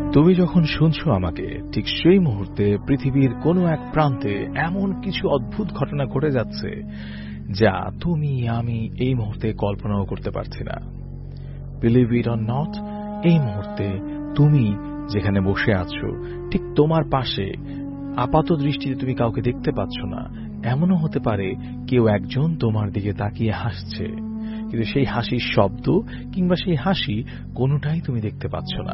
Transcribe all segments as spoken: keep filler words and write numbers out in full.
তুমি যখন শুনছো আমাকে, ঠিক সেই মুহূর্তে পৃথিবীর কোনো এক প্রান্তে এমন কিছু অদ্ভুত ঘটনা ঘটে যাচ্ছে যা তুমি আমি এই মুহূর্তে কল্পনাও করতে পারছি না। বিলিভ ইট অর নট, এই মুহূর্তে তুমি যেখানে বসে আছো ঠিক তোমার পাশে আপাত দৃষ্টিতে তুমি কাউকে দেখতে পাচ্ছ না। এমনও হতে পারে কেউ একজন তোমার দিকে তাকিয়ে হাসছে, কিন্তু সেই হাসির শব্দ কিংবা সেই হাসি কোনোটাই তুমি দেখতে পাচ্ছ না।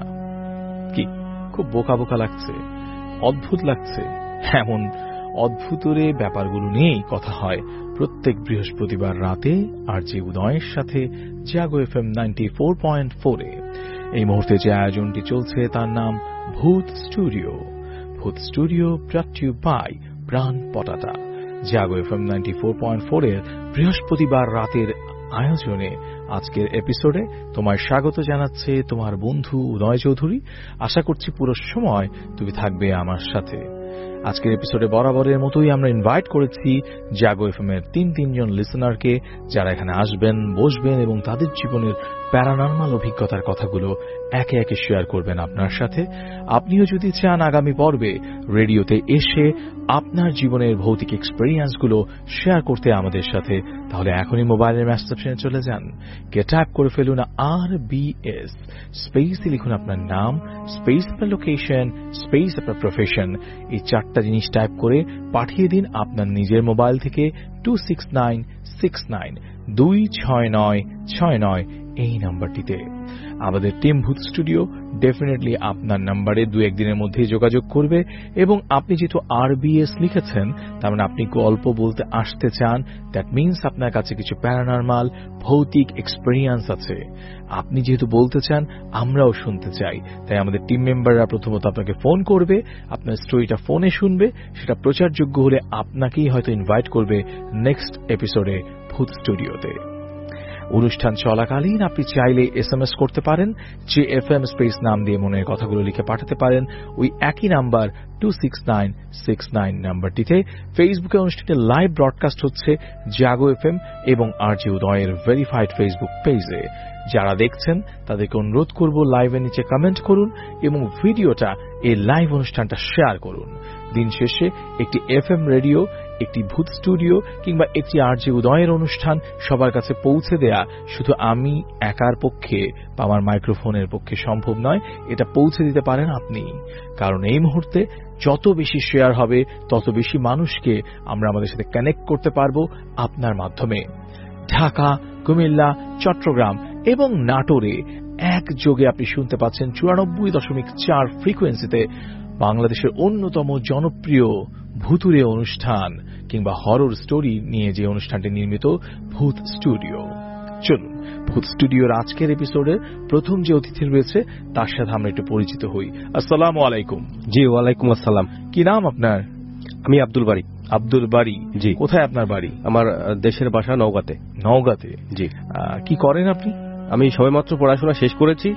কি খুব বোকা বোকা লাগছে, অদ্ভুত লাগছে? এমন অদ্ভুতরে ব্যাপারগুলো নিয়েই কথা হয় প্রত্যেক বৃহস্পতিবার রাতে আর যে উদয়ের সাথে Jago F M ninety four point four এ। এই মুহূর্তে যে আয়োজনটি চলছে তার নাম ভূত স্টুডিও। ভূত studio ব্রট you by Pran Potata. Jago F M ninety four point four এর বৃহস্পতিবার রাতের আয়োজনে আজকের এপিসোডে তোমায় স্বাগত জানাচ্ছে তোমার বন্ধু উদয় চৌধুরী। আশা করছি পুরো সময় তুমি থাকবে আমার সাথে। আজকের এপিসোডে বরাবরের মতোই আমরা ইনভাইট করেছি জাগো এফএম এর তিন তিনজন লিসেনারকে, যারা এখানে আসবেন, বসবেন এবং তাদের জীবনের প্যারানর্মাল অভিজ্ঞতার কথাগুলো একে একে শেয়ার করবেন আপনার সাথে। আপনিও যদি চান আগামী পর্বে রেডিওতে এসে আপনার জীবনের ভৌতিক এক্সপেরিয়েন্সগুলো শেয়ার করতে আমাদের সাথে, তাহলে এখনই মোবাইলের মেসেজ অপশনে চলে যান, গেট টাইপ করে ফেলুন আর বি এস, স্পেস লিখুন আপনার নাম, স্পেস আপনার লোকেশন, স্পেস আপনার প্রফেশন। এই চারটা জিনিস টাইপ করে পাঠিয়ে দিন আপনার নিজের মোবাইল থেকে two six nine six nine দুই ছয় নয় ছয় নয় এই নাম্বারটিতে। আমাদের টিম ভূত স্টুডিও ডেফিনেটলি আপনার নাম্বারে দু একদিনের মধ্যেই যোগাযোগ করবে। এবং আপনি যেহেতু আরবিএস লিখেছেন, তার মানে আপনি গল্প বলতে আসতে চান, দ্যাট মিনস আপনার কাছে কিছু প্যারানর্মাল ভৌতিক এক্সপেরিয়েন্স আছে। আপনি যেহেতু বলতে চান, আমরাও শুনতে চাই, তাই আমাদের টিম মেম্বাররা প্রথমত আপনাকে ফোন করবে, আপনার স্টোরিটা ফোনে শুনবে, সেটা প্রচারযোগ্য হলে আপনাকেই হয়তো ইনভাইট করবে নেক্সট এপিসোডে ভূত স্টুডিওতে। অনুষ্ঠান চলাকালীন আপনি চাইলে এস এম এস করতে পারেন, যে এফ এম স্পেস নাম দিয়ে মনের কথাগুলো লিখে পাঠাতে পারেন ওই একই number two six nine six nine নাম্বারটিতে। ফেসবুকে অনুষ্ঠানটি লাইভ ব্রডকাস্ট হচ্ছে জাগো এফ এম এবং আর জি উদয়ের ভেরিফাইড ফেসবুক পেজে। যারা দেখছেন তাদেরকে অনুরোধ করব লাইভের নিচে কমেন্ট করুন এবং ভিডিওটা এই লাইভ অনুষ্ঠানটা শেয়ার করুন। দিন শেষে একটি এফ এম রেডিও, একটি ভূত স্টুডিও কিংবা একটি আর জি উদয়ের অনুষ্ঠান সবার কাছে পৌঁছে দেয়া শুধু আমি একার পক্ষে বা আমার মাইক্রোফোনের পক্ষে সম্ভব নয়, এটা পৌঁছে দিতে পারেন আপনি। কারণ এই মুহূর্তে যত বেশি শেয়ার হবে তত বেশি মানুষকে আমরা আমাদের সাথে কানেক্ট করতে পারবো আপনার মাধ্যমে। ঢাকা, কুমিল্লা, চট্টগ্রাম এবং নাটোরে একযোগে আপনি শুনতে পাচ্ছেন চুরানব্বই দশমিক চার ফ্রিকোয়েন্সিতে বাংলাদেশের অন্যতম জনপ্রিয় ভুতুরে অনুষ্ঠান কিংবা হরর স্টোরি নিয়ে যে অনুষ্ঠানটি নির্মিত ভূত স্টুডিও। চলুন ভূত স্টুডিওর আজকের এপিসোডের প্রথম যে অতিথি রয়েছে তার সাথে আমরা একটু পরিচিত হই। আসসালামু আলাইকুম। জি, ওয়ালাইকুম আসসালাম। কি নাম আপনার? আমি আব্দুল বাড়ি। আব্দুল বাড়ি, জি। কোথায় আপনার বাড়ি? আমার দেশের বাসা নওগাঁতে। নওগাঁতে, জি। কি করেন আপনি? আমি সবেমাত্র পড়াশোনা শেষ করেছি,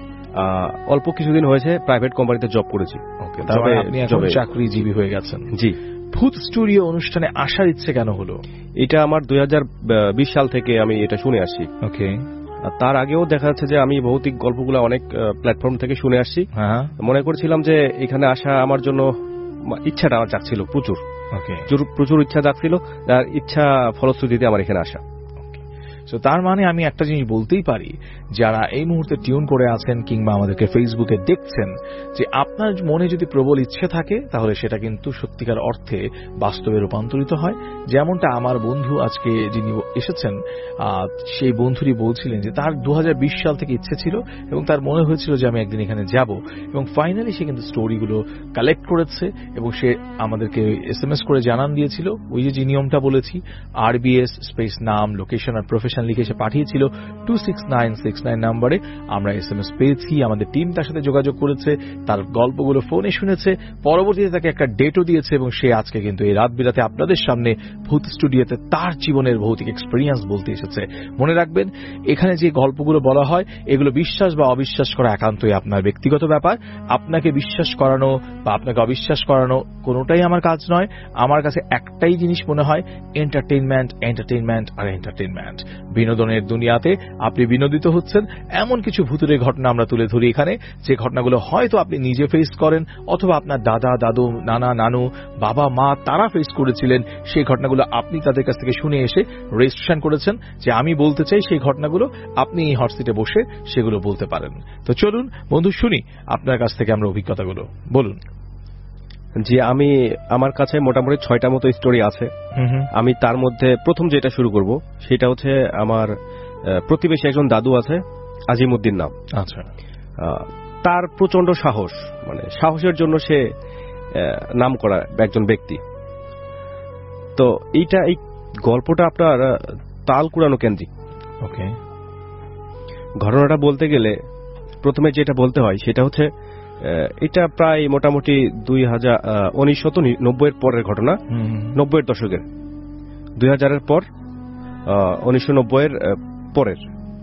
অল্প কিছুদিন হয়েছে প্রাইভেট কোম্পানিতে জব করেছি। ওকে, তারপরে আপনি এখন চাকরিজীবী হয়ে গেছেন। জি। ভূত স্টুডিও অনুষ্ঠানে আসার ইচ্ছে কেন হলো? এটা আমার দুই হাজার বিশ সাল থেকে আমি এটা শুনে আসছি। ওকে। তার আগেও দেখা যাচ্ছে যে আমি ভৌতিক গল্পগুলো অনেক প্ল্যাটফর্ম থেকে শুনে আসছি। হ্যাঁ, মনে করছিলাম যে এখানে আসা আমার জন্য ইচ্ছাটা আমার জাগছিল প্রচুর। ওকে, প্রচুর ইচ্ছা জাগছিল, আর ইচ্ছা ফলশ্রুতিতে আমার এখানে আসা। তো তার মানে আমি একটা জিনিস বলতেই পারি, যারা এই মুহূর্তে টিউন করে আছেন কিংবা আমাদেরকে ফেসবুকে দেখছেন, যে আপনার মনে যদি প্রবল ইচ্ছে থাকে তাহলে সেটা কিন্তু সত্যিকার অর্থে বাস্তবে রূপান্তরিত হয়। যেমনটা আমার বন্ধু আজকে যিনি এসেছেন, সেই বন্ধুরই বলছিলেন যে তার দু হাজার বিশ সাল থেকে ইচ্ছে ছিল এবং তার মনে হয়েছিল যে আমি একদিন এখানে যাব, এবং ফাইনালি সে কিন্তু স্টোরিগুলো কালেক্ট করেছে এবং সে আমাদেরকে এস এম এস করে জানান দিয়েছিল। ওই যে নিয়মটা বলেছি, আরবিএস স্পেস নাম, লোকেশন আর প্রফেশন লিখে সে পাঠিয়েছিল two six nine six nine নাম্বারে। আমরা এস এম এস পেয়েছি, আমাদের টিম তার সাথে যোগাযোগ করেছে, তার গল্পগুলো ফোনে শুনেছে, পরবর্তীতে তাকে একটা ডেটও দিয়েছে এবং সে আজকে কিন্তু এই রাত বিরাতে আপনাদের সামনে ভূত স্টুডিওতে তার জীবনের ভৌতিক এক্সপেরিয়েন্স বলতে এসেছে। মনে রাখবেন, এখানে যে গল্পগুলো বলা হয় এগুলো বিশ্বাস বা অবিশ্বাস করা একান্তই আপনার ব্যক্তিগত ব্যাপার। আপনাকে বিশ্বাস করানো বা আপনাকে অবিশ্বাস করানো কোনোটাই আমার কাজ নয়। আমার কাছে একটাই জিনিস মনে হয়, এন্টারটেইনমেন্ট, এন্টারটেইনমেন্ট আর এন্টারটেইনমেন্ট। বিনোদনের দুনিয়াতে আপনি বিনোদিত হচ্ছেন এমন কিছু ভুতুড়ে ঘটনা আমরা তুলে ধরি এখানে, যে ঘটনাগুলো হয়তো আপনি নিজে ফেস করেন অথবা আপনার দাদা দাদু নানা নানু বাবা মা তারা ফেস করেছিলেন। সেই ঘটনাগুলো আপনি তাদের কাছ থেকে শুনে এসে রেজিস্ট্রেশন করেছেন যে আমি বলতে চাই সেই ঘটনাগুলো, আপনি এই হটসিটে বসে সেগুলো বলতে পারেন। তো চলুন বন্ধু শুনি আপনার কাছ থেকে আমরা অভিজ্ঞতাগুলো বলুন। জি, আমি আমার কাছে মোটামুটি ছয়টা মতো স্টোরি আছে। আমি তার মধ্যে প্রথম যেটা শুরু করব সেটা হচ্ছে আমার প্রতিবেশী একজন দাদু আছে, আজিমউদ্দিন নাম। আচ্ছা। তার প্রচন্ড সাহস, মানে সাহসের জন্য সে নাম করা একজন ব্যক্তি। তো এইটা এই গল্পটা আপনার তাল কুড়ানো কেন্দ্রিক। ওকে। ঘটনাটা বলতে গেলে প্রথমে যেটা বলতে হয় সেটা হচ্ছে এটা প্রায় মোটামুটি দুই হাজার উনিশশো নব্বই এর পরের ঘটনা, নব্বই এর দশকের, দুই হাজারের পর উনিশশো নব্বই এর পরের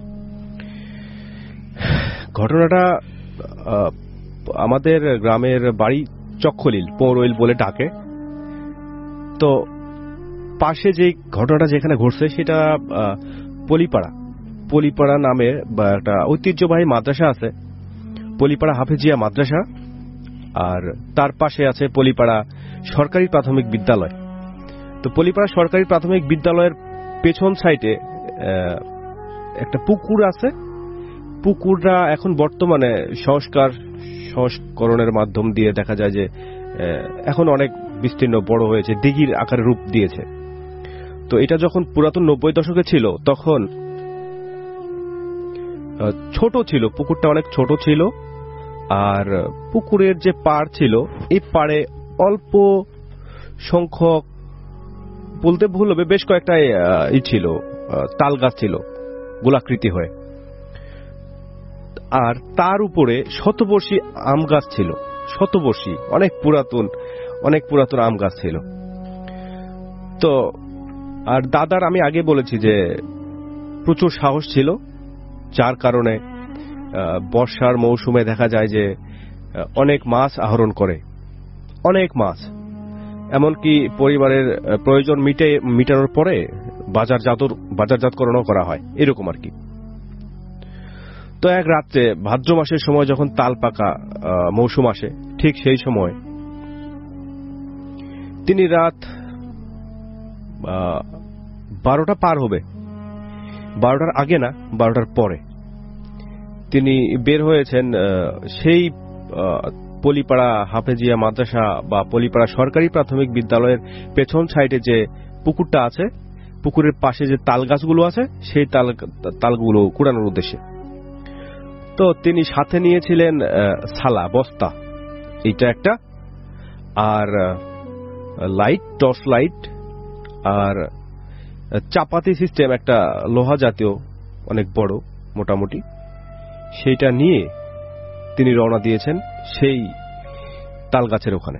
ঘটনাটা। আমাদের গ্রামের বাড়ি চক্ষলিল, পৌরইল বলে ডাকে। তো পাশে যে ঘটনাটা যেখানে ঘটছে সেটা পলিপাড়া, পলিপাড়া নামে একটা ঐতিহ্যবাহী মাদ্রাসা আছে, পলিপাড়া হাফেজিয়া মাদ্রাসা, আর তার পাশে আছে পলিপাড়া সরকারি প্রাথমিক বিদ্যালয়। তো পলিপাড়া সরকারি প্রাথমিক বিদ্যালয়ের পেছন সাইডে একটা পুকুর আছে। পুকুরটা এখন বর্তমানে সংস্কার সংস্করণের মাধ্যম দিয়ে দেখা যায় যে এখন অনেক বিস্তীর্ণ বড় হয়েছে, দিঘির আকারে রূপ দিয়েছে। তো এটা যখন পুরাতন নব্বই দশকে ছিল তখন ছোট ছিল, পুকুরটা অনেক ছোট ছিল। আর পুকুরের যে পাড় ছিল এই পাড়ে অল্প সংখ্যক, বলতে ভুল হবে, বেশ কয়েকটা ই ছিল, তাল গাছ ছিল গোলাকৃতি হয়ে। আর তার উপরে শতবর্ষী আম গাছ ছিল, শতবর্ষী, অনেক পুরাতন অনেক পুরাতন আম গাছ ছিল। তো আর দাদার আমি আগে বলেছি যে প্রচুর সাহস ছিল, যার কারণে বর্ষার মৌসুমে দেখা যায় যে অনেক মাছ আহরণ করে, অনেক মাছ, এমনকি পরিবারের প্রয়োজন মিটে মিটানোর পরে বাজারজাত বাজারজাতকরণও করা হয়, এরকম আর কি। তো এক রাত্রে ভাদ্র মাসের সময় যখন তাল পাকা মৌসুম আসে, ঠিক সেই সময় তিনি রাত বারোটা পার হবে, বারোটার আগে না, বারোটার পরে তিনি বের হয়েছেন সেই পলিপাড়া হাফেজিয়া মাদ্রাসা বা পলিপাড়া সরকারি প্রাথমিক বিদ্যালয়ের পেছন সাইডে যে পুকুরটা আছে, পুকুরের পাশে যে তাল গাছগুলো আছে সেই তাল তালগুলো কুড়ানোর উদ্দেশ্যে। তো তিনি সাথে নিয়েছিলেন সালা, বস্তা, এইটা একটা, আর লাইট, টর্চ লাইট, আর চাপাতি সিস্টেম একটা লোহা জাতীয় অনেক বড় মোটামুটি, সেইটা নিয়ে তিনি রওনা দিয়েছেন সেই তাল গাছের ওখানে।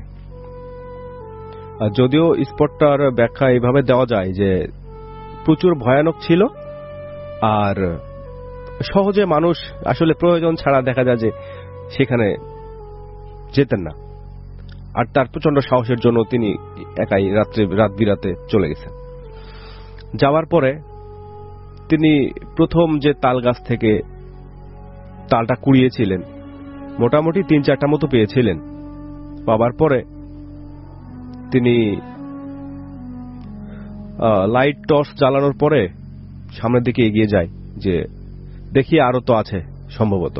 যদিও স্পটটার ব্যাখ্যা এইভাবে দেওয়া যায় যে প্রচুর ভয়ানক ছিল, আর সহজে মানুষ আসলে প্রয়োজন ছাড়া দেখা যায় যে সেখানে যেতেন না। আর তার প্রচন্ড সাহসের জন্য তিনি একাই রাত্রে রাত বিরাতে চলে গেছেন। যাওয়ার পরে তিনি প্রথম যে তাল গাছ থেকে তালটা কুড়িয়েছিলেন, মোটামুটি তিন চারটা মতো পেয়েছিলেন। পাবার পরে তিনি লাইট টর্চ জ্বালানোর পরে সামনের দিকে এগিয়ে যায় যে দেখি আরো তো আছে সম্ভবত।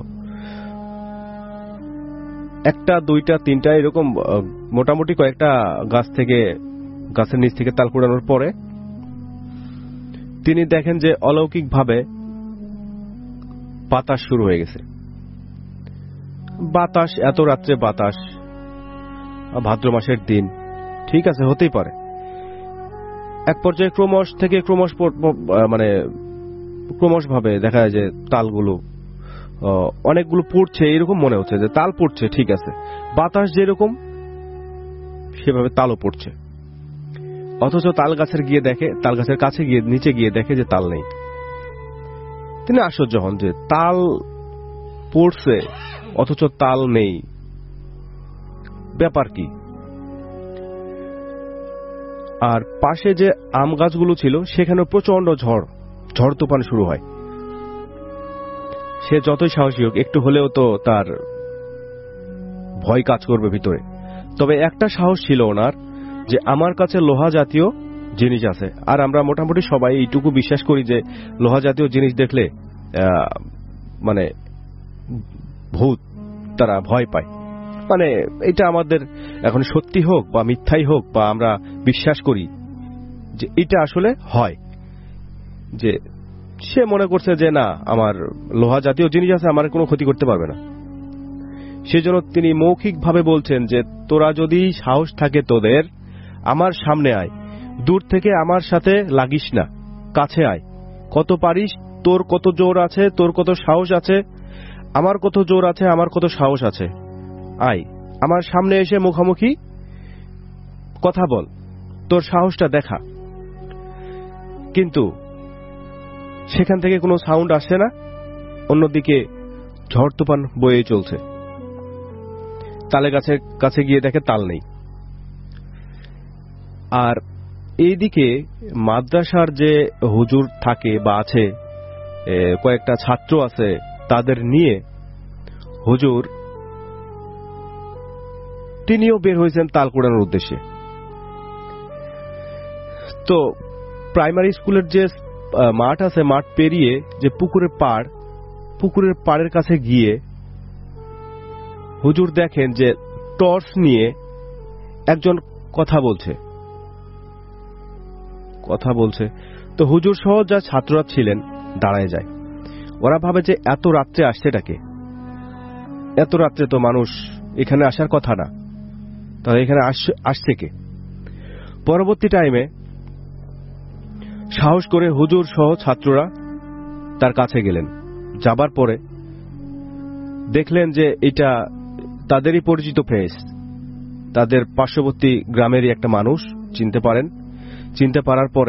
একটা, দুইটা, তিনটা, এরকম মোটামুটি কয়েকটা গাছ থেকে, গাছের নিচ থেকে তাল কুড়ানোর পরে তিনি দেখেন যে অলৌকিকভাবে বাতাস শুরু হয়ে গেছে। বাতাস, এত রাত্রে বাতাস, ভাদ্র মাসের দিন, ঠিক আছে, হতেই পারে। এক পর্যায়ে ক্রমশ থেকে ক্রমশ মানে ক্রমশ ভাবে দেখা যায় যে তালগুলো অনেকগুলো পড়ছে, এরকম মনে হচ্ছে যে তাল পড়ছে, ঠিক আছে, বাতাস যেরকম সেভাবে তালও পড়ছে। অথচ তাল গাছের গিয়ে দেখে, তাল গাছের কাছে গিয়ে নিচে গিয়ে দেখে যে তাল নেই। তিনি আশ্চর্য হন যে তাল পড়ছে অথচ তাল নেই, ব্যাপার কি? আর পাশে যে আম গাছগুলো ছিল সেখানে প্রচন্ড ঝড়, ঝড় তুফান শুরু হয়। সে যতই সাহসী হোক, একটু হলেও তো তার ভয় কাজ করবে ভিতরে। তবে একটা সাহস ছিল ওনার, যে আমার কাছে লোহা জাতীয় জিনিস আছে। আর আমরা মোটামুটি সবাই এইটুকু বিশ্বাস করি যে লোহা জাতীয় জিনিস দেখলে মানে ভূত, তারা ভয় পায়। মানে এটা আমাদের এখন সত্যি হোক বা মিথ্যাই হোক, বা আমরা বিশ্বাস করি যে এটা আসলে হয়, যে সে মনে করছে যে না, আমার লোহা জাতীয় জিনিস আছে, আমার কোনো ক্ষতি করতে পারবে না। সেজন্য তিনি মৌখিকভাবে বলছেন যে তোরা যদি সাহস থাকে তোদের, আমার সামনে আয়, দূর থেকে আমার সাথে লাগিস না, কাছে আয়, কত পারিস, তোর কত জোর আছে, তোর কত সাহস আছে, আমার কত জোর আছে, আমার কত সাহস আছে, আয় আমার সামনে এসে মুখোমুখি কথা বল, তোর সাহসটা দেখা। কিন্তু সেখান থেকে কোনো সাউন্ড আসে না। অন্যদিকে ঝড় তুফান বয়ে চলছে। তালে গাছের কাছে গিয়ে দেখে তাল নেই। আর এইদিকে মাদ্রাসার যে হুজুর থাকে বা আছে, কয়েকটা ছাত্র আছে, তাদের নিয়ে হুজুর তিনিও বের হয়েছেন তাল কুড়ানোর উদ্দেশ্যে। তো প্রাইমারি স্কুলের যে মাঠ আছে, মাঠ পেরিয়ে যে পুকুরের পাড়, পুকুরের পাড়ের কাছে গিয়ে হুজুর দেখেন যে টর্চ নিয়ে একজন কথা বলছে কথা বলছে তো হুজুর সহ যা ছাত্ররা ছিলেন দাঁড়ায় যায়। ওরা ভাবে যে এত রাত্রে আসছেটাকে, এত রাত্রে তো মানুষ এখানে আসার কথা না, তাহলে এখানে আসছে কে? পরবর্তী টাইমে সাহস করে হুজুর সহ ছাত্ররা তার কাছে গেলেন। যাবার পরে দেখলেন যে এটা তাদেরই পরিচিত ফেস, তাদের পার্শ্ববর্তী গ্রামেরই একটা মানুষ। চিনতে পারেন। চিনতে পারার পরে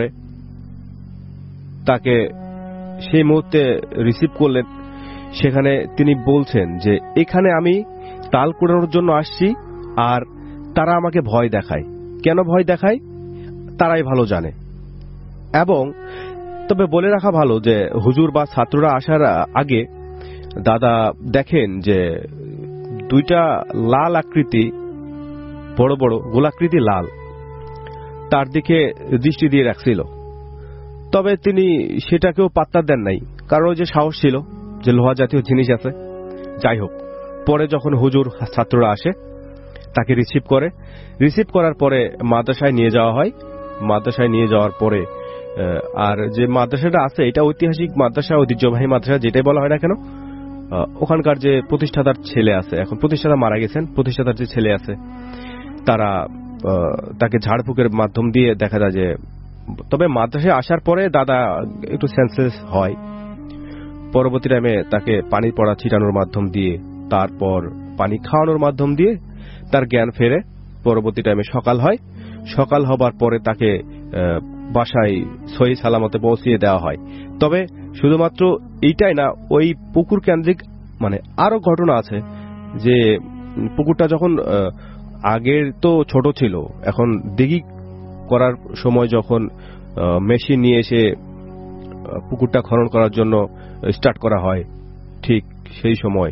তাকে সেই মুহূর্তে রিসিভ করলেন। সেখানে তিনি বলছেন যে এখানে আমি তাল কুড়ানোর জন্য আসছি, আর তারা আমাকে ভয় দেখায়। কেন ভয় দেখায় তারাই ভালো জানে। এবং তবে বলে রাখা ভালো যে হুজুর বা ছাত্ররা আসার আগে দাদা দেখেন যে দুইটা লাল আকৃতি, বড় বড় গোলাকৃতি লাল, তার দিকে দৃষ্টি দিয়ে রাখছিল। তবে তিনি সেটাকেও পাত্তা দেন নাই, কারণ ওই যে সাহস ছিল যে লোহা জাতীয় জিনিস আছে। যাই হোক, পরে যখন হুজুর ছাত্ররা আসে তাকে রিসিভ করে, রিসিভ করার পরে মাদ্রাসায় নিয়ে যাওয়া হয়। মাদ্রাসায় নিয়ে যাওয়ার পরে আর যে মাদ্রাসাটা আছে এটা ঐতিহাসিক মাদ্রাসা, ঐতিহ্যবাহী মাদ্রাসা যেটাই বলা হয় না কেন, ওখানকার যে প্রতিষ্ঠাতার ছেলে আছে, এখন প্রতিষ্ঠাতা মারা গেছেন, প্রতিষ্ঠাতার যে ছেলে আছে তারা তাকে ঝাড়ফুঁকের মাধ্যম দিয়ে দেখা যায় যে, তবে মাদ্রাসায় আসার পরে দাদা একটু সেন্সলেস হয়। পরবর্তী টাইমে তাকে পানি পড়া ছিটানোর মাধ্যম দিয়ে, তারপর পানি খাওয়ানোর মাধ্যম দিয়ে তার জ্ঞান ফেরে। পরবর্তী টাইমে সকাল হয়। সকাল হবার পরে তাকে বাসায় সহি সালামতে পৌঁছিয়ে দেওয়া হয়। তবে শুধুমাত্র এইটাই না, ওই পুকুর কেন্দ্রিক মানে আরো ঘটনা আছে। যে পুকুরটা যখন আগের তো ছোট ছিল, এখন দিঘি করার সময় যখন মেশিন নিয়ে এসে পুকুরটা খনন করার জন্য স্টার্ট করা হয়, ঠিক সেই সময়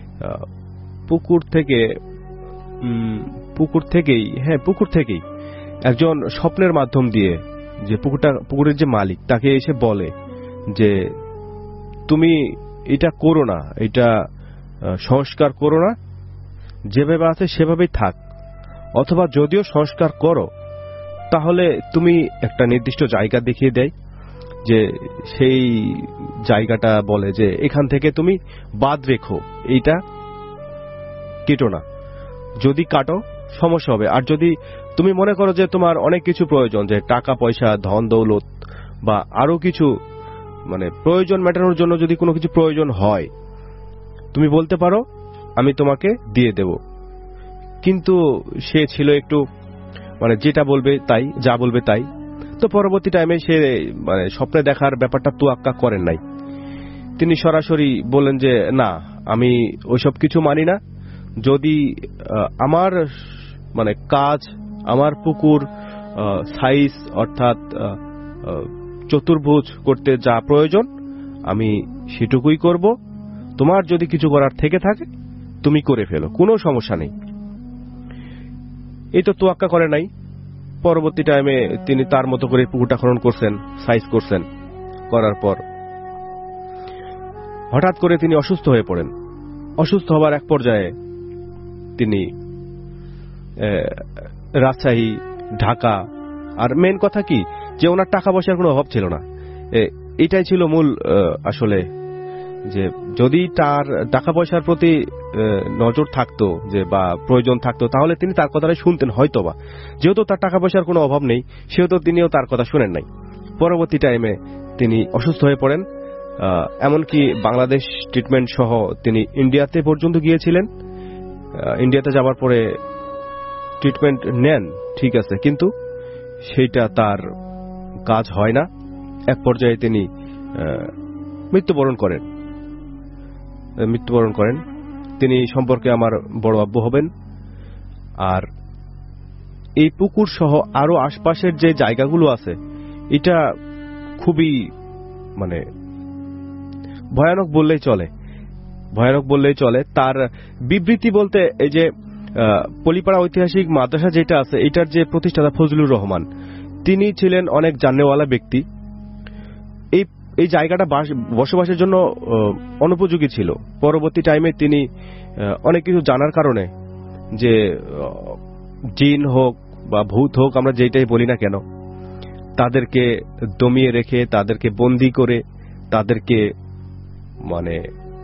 পুকুর থেকে পুকুর থেকেই হ্যাঁ পুকুর থেকেই একজন স্বপ্নের মাধ্যম দিয়ে, যে পুকুরটা পুকুরের যে মালিক তাকে এসে বলে যে তুমি এটা করো না, এটা সংস্কার করো না, যেভাবে আছে সেভাবেই থাক, অথবা যদিও সংস্কার করো তাহলে তুমি একটা নির্দিষ্ট জায়গা দেখিয়ে দেয়, যে সেই জায়গাটা বলে যে এখান থেকে তুমি বাদ রেখো, এইটা কেটো না, যদি কাটো সমস্যা হবে। আর যদি তুমি মনে করো যে তোমার অনেক কিছু প্রয়োজন, যে টাকা পয়সা ধন দৌলত বা আরো কিছু মানে প্রয়োজন মেটানোর জন্য যদি কোনো কিছু প্রয়োজন হয়, তুমি বলতে পারো, আমি তোমাকে দিয়ে দেব। কিন্তু সে ছিল একটু মানে যেটা বলবে তাই, যা বলবে তাই। তো পরবর্তী টাইমে সে মানে স্বপ্নে দেখার ব্যাপারটা তোয়াক্কা করেন নাই। তিনি সরাসরি বললেন যে না, আমি ওইসব কিছু মানি না। যদি আমার মানে কাজ, আমার পুকুর সাইজ অর্থাৎ চতুর্ভুজ করতে যা প্রয়োজন আমি সেটুকুই করব, তোমার যদি কিছু করার থেকে থাকে তুমি করে ফেলো, কোনো সমস্যা নেই। এই তো তোয়াক্কা করে নাই। পরবর্তী টাইমে তিনি তার মতো করে পুকুরটা খনন করছেন, সাইজ করছেন, করার পর হঠাৎ করে তিনি অসুস্থ হয়ে পড়েন। অসুস্থ হবার এক পর্যায়ে তিনি রাজশাহী, ঢাকা, আর মেন কথা কি যে ওনার টাকা পয়সার কোনো অভাব ছিল না। এটাই ছিল মূল আসলে, যে যদি তার টাকা পয়সার প্রতি নজর থাকতো যে বা প্রয়োজন থাকতো তাহলে তিনি তার কথাটাই শুনতেন হয়তোবা। যেহেতু তার টাকা পয়সার কোনো অভাব নেই সেহেতু তিনিও তার কথা শুনেন নাই। পরবর্তী টাইমে তিনি অসুস্থ হয়ে পড়েন, এমনকি বাংলাদেশ ট্রিটমেন্ট সহ তিনি ইন্ডিয়াতে পর্যন্ত গিয়েছিলেন। ইন্ডিয়াতে যাবার পরে ট্রিটমেন্ট নেন, ঠিক আছে, কিন্তু সেইটা তার কাজ হয় না। এক পর্যায়ে তিনি মৃত্যুবরণ করেন মৃত্যুবরণ করেন তিনি সম্পর্কে আমার বড় আব্বু হবেন। আর এই পুকুর সহ আরো আশপাশের যে জায়গাগুলো আছে এটা খুবই মানে ভয়ানক বললেই চলে, ভয়ানক বললেই চলে। তার বিবৃতি বলতে এই যে পলিপাড়া ঐতিহাসিক মাদ্রাসা যেটা আছে এটার যে প্রতিষ্ঠাতা ফজলুর রহমান, তিনি ছিলেন অনেক জানেওয়ালা ব্যক্তি। এই এই জায়গাটা বসবাসের জন্য অনুপযোগী ছিল। পরবর্তী টাইমে তিনি অনেক কিছু জানার কারণে, যে জিন হোক বা ভূত হোক আমরা যেটাই বলি না কেন, তাদেরকে দমিয়ে রেখে, তাদেরকে বন্দী করে, তাদেরকে মানে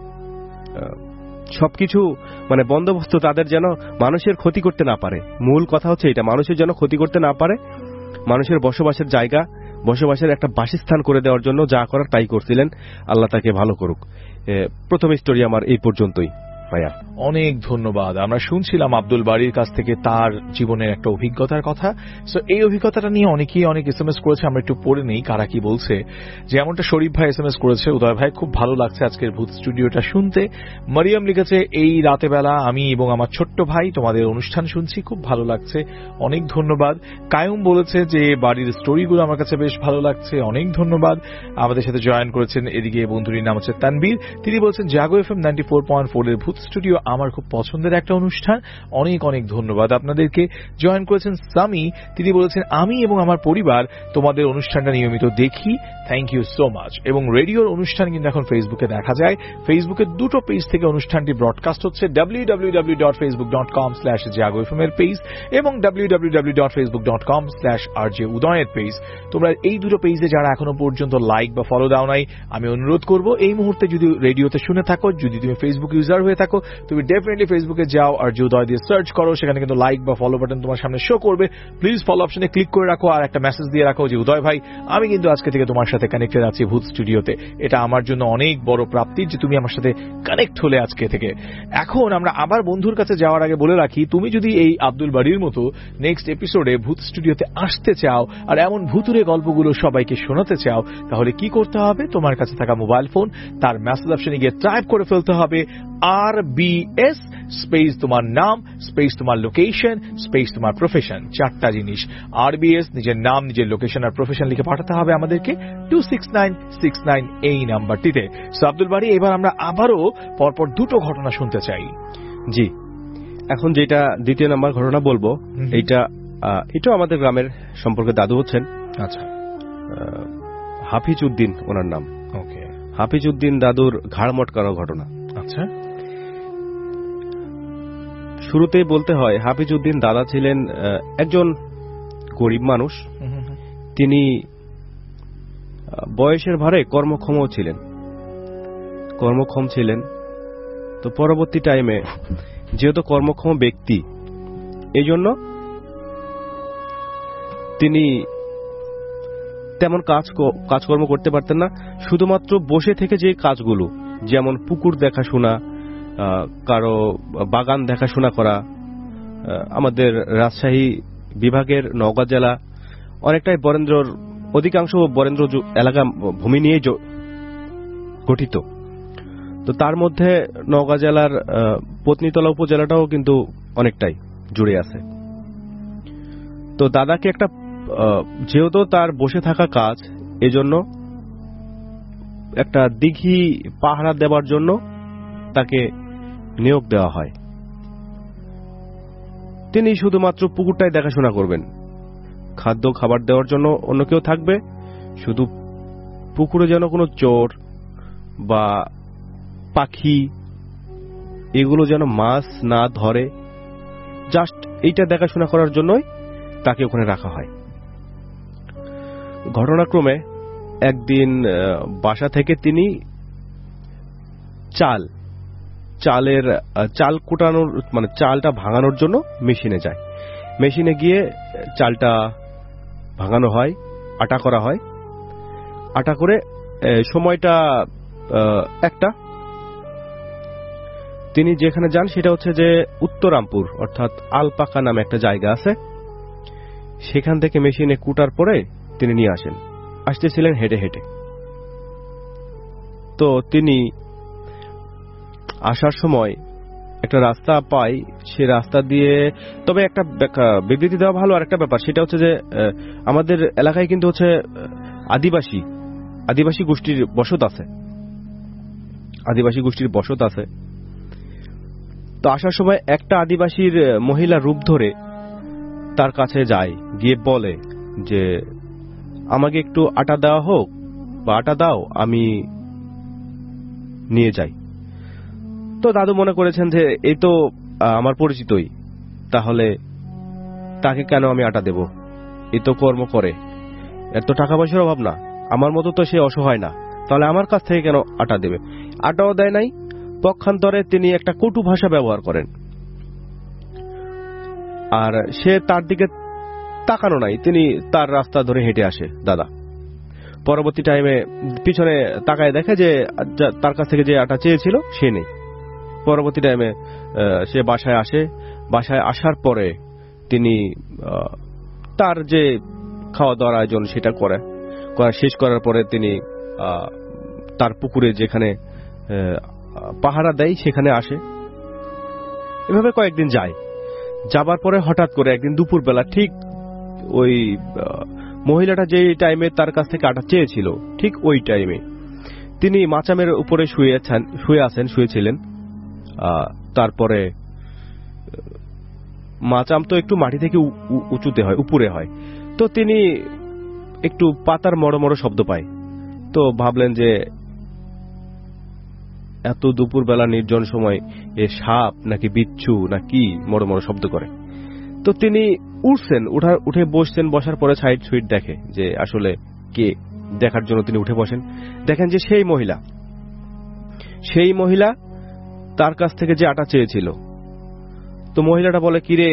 সবকিছু মানে বন্দোবস্ত, তাদের যেন মানুষের ক্ষতি করতে না পারে। মূল কথা হচ্ছে এটা, মানুষের যেন ক্ষতি করতে না পারে, মানুষের বসবাসের জায়গা, বসবাসের একটা বাসস্থান করে দেওয়ার জন্য যা করার তাই করছিলেন। আল্লাহ তাকে ভালো করুক। প্রথম স্টোরি আমার এই পর্যন্তই। ভাইয়া অনেক ধন্যবাদ। আমরা শুনছিলাম আব্দুল বারীর কাছ থেকে তার জীবনের একটা অভিজ্ঞতার কথা। সো এই অভিজ্ঞতাটা নিয়ে অনেকেই অনেক এসএমএস করেছে, আমরা একটু পড়ে নেই কারা কি বলছে। যেমনটা শরীফ ভাই এসএমএস করেছে, উদয় ভাই খুব ভালো লাগছে আজকের ভূত স্টুডিওটা শুনতে। মারিয়াম লিখেছে, এই রাতে বেলা আমি এবং আমার ছোট্ট ভাই তোমাদের অনুষ্ঠান শুনছি, খুব ভালো লাগছে, অনেক ধন্যবাদ। কায়ুম বলেছে যে বাড়ির স্টোরিগুলো আমার কাছে বেশ ভালো লাগছে, অনেক ধন্যবাদ। আমাদের সাথে জয়েন করেছেন এদিকে বন্ধুটির নাম হচ্ছে তানবীর, তিনি বলছেন Jago FM ninety four point four এর ভূত স্টুডিও আমার খুব পছন্দের একটা অনুষ্ঠান, অনেক অনেক ধন্যবাদ আপনাদেরকে। জয়েন করেছেন সামি, তিনি বলেছেন আমি এবং আমার পরিবার তোমাদের অনুষ্ঠানটা নিয়মিত দেখি, থ্যাংক ইউ সো মাচ। এবং রেডিওর অনুষ্ঠান কিন্তু এখন ফেসবুকে দেখা যায়, ফেসবুকের দুটো পেজ থেকে অনুষ্ঠানটি ব্রডকাস্ট হচ্ছে, W W W dot Facebook dot com slash Jago FM এর পেজ এবং W W W dot Facebook dot com slash R J উদয়ের পেজ। তোমরা এই দুটো পেজে যারা এখনো পর্যন্ত লাইক বা ফলো দাও নাই, আমি অনুরোধ করব এই মুহূর্তে যদি রেডিওতে শুনে থাকো, যদি তুমি ফেসবুক ইউজার হয়ে থাকো, তুমি ডেফিনেটলি ফেসবুকে যাও আর যে উদয় দিয়ে সার্চ করো, সেখানে কিন্তু লাইক বা ফলো বাটন তোমার সামনে শো করবে। প্লিজ ফলো অপশনে ক্লিক করে রাখো আর একটা মেসেজ দিয়ে রাখো যে উদয় ভাই আমি কিন্তু আজকে থেকে তোমার সাথে কানেক্টেড আছি ভূত স্টুডিওতে। এটা আমার জন্য অনেক বড় প্রাপ্তি যে তুমি আমার সাথে কানেক্ট হলে আজকে থেকে। এখন আমরা আবার বন্ধুর কাছে যাওয়ার আগে বলে রাখি, তুমি যদি এই আব্দুল বারীর মতো নেক্সট এপিসোডে ভূত স্টুডিওতে আসতে চাও আর এমন ভূতুরে গল্পগুলো সবাইকে শোনাতে চাও, তাহলে কি করতে হবে? তোমার কাছে থাকা মোবাইল ফোন, তার মেসেজ অপশনে গিয়ে টাইপ করে ফেলতে হবে আর বি এস স্পেস তোমার নাম স্পেস তোমার লোকেশন স্পেস তোমার প্রফেশন, চারটা জিনিস। আরবিএস নিজের নাম, নিজের লোকেশন আর প্রফেশন লিখে পাঠাতে হবে আমাদেরকে two six nine six nine এই নাম্বারটিতে। সো আব্দুল বারী, এবার আমরা আবারও পরপর দুটো ঘটনা শুনতে চাই। জি, এখন যেটা দ্বিতীয় নাম্বার ঘটনা বলবো, এইটা এটাও আমাদের গ্রামের সম্পর্কে দাদু হচ্ছেন। আচ্ছা, হাফিজ উদ্দিন ওনার নাম। ওকে, হাফিজ উদ্দিন দাদুর ঘাড় মটকানো ঘটনা। আচ্ছা, শুরুতেই বলতে হয় হাফিজ উদ্দিন দাদা ছিলেন একজন গরিব মানুষ। তিনি বয়সের ভারে কর্মক্ষম ছিলেন কর্মক্ষম ছিলেন তো পরবর্তী টাইমে যেহেতু কর্মক্ষম ব্যক্তি, এই জন্য তিনি তেমন কাজ কাজকর্ম করতে পারতেন না। শুধুমাত্র বসে থেকে যে কাজগুলো, যেমন পুকুর দেখাশোনা, কারো বাগান দেখাশোনা করা, আমাদের রাজশাহী বিভাগের নওগাঁ জেলা অনেকটাই বরেন্দ্রর অধিকাংশ বরেন্দ্র এলাকা ভূমি নিয়ে গঠিত। তো তার মধ্যে নওগাঁ জেলার পত্নীতলা উপজেলাটাও কিন্তু অনেকটাই জুড়ে আছে। তো দাদাকে একটা, যেহেতু তার বসে থাকা কাজ, এজন্য একটা দিঘি পাহারা দেওয়ার জন্য তাকে নিয়োগ দেওয়া হয়। তিনি শুধুমাত্র পুকুরটাই দেখাশোনা করবেন, খাদ্য খাবার দেওয়ার জন্য অন্য কেউ থাকবে, শুধু পুকুরে যেন কোনো চোর বা পাখি এগুলো যেন মাছ না ধরে, জাস্ট এইটা দেখাশোনা করার জন্যই তাকে ওখানে রাখা হয়। ঘটনাক্রমে একদিন বাসা থেকে তিনি চাল চালের চাল কুটানোর মানে চালটা ভাঙানোর জন্য মেশিনে যায়। মেশিনে গিয়ে চালটা ভাঙানো হয়, আটা করা হয়। আটা করে সময়টা একটা তিনি যেখানে যান সেটা হচ্ছে যে উত্তরামপুর, অর্থাৎ আলপাকা নামে একটা জায়গা আছে। সেখান থেকে মেশিনে কুটার পরে তিনি নিয়ে আসেন। আসতেছিলেন হেঁটে হেঁটে। তো তিনি আসার সময় একটা রাস্তা পাই, সে রাস্তা দিয়ে, তবে একটা বিবৃতি দেওয়া ভালো। আর একটা ব্যাপার সেটা হচ্ছে যে আমাদের এলাকায় কিন্তু হচ্ছে আদিবাসী আদিবাসী গোষ্ঠীর বসত আছে আদিবাসী গোষ্ঠীর বসত আছে তো আসার সময় একটা আদিবাসীর মহিলা রূপ ধরে তার কাছে যায়, গিয়ে বলে যে আমাকে একটু আটা দেওয়া হোক বা আটা দাও, আমি নিয়ে যাই। তো দাদু মনে করেছেন যে এই তো আমার পরিচিতই, তাহলে তাকে কেন আমি আটা দেব, এই তো কর্ম করে, এর তো টাকা পয়সার অভাব না, আমার মতো তো সে অসহায় না, তাহলে আমার কাছ থেকে কেন আটা দেবে। আটাও দেয় নাই। পক্ষান্তরে তিনি একটা কটু ভাষা ব্যবহার করেন, আর সে তার দিকে তাকানো নাই, তিনি তার রাস্তা ধরে হেঁটে আসে দাদা। পরবর্তী টাইমে পিছনে তাকায় দেখে যে তার কাছ থেকে যে আটা চেয়েছিল সে নেই। পরবর্তী টাইমে সে বাসায় আসে। বাসায় আসার পরে তিনি তার যে খাওয়া দাওয়ার আয়োজন সেটা করে করা শেষ করার পরে তিনি তার পুকুরে যেখানে পাহারা দেয় সেখানে আসে। এভাবে কয়েকদিন যায়। যাবার পরে হঠাৎ করে একদিন দুপুরবেলা ঠিক ওই মহিলাটা যে টাইমে তার কাছ থেকে আটা চেয়েছিল ঠিক ওই টাইমে তিনি মাচামের উপরে শুয়েছেন শুয়ে আছেন শুয়েছিলেন। তারপরে মাচাম তো একটু মাটি থেকে উঁচুতে হয়, উপরে হয়, তো তিনি একটু পাতার মড়ো মড়ো শব্দ পায়। তো ভাবলেন যে এত দুপুরবেলা নির্জন সময় এ সাপ নাকি বিচ্ছু না কি মড়ো মড়ো শব্দ করে। তো তিনি উঠছেন, উঠা উঠে বসছেন। বসার পরে সাইড সুইট দেখে যে আসলে কে, দেখার জন্য তিনি উঠে বসেন। দেখেন যে সেই মহিলা সেই মহিলা তার কাছ থেকে যে আটা চেয়েছিল। তো মহিলাটা বলে, কিরে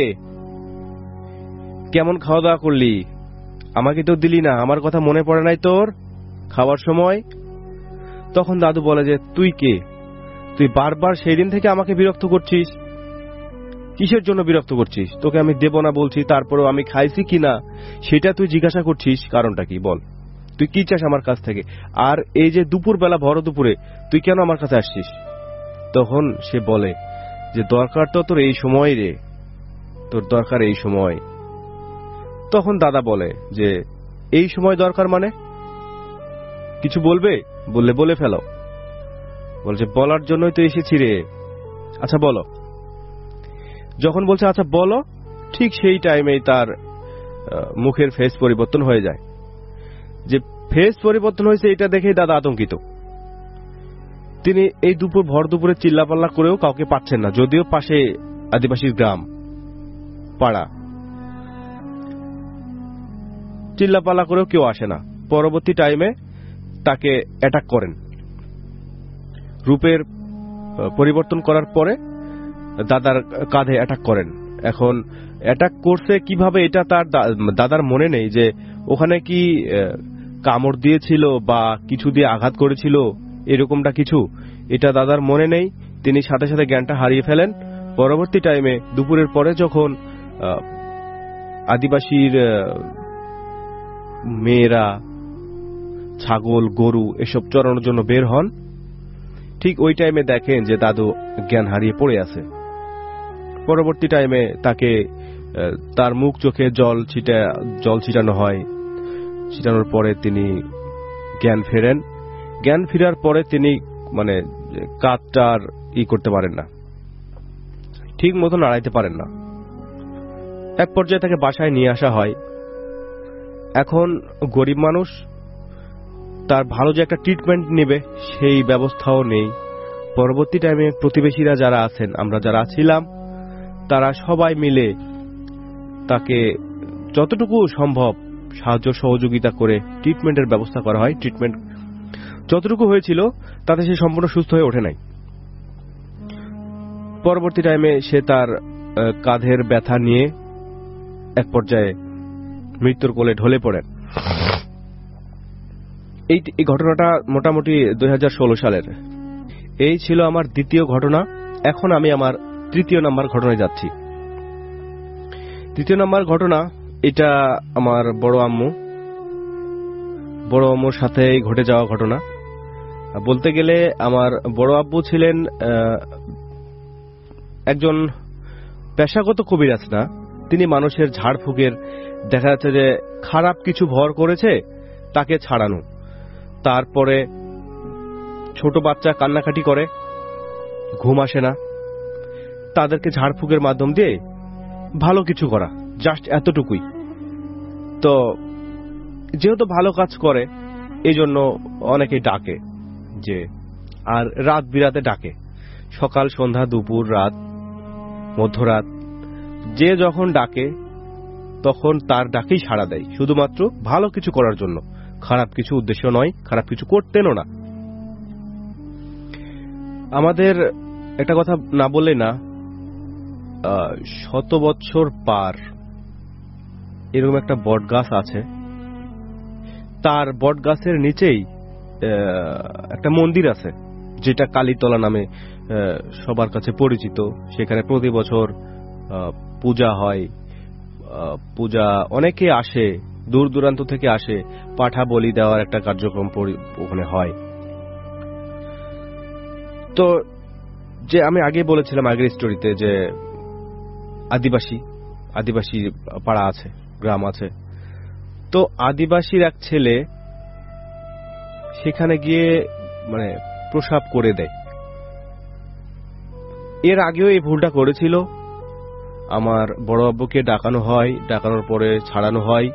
কেমন খাওয়া দাওয়া করলি, আমাকে তো দিলি না, আমার কথা মনে পড়ে নাই তোর খাওয়ার সময়? তখন দাদু বলে যে তুই কে, তুই বারবার সেই দিন থেকে আমাকে বিরক্ত করছিস, কিসের জন্য বিরক্ত করছিস? তোকে আমি দেব না বলছি, তারপরেও আমি খাইছি কিনা সেটা তুই জিজ্ঞাসা করছিস, কারণটা কি বল? তুই কি চাস আমার কাছ থেকে? আর এই যে দুপুর বেলা ভর দুপুরে তুই কেন আমার কাছে আসছিস? তখন সে বলে যে দরকার তো তোর এই সময় রে, তোর দরকার এই সময়। তখন দাদা বলে যে এই সময় দরকার মানে কিছু বলবে? বললে বলে ফেলো। বলছে বলার জন্যই তো এসেছি রে। আচ্ছা বলো। যখন বলছে আচ্ছা বলো, ঠিক সেই টাইমেই তার মুখের ফেস পরিবর্তন হয়ে যায়। যে ফেস পরিবর্তন হয়েছে এটা দেখেই দাদা আতঙ্কিত। তিনি এই দুপুর ভর দুপুরে চিল্লাপাল্লা করেও কাউকে পাচ্ছেন না, যদিও পাশে আদিবাসীর গ্রাম পাড়া, চিল্লাপাল্লা করেও কেউ আসে না। পরবর্তী টাইমে তাকে অ্যাটাক করেন। রূপের পরিবর্তন করার পরে দাদার কাঁধে অ্যাটাক করেন। এখন অ্যাটাক করছে কিভাবে এটা তার দাদার মনে নেই, যে ওখানে কি কামড় দিয়েছিল বা কিছু দিয়ে আঘাত করেছিল এরকমটা কিছু, এটা দাদার মনে নেই। তিনি সাথে সাথে জ্ঞানটা হারিয়ে ফেলেন। পরবর্তী টাইমে দুপুরের পরে যখন আদিবাসীর মেয়েরা ছাগল গরু এসব চড়ানোর জন্য বের হন, ঠিক ওই টাইমে দেখেন যে দাদু জ্ঞান হারিয়ে পড়ে আছে। পরবর্তী টাইমে তাকে তার মুখ চোখে জল ছিটা জল ছিটানো হয়। ছিটানোর পরে তিনি জ্ঞান ফেরেন। জ্ঞান ফেরার পরে তিনি মানে কাঁধটার ই করতে পারেন না, ঠিক মতো নাড়াইতে পারেন না। এক পর্যায়ে তাকে বাসায় নিয়ে আসা হয়। এখন গরিব মানুষ, তার ভালো যে একটা ট্রিটমেন্ট নেবে সেই ব্যবস্থাও নেই। পরবর্তী টাইমে প্রতিবেশীরা যারা আছেন, আমরা যারা ছিলাম, তারা সবাই মিলে তাকে যতটুকু সম্ভব সাহায্য সহযোগিতা করে ট্রিটমেন্টের ব্যবস্থা করা হয়। ট্রিটমেন্ট যতটুকু হয়েছিল তাতে সে সম্পূর্ণ সুস্থ হয়ে ওঠে নাই। পরবর্তী টাইমে সে তার কাঁধের ব্যথা নিয়ে এক পর্যায়ে মৃত্যুর কোলে ঢলে পড়েন। এই ঘটনাটা মোটামুটি দুই হাজার ষোলো সালের। এই ছিল আমার দ্বিতীয় ঘটনা। এখন আমি আমার তৃতীয় নাম্বার ঘটনায় যাচ্ছি। তৃতীয় নাম্বার ঘটনা, এটা আমার বড় আম্মু বড় আম্মুর সাথে ঘটে যাওয়া ঘটনা। বলতে গেলে আমার বড় আব্বু ছিলেন একজন পেশাগত কবিরাজ না, তিনি মানুষের ঝাড়ফুঁকের, দেখা যাচ্ছে যে খারাপ কিছু ভর করেছে তাকে ছাড়ানো, তারপরে ছোট বাচ্চা কান্নাকাটি করে, ঘুম আসে না, তাদেরকে ঝাড়ফুঁকের মাধ্যম দিয়ে ভালো কিছু করা, জাস্ট এতটুকুই। তো যেহেতু ভালো কাজ করে এই জন্য অনেকেই ডাকে যে, আর রাত বিরাতে ডাকে, সকাল সন্ধ্যা দুপুর রাত মধ্যরাত, যে যখন ডাকে তখন তার ডাকেই সাড়া দেয়, শুধুমাত্র ভালো কিছু করার জন্য, খারাপ কিছু উদ্দেশ্য নয়, খারাপ কিছু করতেনও না। আমাদের একটা কথা না বললে না, শত বছর পার এরকম একটা বট গাছ আছে, তার বট গাছের নিচেই একটা মন্দির আছে যেটা কালীতলা নামে সবার কাছে পরিচিত। সেখানে প্রতি বছর পূজা হয়, পূজা অনেকে আসে, দূর দূরান্ত থেকে আসে, পাঠা বলি দেওয়ার একটা কার্যক্রম ওখানে হয়। তো যে আমি আগে বলেছিলাম আগের স্টোরিতে যে আদিবাসী আদিবাসী পাড়া আছে, গ্রাম আছে, তো আদিবাসীর এক ছেলে সেখানে গিয়ে মানে প্রসাব করে দেয়। এর আগেও এই ভুলটা করেছিল। আমার বড় আব্বুকে ডাকানো হয়, ডাকানোর পরে ছাড়ানো হয়,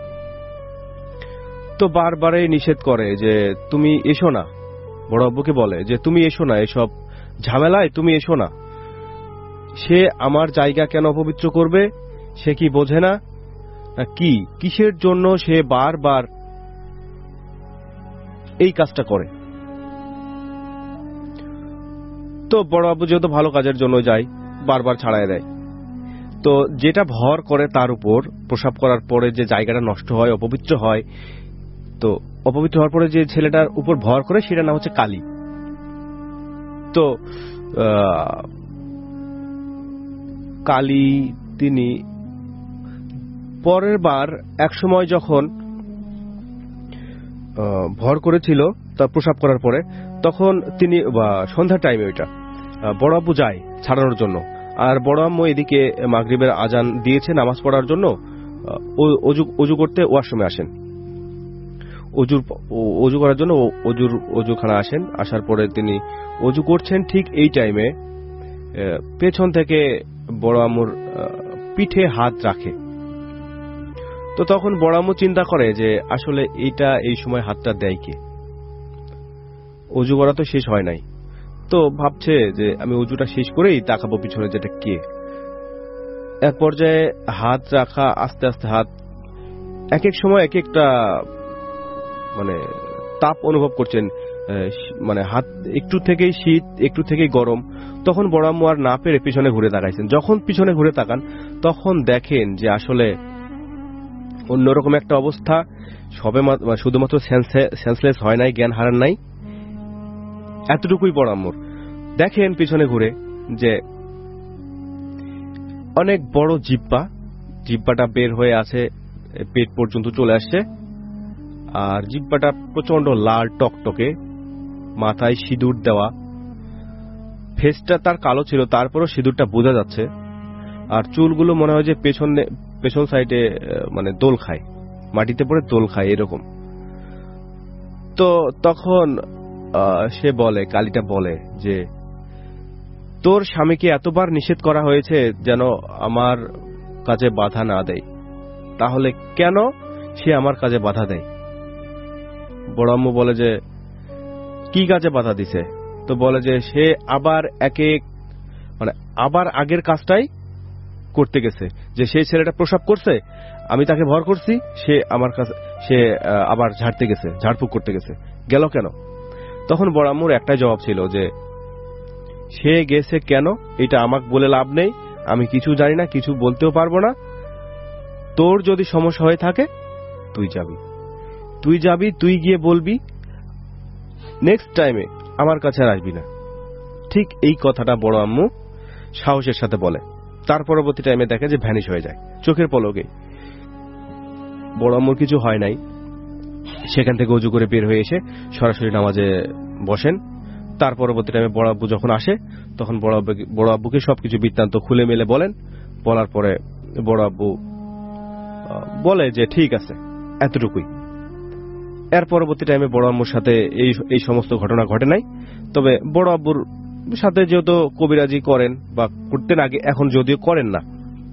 তো বারবারে নিষেধ করে যে তুমি এসো না। বড় আব্বুকে বলে যে তুমি এসো না, এসব ঝামেলায় তুমি এসো না। সে আমার জায়গা কেন অপবিত্র করবে, সে কি বোঝে না কি কিসের জন্য সে বারবার এই কাজটা করে? তো বড় আব্বু যেহেতু ভালো কাজের জন্য যায়, বারবার ছাড়াই দেয়। তো যেটা ভর করে তার উপর, প্রসাব করার পরে যে জায়গাটা নষ্ট হয়, অপবিত্র হয়, তো অপবিত্র হওয়ার পরে যে ছেলেটার উপর ভর করে সেটার নাম হচ্ছে কালী। তো কালী তিনি পরের বার এক সময় যখন ভর করেছিল তা প্রসাব করার পরে, তখন তিনি সন্ধ্যার টাইমে ওইটা বড় আব্বু যায় ছাড়ানোর জন্য, আর বড় আম্মু এদিকে মাগরিবের আজান দিয়েছে নামাজ পড়ার জন্য, অজু করতে ওয়াশরুমে আসেন, অজুর অজু করার জন্য অজুর অজুখানা আসেন। আসার পরে তিনি অজু করছেন, ঠিক এই টাইমে পেছন থেকে বড় আম্মুর পিঠে হাত রাখে। তো তখন বড় আম্মু চিন্তা করে যে আসলে এইটা এই সময় হাতটা দেয় কে, অজু করা তো শেষ হয় নাই, তো ভাবছে যে আমি অজুটা শেষ করেই তাকাবো পিছনে যেটা কে। এক পর্যায়ে হাত রাখা, আস্তে আস্তে হাত এক এক সময় এক একটা মানে তাপ অনুভব করছেন, মানে হাত একটু থেকেই শীত, একটু থেকেই গরম। তখন বড় আম্মু আর না পেরে পিছনে ঘুরে তাকাইছেন। যখন পিছনে ঘুরে তাকান তখন দেখেন যে আসলে অন্যরকম একটা অবস্থা, সবে শুধুমাত্র সেন্সলেস হয় নাই, জ্ঞান হারান নাই, এতটুকুই বড় আম্মুর। দেখেন পিছনে ঘুরে যে অনেক বড় জিহ্বা, জিহ্বাটা বের হয়ে আছে, পেট পর্যন্ত চলে আসছে, আর জিহ্বাটা প্রচন্ড লাল টকটকে, মাথায় সিঁদুর দেওয়া, ফেসটা তার কালো ছিল তারপরও সিঁদুরটা বোঝা যাচ্ছে, আর চুলগুলো মনে হয় যে পেছনে পেছন সাইডে মানে দোল খায়, মাটিতে পড়ে দোল খায় এরকম। তো তখন সে বলে, কালীটা বলে যে তোর স্বামীকে এতবার নিষেধ করা হয়েছে যেন আমার কাজে বাধা না দেয়, তাহলে কেন সে আমার কাজে বাধা দেয়? বড় আম্মু বলে যে কি কাজে বাধা দিছে? তো বলে যে সে আবার একে মানে আবার আগের কাজটাই করতে গেছে, যে সেই ছেলেটা প্রসাব করছে, আমি তাকে ভর করছি, সে আমার কাছে সে আবার ঝাড়তে গেছে, ঝাড়ফুঁক করতে গেছে, গেল কেন? তখন বড় আম্মুর একটাই জবাব ছিল যে সে গেছে কেন এটা আমাকে বলে লাভ নেই, আমি কিছু জানি না, কিছু বলতেও পারবো না। তোর যদি সমস্যা হয়ে থাকে তুই যাবি, তুই যাবি, তুই গিয়ে বলবি, নেক্সট টাইমে আমার কাছে আর আসবি না। ঠিক এই কথাটা বড় আম্মু সাহসের সাথে বলে। তার পরবর্তী টাইমে দেখে যে ভ্যানিশ হয়ে যায় চোখের পলকে। বড় আম্মুর কিছু হয় নাই, সেখান থেকে ওযু করে বের হয়ে এসে সরাসরি নামাজে বসেন। তার পরবর্তী টাইমে বড় আব্বু যখন আসে তখন বড় আব্বু বড় আব্বুকে সবকিছু বৃত্তান্ত খুলে মেলে বলেন। বলার পরে বড় আব্বু বলে যে ঠিক আছে, এতটুকুই। এর পরবর্তী টাইমে বড় আম্মুর সাথে এই এই সমস্ত ঘটনা ঘটে নাই। তবে বড় আব্বুর সাথে যেহেতু কবিরাজি করেন বা করতেন আগে, এখন যদিও করেন না।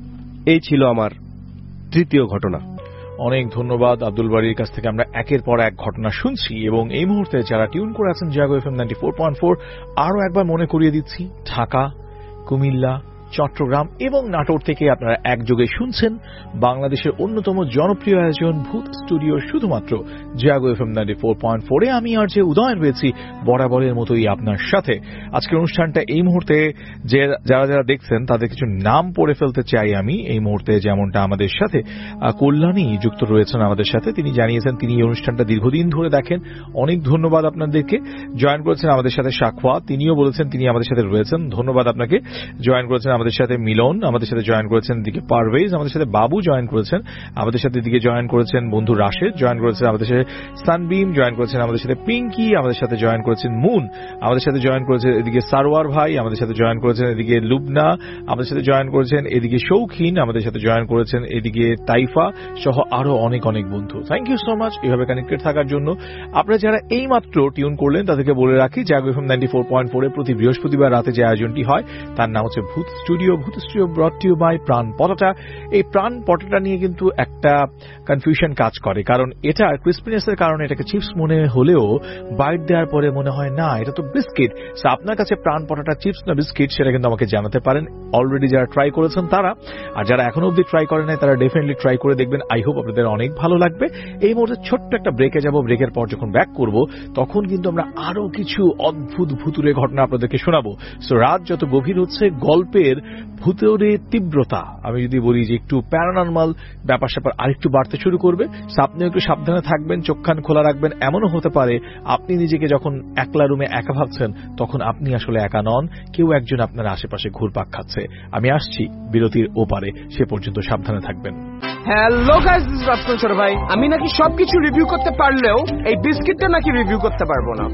এই ছিল আমার তৃতীয় ঘটনা। অনেক ধন্যবাদ আব্দুল বারীর কাছ থেকে আমরা একের পর এক ঘটনা শুনছি, এবং এই মুহূর্তে যারা টিউন করে আছেন Jago FM ninety four point four, আরো একবার মনে করিয়ে দিচ্ছি, ঢাকা, কুমিল্লা, চট্টগ্রাম এবং নাটোর থেকে আপনারা একযোগে শুনছেন বাংলাদেশের অন্যতম জনপ্রিয় আয়োজন ভূত স্টুডিও, শুধুমাত্র Jago FM ninety four point four এ। আমি আর যে উদয়ন রয়েছি বরাবরের মতোই আপনার সাথে। আজকের অনুষ্ঠানটা এই মুহূর্তে যে যারা যারা দেখছেন তাদের কিছু নাম পড়ে ফেলতে চাই আমি এই মুহূর্তে। যেমনটা আমাদের সাথে কল্যাণী যুক্ত রয়েছেন আমাদের সাথে, তিনি জানিয়েছেন তিনি এই অনুষ্ঠানটা দীর্ঘদিন ধরে দেখেন। অনেক ধন্যবাদ আপনাদেরকে। জয়েন করেছেন আমাদের সাথে সাকওয়া, তিনিও বলেছেন তিনি আমাদের সাথে রয়েছেন, ধন্যবাদ আপনাকে। জয়েন করেছেন আমাদের সাথে মিলন, আমাদের সাথে জয়েন করেছেন এদিকে পারভেজ, আমাদের সাথে বাবু জয়েন করেছেন, আমাদের সাথে এদিকে জয়েন করেছেন বন্ধু রাশেদ, জয়েন করেছেন আমাদের সাথে সানবিম, জয়েন করেছেন আমাদের সাথে পিঙ্কি, আমাদের সাথে জয়েন করেছেন মুন, আমাদের সাথে জয়েন করেছেন এদিকে সারোয়ার ভাই, আমাদের সাথে জয়েন করেছেন এদিকে লুবনা, আমাদের সাথে জয়েন করেছেন এদিকে শৌখিন, আমাদের সাথে জয়েন করেছেন এদিকে তাইফা সহ আরো অনেক অনেক বন্ধু। থ্যাংক ইউ সো মাচ এভাবে কানেক্টেড থাকার জন্য। আপনারা যারা এই মাত্র টিউন করলেন তাদেরকে বলে রাখি, Jago FM ninety four point four এ প্রতি বৃহস্পতিবার রাতে যে আয়োজনটি হয় তার নাম হচ্ছে ভূত স্টুডিও। ভূত studio brought to you by Pran Potata. এই প্রাণ পটাটা নিয়ে কিন্তু একটা কনফিউশন কাজ করে, কারণ এটা ক্রিসপিনেসের কারণে এটাকে চিপস মনে হলেও বাইট দেওয়ার পরে মনে হয় না এটা তো বিস্কিট। আপনার কাছে প্রাণ পটাটা চিপস না বিস্কিট সেটা কিন্তু আমাকে জানাতে পারেন। অলরেডি যারা ট্রাই করেছেন তারা, আর যারা এখনো অব্দি ট্রাই করেন নাই তারা ডেফিনেটলি ট্রাই করে দেখবেন। আই হোপ আপনাদের অনেক ভালো লাগবে। এই মুহূর্তে ছোট্ট একটা ব্রেকে যাব, ব্রেকের পর যখন ব্যাক করব তখন কিন্তু আমরা আরো কিছু অদ্ভুত ভুতুরে ঘটনা আপনাদেরকে শোনাবো। সো রাত যত গভীর হচ্ছে গল্পের ভূতের তীব্রতা, আমি যদি বলি যে একটু প্যারানরমাল ব্যাপার স্যাপার আরেকটু বাড়তে শুরু করবে। আপনিও একটু সাবধানে থাকবেন, চোখ কান খোলা রাখবেন। এমনও হতে পারে আপনি নিজেকে যখন একলা রুমে একা ভাবছেন তখন আপনি আসলে একা নন, কেউ একজন আপনার আশেপাশে ঘুরপাক খাচ্ছে। আমি আসছি বিরতির ওপারে, সে পর্যন্ত সাবধানে থাকবেন। Hello guys, this is Rafsan ছোট ভাই। আমি নাকি সবকিছু রিভিউ করতে পারলেও এই বিস্কিটটা নাকি রিভিউ করতে পারবো না।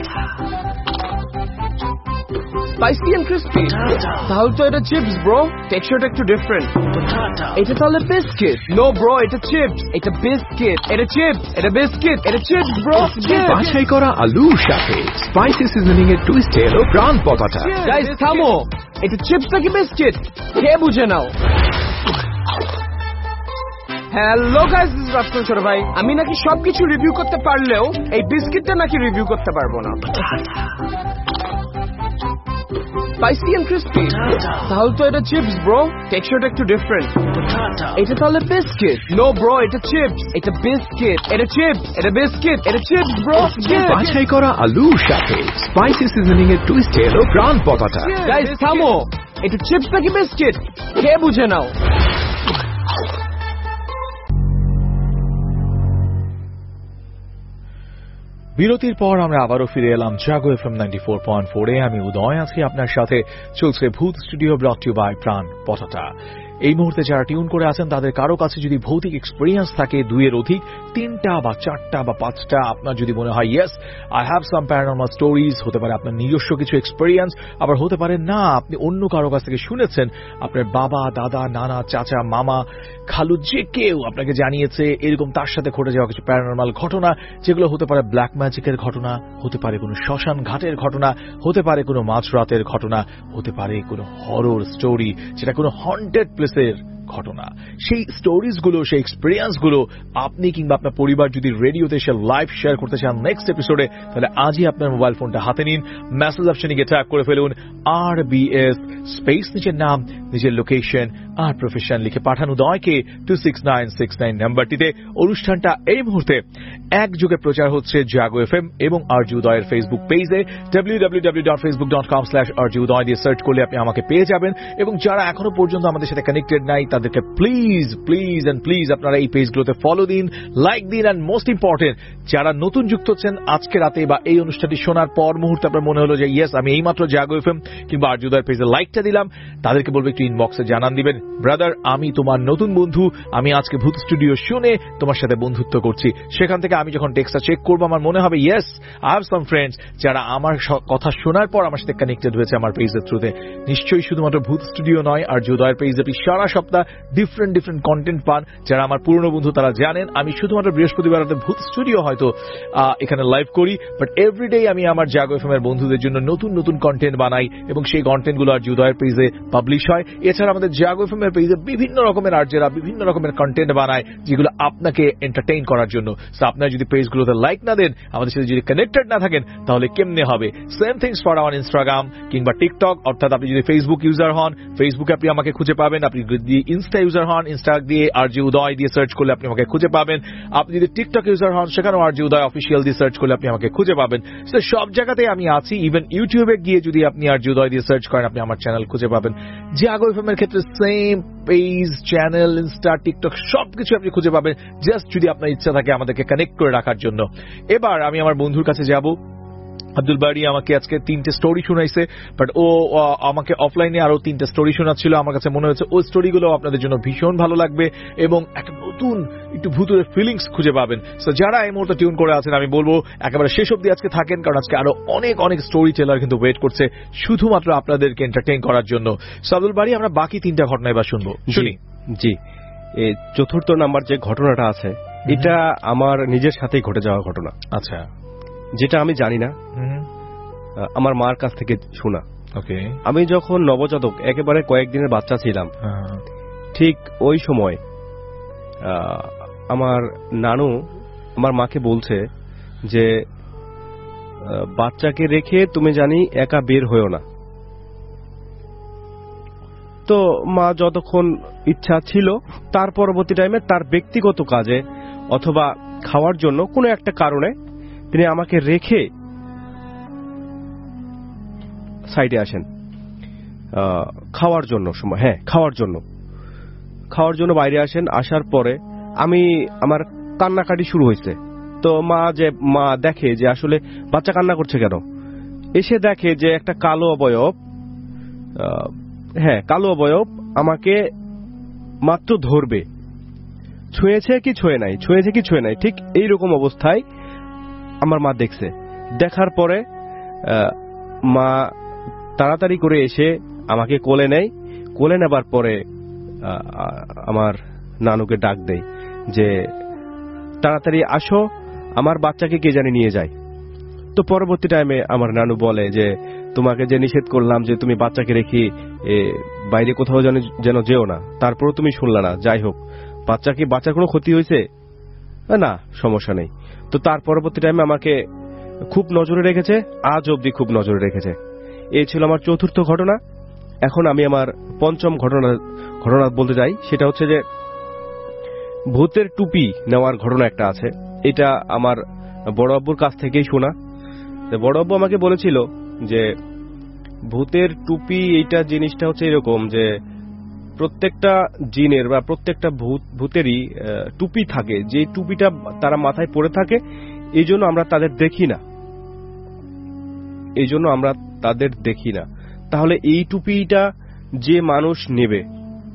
স্পাইসি এন্ড ক্রিস্পি, তাহলে তো এটা চিপস ব্রো, টেক্সচারটা একটু ডিফারেন্ট। এটা তাহলে বিস্কিট? নো ব্রো, এটা চিপস। এটা বিস্কিট, এটা চিপস, এটা বিস্কিট, এটা চিপস ব্রো। বাছাই করা আলুর সাথে স্পাইসি সিজনিং এর টুইস্টে এলো প্রাণ পটাটা। গাইস থামো, এটা চিপস নাকি বিস্কিট কে বুঝে নাও। Hello guys, this is Rafsan ছোট ভাই। আমি নাকি সবকিছু রিভিউ করতে পারলেও এই বিস্কিটটা নাকি রিভিউ করতে পারবো না। স্পাইসি এন্ড ক্রিস্পি, তাহলে তো এটা চিপস ব্রো, টেক্সচারটা একটু ডিফারেন্ট। এটা তাহলে বিস্কিট? নো ব্রো, এটা চিপস। এটা বিস্কিট, এটা চিপস, এটা বিস্কিট, এটা চিপস ব্রো। বাছাই করা আলুর সাথে স্পাইসি সিজনিং এর টুইস্টে এলো প্রাণ পটাটা। গাইস থামো, এটা চিপস নাকি বিস্কিট কে বুঝে নাও। বিরতির পর আমরা আবারও ফিরে এলাম Jago FM ninety four point four এ। আমি উদয় আছি আপনার সাথে। চলছে ভূত studio brought to you by Pran Potata. এই মুহূর্তে যারা টিউন করে আছেন তাদের কারো কাছে যদি ভৌতিক এক্সপিরিয়েন্স থাকে দুইয়ের অধিক, তিনটা বা চারটা বা পাঁচটা, আপনার যদি মনে হয় yes I have some paranormal stories, হতে পারে আপনার নিজস্ব কিছু এক্সপিরিয়েন্স, আবার হতে পারে না আপনি অন্য কারো কাছ থেকে শুনেছেন, আপনার বাবা, দাদা, নানা, চাচা, মামা, খালু যে কেউ আপনাকে জানিয়েছে এরকম তার সাথে ঘটে যাওয়া কিছু প্যারানর্মাল ঘটনা, যেগুলো হতে পারে ব্ল্যাক ম্যাজিকের ঘটনা, হতে পারে কোনো শ্মশান ঘাটের ঘটনা, হতে পারে কোনো মাঝরাতের ঘটনা, হতে পারে কোনো হরর স্টোরি, যেটা কোনো হন্টেড প্লেসের ঘটনা। সেই স্টোরিজগুলো, সেই এক্সপিরিয়েন্সগুলো আপনি কিংবা আপনার পরিবার যদি রেডিওতে এসে লাইভ শেয়ার করতে চান নেক্সট এপিসোডে, তাহলে আজই আপনার মোবাইল ফোনটা হাতে নিন, মেসেজ অপশনে গিয়ে ট্যাপ করে ফেলুন আর বি এস স্পেস, নিজের নাম, নিজের লোকেশন আর প্রফেশন লিখে পাঠানো দয়কে two six nine six nine নাম্বারটিতে। অনুষ্ঠানটা এই মুহূর্তে একযোগে প্রচার হচ্ছে জাগো এফ এম এবং আরজি উদয়ের ফেসবুক পেজে W W W dot Facebook dot com slash RJ Uday দিয়ে সার্চ করলে আপনি আমাকে পেয়ে যাবেন। এবং যারা এখনো পর্যন্ত আমাদের সাথে কানেক্টেড নাই তাদেরকে প্লিজ প্লিজ অ্যান্ড প্লিজ আপনারা এই পেজগুলোতে ফলো দিন, লাইক দিন, অ্যান্ড মোস্ট ইম্পর্টেন্ট যারা নতুন যুক্ত হচ্ছেন আজকে রাতে বা এই অনুষ্ঠানটি শোনার পর মুহূর্তে আপনার মনে হলো যে ইয়েস আমি এইমাত্র জাগো এফ এম কিংবা আরজি উদয়ের পেজে লাইকটা দিলাম, তাদেরকে বলবো একটু ইনবক্সে জানান দিবেন, ব্রাদার আমি তোমার নতুন বন্ধু, আমি আজকে ভূত স্টুডিও শুনে তোমার সাথে বন্ধুত্ব করছি। সেখান থেকে আমি যখন টেক্সটটা চেক করবো আমার মনে হবে yes I have some friends যারা আমার কথা শোনার পর আমার সাথে কানেক্টেড হয়েছে আমার পেজের থ্রুতে। নিশ্চয়ই শুধুমাত্র ভূত স্টুডিও নয়, আরজি উদয়ের পেজে আপনি সারা সপ্তাহ ডিফারেন্ট ডিফারেন্ট কন্টেন্ট পান। যারা আমার পুরনো বন্ধু তারা জানেন আমি শুধুমাত্র বৃহস্পতিবার রাতে ভূত স্টুডিও হয়তো এখানে লাইভ করি, বাট এভরিডে আমি আমার জাগো এফএম এর বন্ধুদের জন্য নতুন নতুন কন্টেন্ট বানাই এবং সেই কন্টেন্টগুলো আরজি উদয়ের পেজে পাবলিশ হয়। এছাড়া আমাদের জাগো এফএম এর পেজে বিভিন্ন রকমের আরজেরা বিভিন্ন রকমের কন্টেন্ট বানায় যেগুলো আপনাকে এন্টারটেইন করার জন্য। সো আপনারা যদি পেজগুলোতে লাইক না দেন, আমাদের সাথে যদি কানেক্টেড না থাকেন, তাহলে কেমনে হবে? Same things for our Instagram কিংবা টিকটক, অর্থাৎ আপনি যদি ফেসবুক ইউজার হন, ফেসবুকে আপনি আমাকে খুঁজে পাবেন। আপনি যদি ইনস্টা ইউজার হন, ইনস্টা দিয়ে আরজি উদয় দিয়ে সার্চ করলে আপনি আমাকে খুঁজে পাবেন। আপনি যদি টিকটক ইউজার হন, সেখানেও আরজি উদয় অফিসিয়াল দিয়ে সার্চ করলে আপনি আমাকে খুঁজে পাবেন। সো সব জায়গাতে আমি আছি। ইভেন ইউটিউবে গিয়ে যদি আপনি আরজি উদয় দিয়ে সার্চ করেন, আপনি আমার চ্যানেল খুঁজে পাবেন। জাগো এফএম এর ক্ষেত্রে same page, channel, insta, TikTok সবকিছু আপনি খুঁজে পাবেন, জাস্ট যদি আপনার ইচ্ছা থাকে আমাদেরকে কানেক্ট করে রাখার জন্য। এবার আমি আমার বন্ধুর কাছে যাব। আব্দুল বাড়ি আমাকে আজকে তিনটে স্টোরি শোনাইছে, বাট ও আমাকে অফলাইনে আরো তিনটে স্টোরি শোনাচ্ছিল। আমার কাছে মনে হচ্ছে ওই স্টোরিগুলো আপনাদের জন্য ভীষণ ভালো লাগবে এবং একটা নতুন একটু ভূতের ফিলিংস খুঁজে পাবেন। সো যারা এই মুহূর্তে টিউন করে আছেন আমি বলবো একেবারে শেষ অব্দি আজকে থাকেন, কারণ আজকে আরো অনেক অনেক স্টোরি টেলার কিন্তু ওয়েট করছে শুধুমাত্র আপনাদেরকে এন্টারটেইন করার জন্য। সো আব্দুল বাড়ি আমরা বাকি তিনটা ঘটনা এবার শুনবো। শুনি। জি, এই চতুর্থ নাম্বার যে ঘটনাটা আছে এটা আমার নিজের সাথেই ঘটে যাওয়া ঘটনা। আচ্ছা, যেটা আমি জানি না, আমার মার কাছ থেকে শোনা। ওকে। আমি যখন নবজাতক একেবারে কয়েকদিনের বাচ্চা ছিলাম, ঠিক ওই সময় আমার নানু আমার মাকে বলছে যে বাচ্চাকে রেখে তুমি জানি একা বের হয়েও না। তো মা যতক্ষণ ইচ্ছা ছিল, তার পরবর্তী টাইমে তার ব্যক্তিগত কাজে অথবা খাওয়ার জন্য কোনো একটা কারণে তিনি আমাকে রেখে সাইডে আসেন খাওয়ার জন্য সময় হ্যাঁ খাওয়ার জন্য খাওয়ার জন্য বাইরে আসেন। আসার পরে আমি আমার কান্নাকাটি শুরু হয়েছে। তো মা যে মা দেখে যে আসলে বাচ্চা কান্না করছে কেন, এসে দেখে যে একটা কালো অবয়ব, হ্যাঁ কালো অবয়ব আমাকে মাত্র ধরবে, ছুঁয়েছে কি ছুঁয়ে নাই, ছুঁয়েছে কি ছুঁয়ে নাই, ঠিক এইরকম অবস্থায় আমার মা দেখছে। দেখার পরে মা তাড়াতাড়ি করে এসে আমাকে কোলে নেয়। কোলে নেবার পরে আমার নানুকে ডাক দেয় যে তাড়াতাড়ি আসো, আমার বাচ্চাকে কে জানি নিয়ে যায়। তো পরবর্তী টাইমে আমার নানু বলে যে তোমাকে যে নিষেধ করলাম যে তুমি বাচ্চাকে রেখে বাইরে কোথাও যেন যেন যেও না, তারপরও তুমি শুনলা না। যাই হোক, বাচ্চা কি বাচ্চার কোনো ক্ষতি হয়েছে? না, সমস্যা নেই। তো তার পরবর্তী টাইমে আমাকে খুব নজরে রেখেছে, আজ অবধি খুব নজরে রেখেছে। এই ছিল আমার চতুর্থ ঘটনা। এখন আমি আমার পঞ্চম ঘটনা ঘটনা বলতে চাই। সেটা হচ্ছে যে ভূতের টুপি নেওয়ার ঘটনা একটা আছে। এটা আমার বড় আব্বুর কাছ থেকেই শোনা। বড় আব্বু আমাকে বলেছিল যে ভূতের টুপি এইটা জিনিসটা হচ্ছে এরকম যে প্রত্যেকটা জিনের বা প্রত্যেকটা ভূত ভূতেরই টুপি থাকে, যে টুপিটা তারা মাথায় পরে থাকে, এই জন্য আমরা তাদের দেখি না এই জন্য আমরা তাদের দেখি না। তাহলে এই টুপিটা যে মানুষ নেবে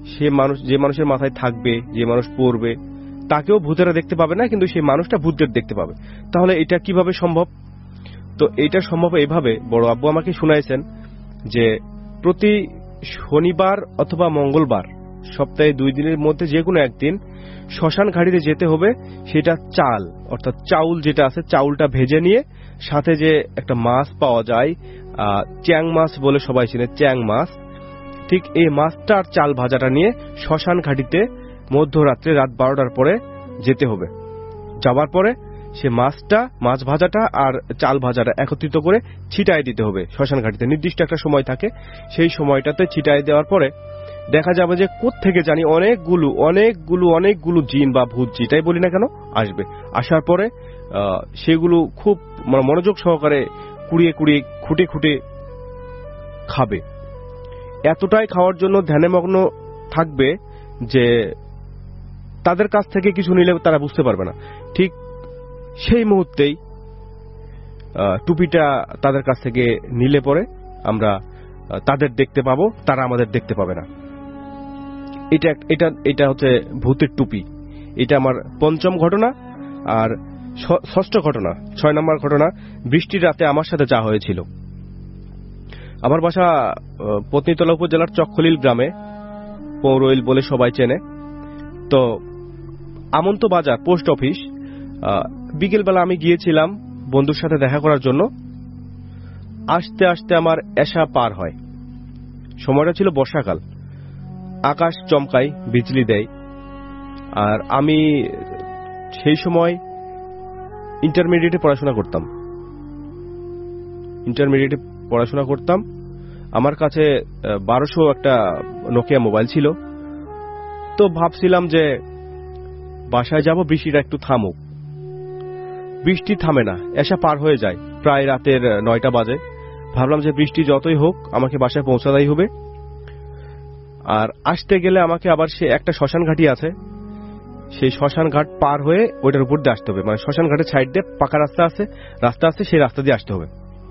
সে মানুষ যে মানুষের মাথায় থাকবে, যে মানুষ পড়বে, তাকেও ভূতেরা দেখতে পাবে না, কিন্তু সেই মানুষটা ভূতদের দেখতে পাবে। তাহলে এটা কিভাবে সম্ভব? তো এটা সম্ভব এইভাবে, বড় আব্বু আমাকে শুনাইছেন যে প্রতি শনিবার অথবা মঙ্গলবার সপ্তাহে দুই দিনের মধ্যে যে কোনো একদিন শ্মশান ঘাটিতে যেতে হবে। সেটা চাল অর্থাৎ চাউল যেটা আছে, চাউলটা ভেজে নিয়ে সাথে যে একটা মাছ পাওয়া যায়, চ্যাং মাছ বলে সবাই চিনে, চ্যাং মাছ, ঠিক এই মাছটা আর চাল ভাজাটা নিয়ে শ্মশান ঘাটিতে মধ্যরাত্রে রাত বারোটার পরে যেতে হবে। যাবার পরে সে মাছটা, মাছ ভাজাটা আর চাল ভাজাটা একত্রিত করে ছিটায় দিতে হবে শ্মশান ঘাটিতে। নির্দিষ্ট একটা সময় থাকে, সেই সময়টাতে ছিটায় দেওয়ার পরে দেখা যাবে যে কোত্থেকে জানি অনেকগুলো অনেকগুলো অনেকগুলো জিন বা ভূত, যেটাই বলি না কেন, আসবে। আসার পরে সেগুলো খুব মনোযোগ সহকারে কুড়িয়ে কুড়িয়ে খুঁটে খুঁটে খাবে। এতটাই খাওয়ার জন্য ধ্যানমগ্ন থাকবে যে তাদের কাছ থেকে কিছু নিলে তারা বুঝতে পারবে না। ঠিক সেই মুহূর্তেই টুপিটা তাদের কাছ থেকে নিলে পরে আমরা তাদের দেখতে পাবো, তারা আমাদের দেখতে পাবে না। এটা এটা এটা হচ্ছে ভূতের টুপি। এটা আমার পঞ্চম ঘটনা। আর ষষ্ঠ ঘটনা, ছয় নম্বর ঘটনা, বৃষ্টির রাতে আমার সাথে যা হয়েছিল। আমার বাসা পত্নীতলা উপজেলার চকখলিল গ্রামে, পৌরইল বলে সবাই চেনে। তো আমন্ত বাজার পোস্ট অফিস, বিকেলবেলা আমি গিয়েছিলাম বন্ধুর সাথে দেখা করার জন্য। আসতে আসতে আমার এশা পার হয়। সময়টা ছিল বর্ষাকাল, আকাশ চমকায়, বিজলি দেয়। আর আমি সেই সময় ইন্টারমিডিয়েটে পড়াশোনা করতাম ইন্টারমিডিয়েটে পড়াশোনা করতাম আমার কাছে বারোশো একটা নোকিয়া মোবাইল ছিল। তো ভাবছিলাম যে বাসায় যাব, বৃষ্টিটা একটু থামুক। বৃষ্টি থামে না, এসা পার হয়ে যায়, প্রায় রাতের নয়টা বাজে। ভাবলাম যে বৃষ্টি যতই হোক আমাকে বাসায় পৌঁছাতেই হবে। আর আসতে গেলে আমাকে আবার সে একটা শ্মশান ঘাটি আছে, সেই শ্মশান ঘাট পার হয়ে ওইটার উপর দিয়ে আসতে হবে। মানে শ্মশান ঘাটের সাইড দিয়ে পাকা রাস্তা আছে, রাস্তা আছে, সেই রাস্তা দিয়ে আসতে হবে।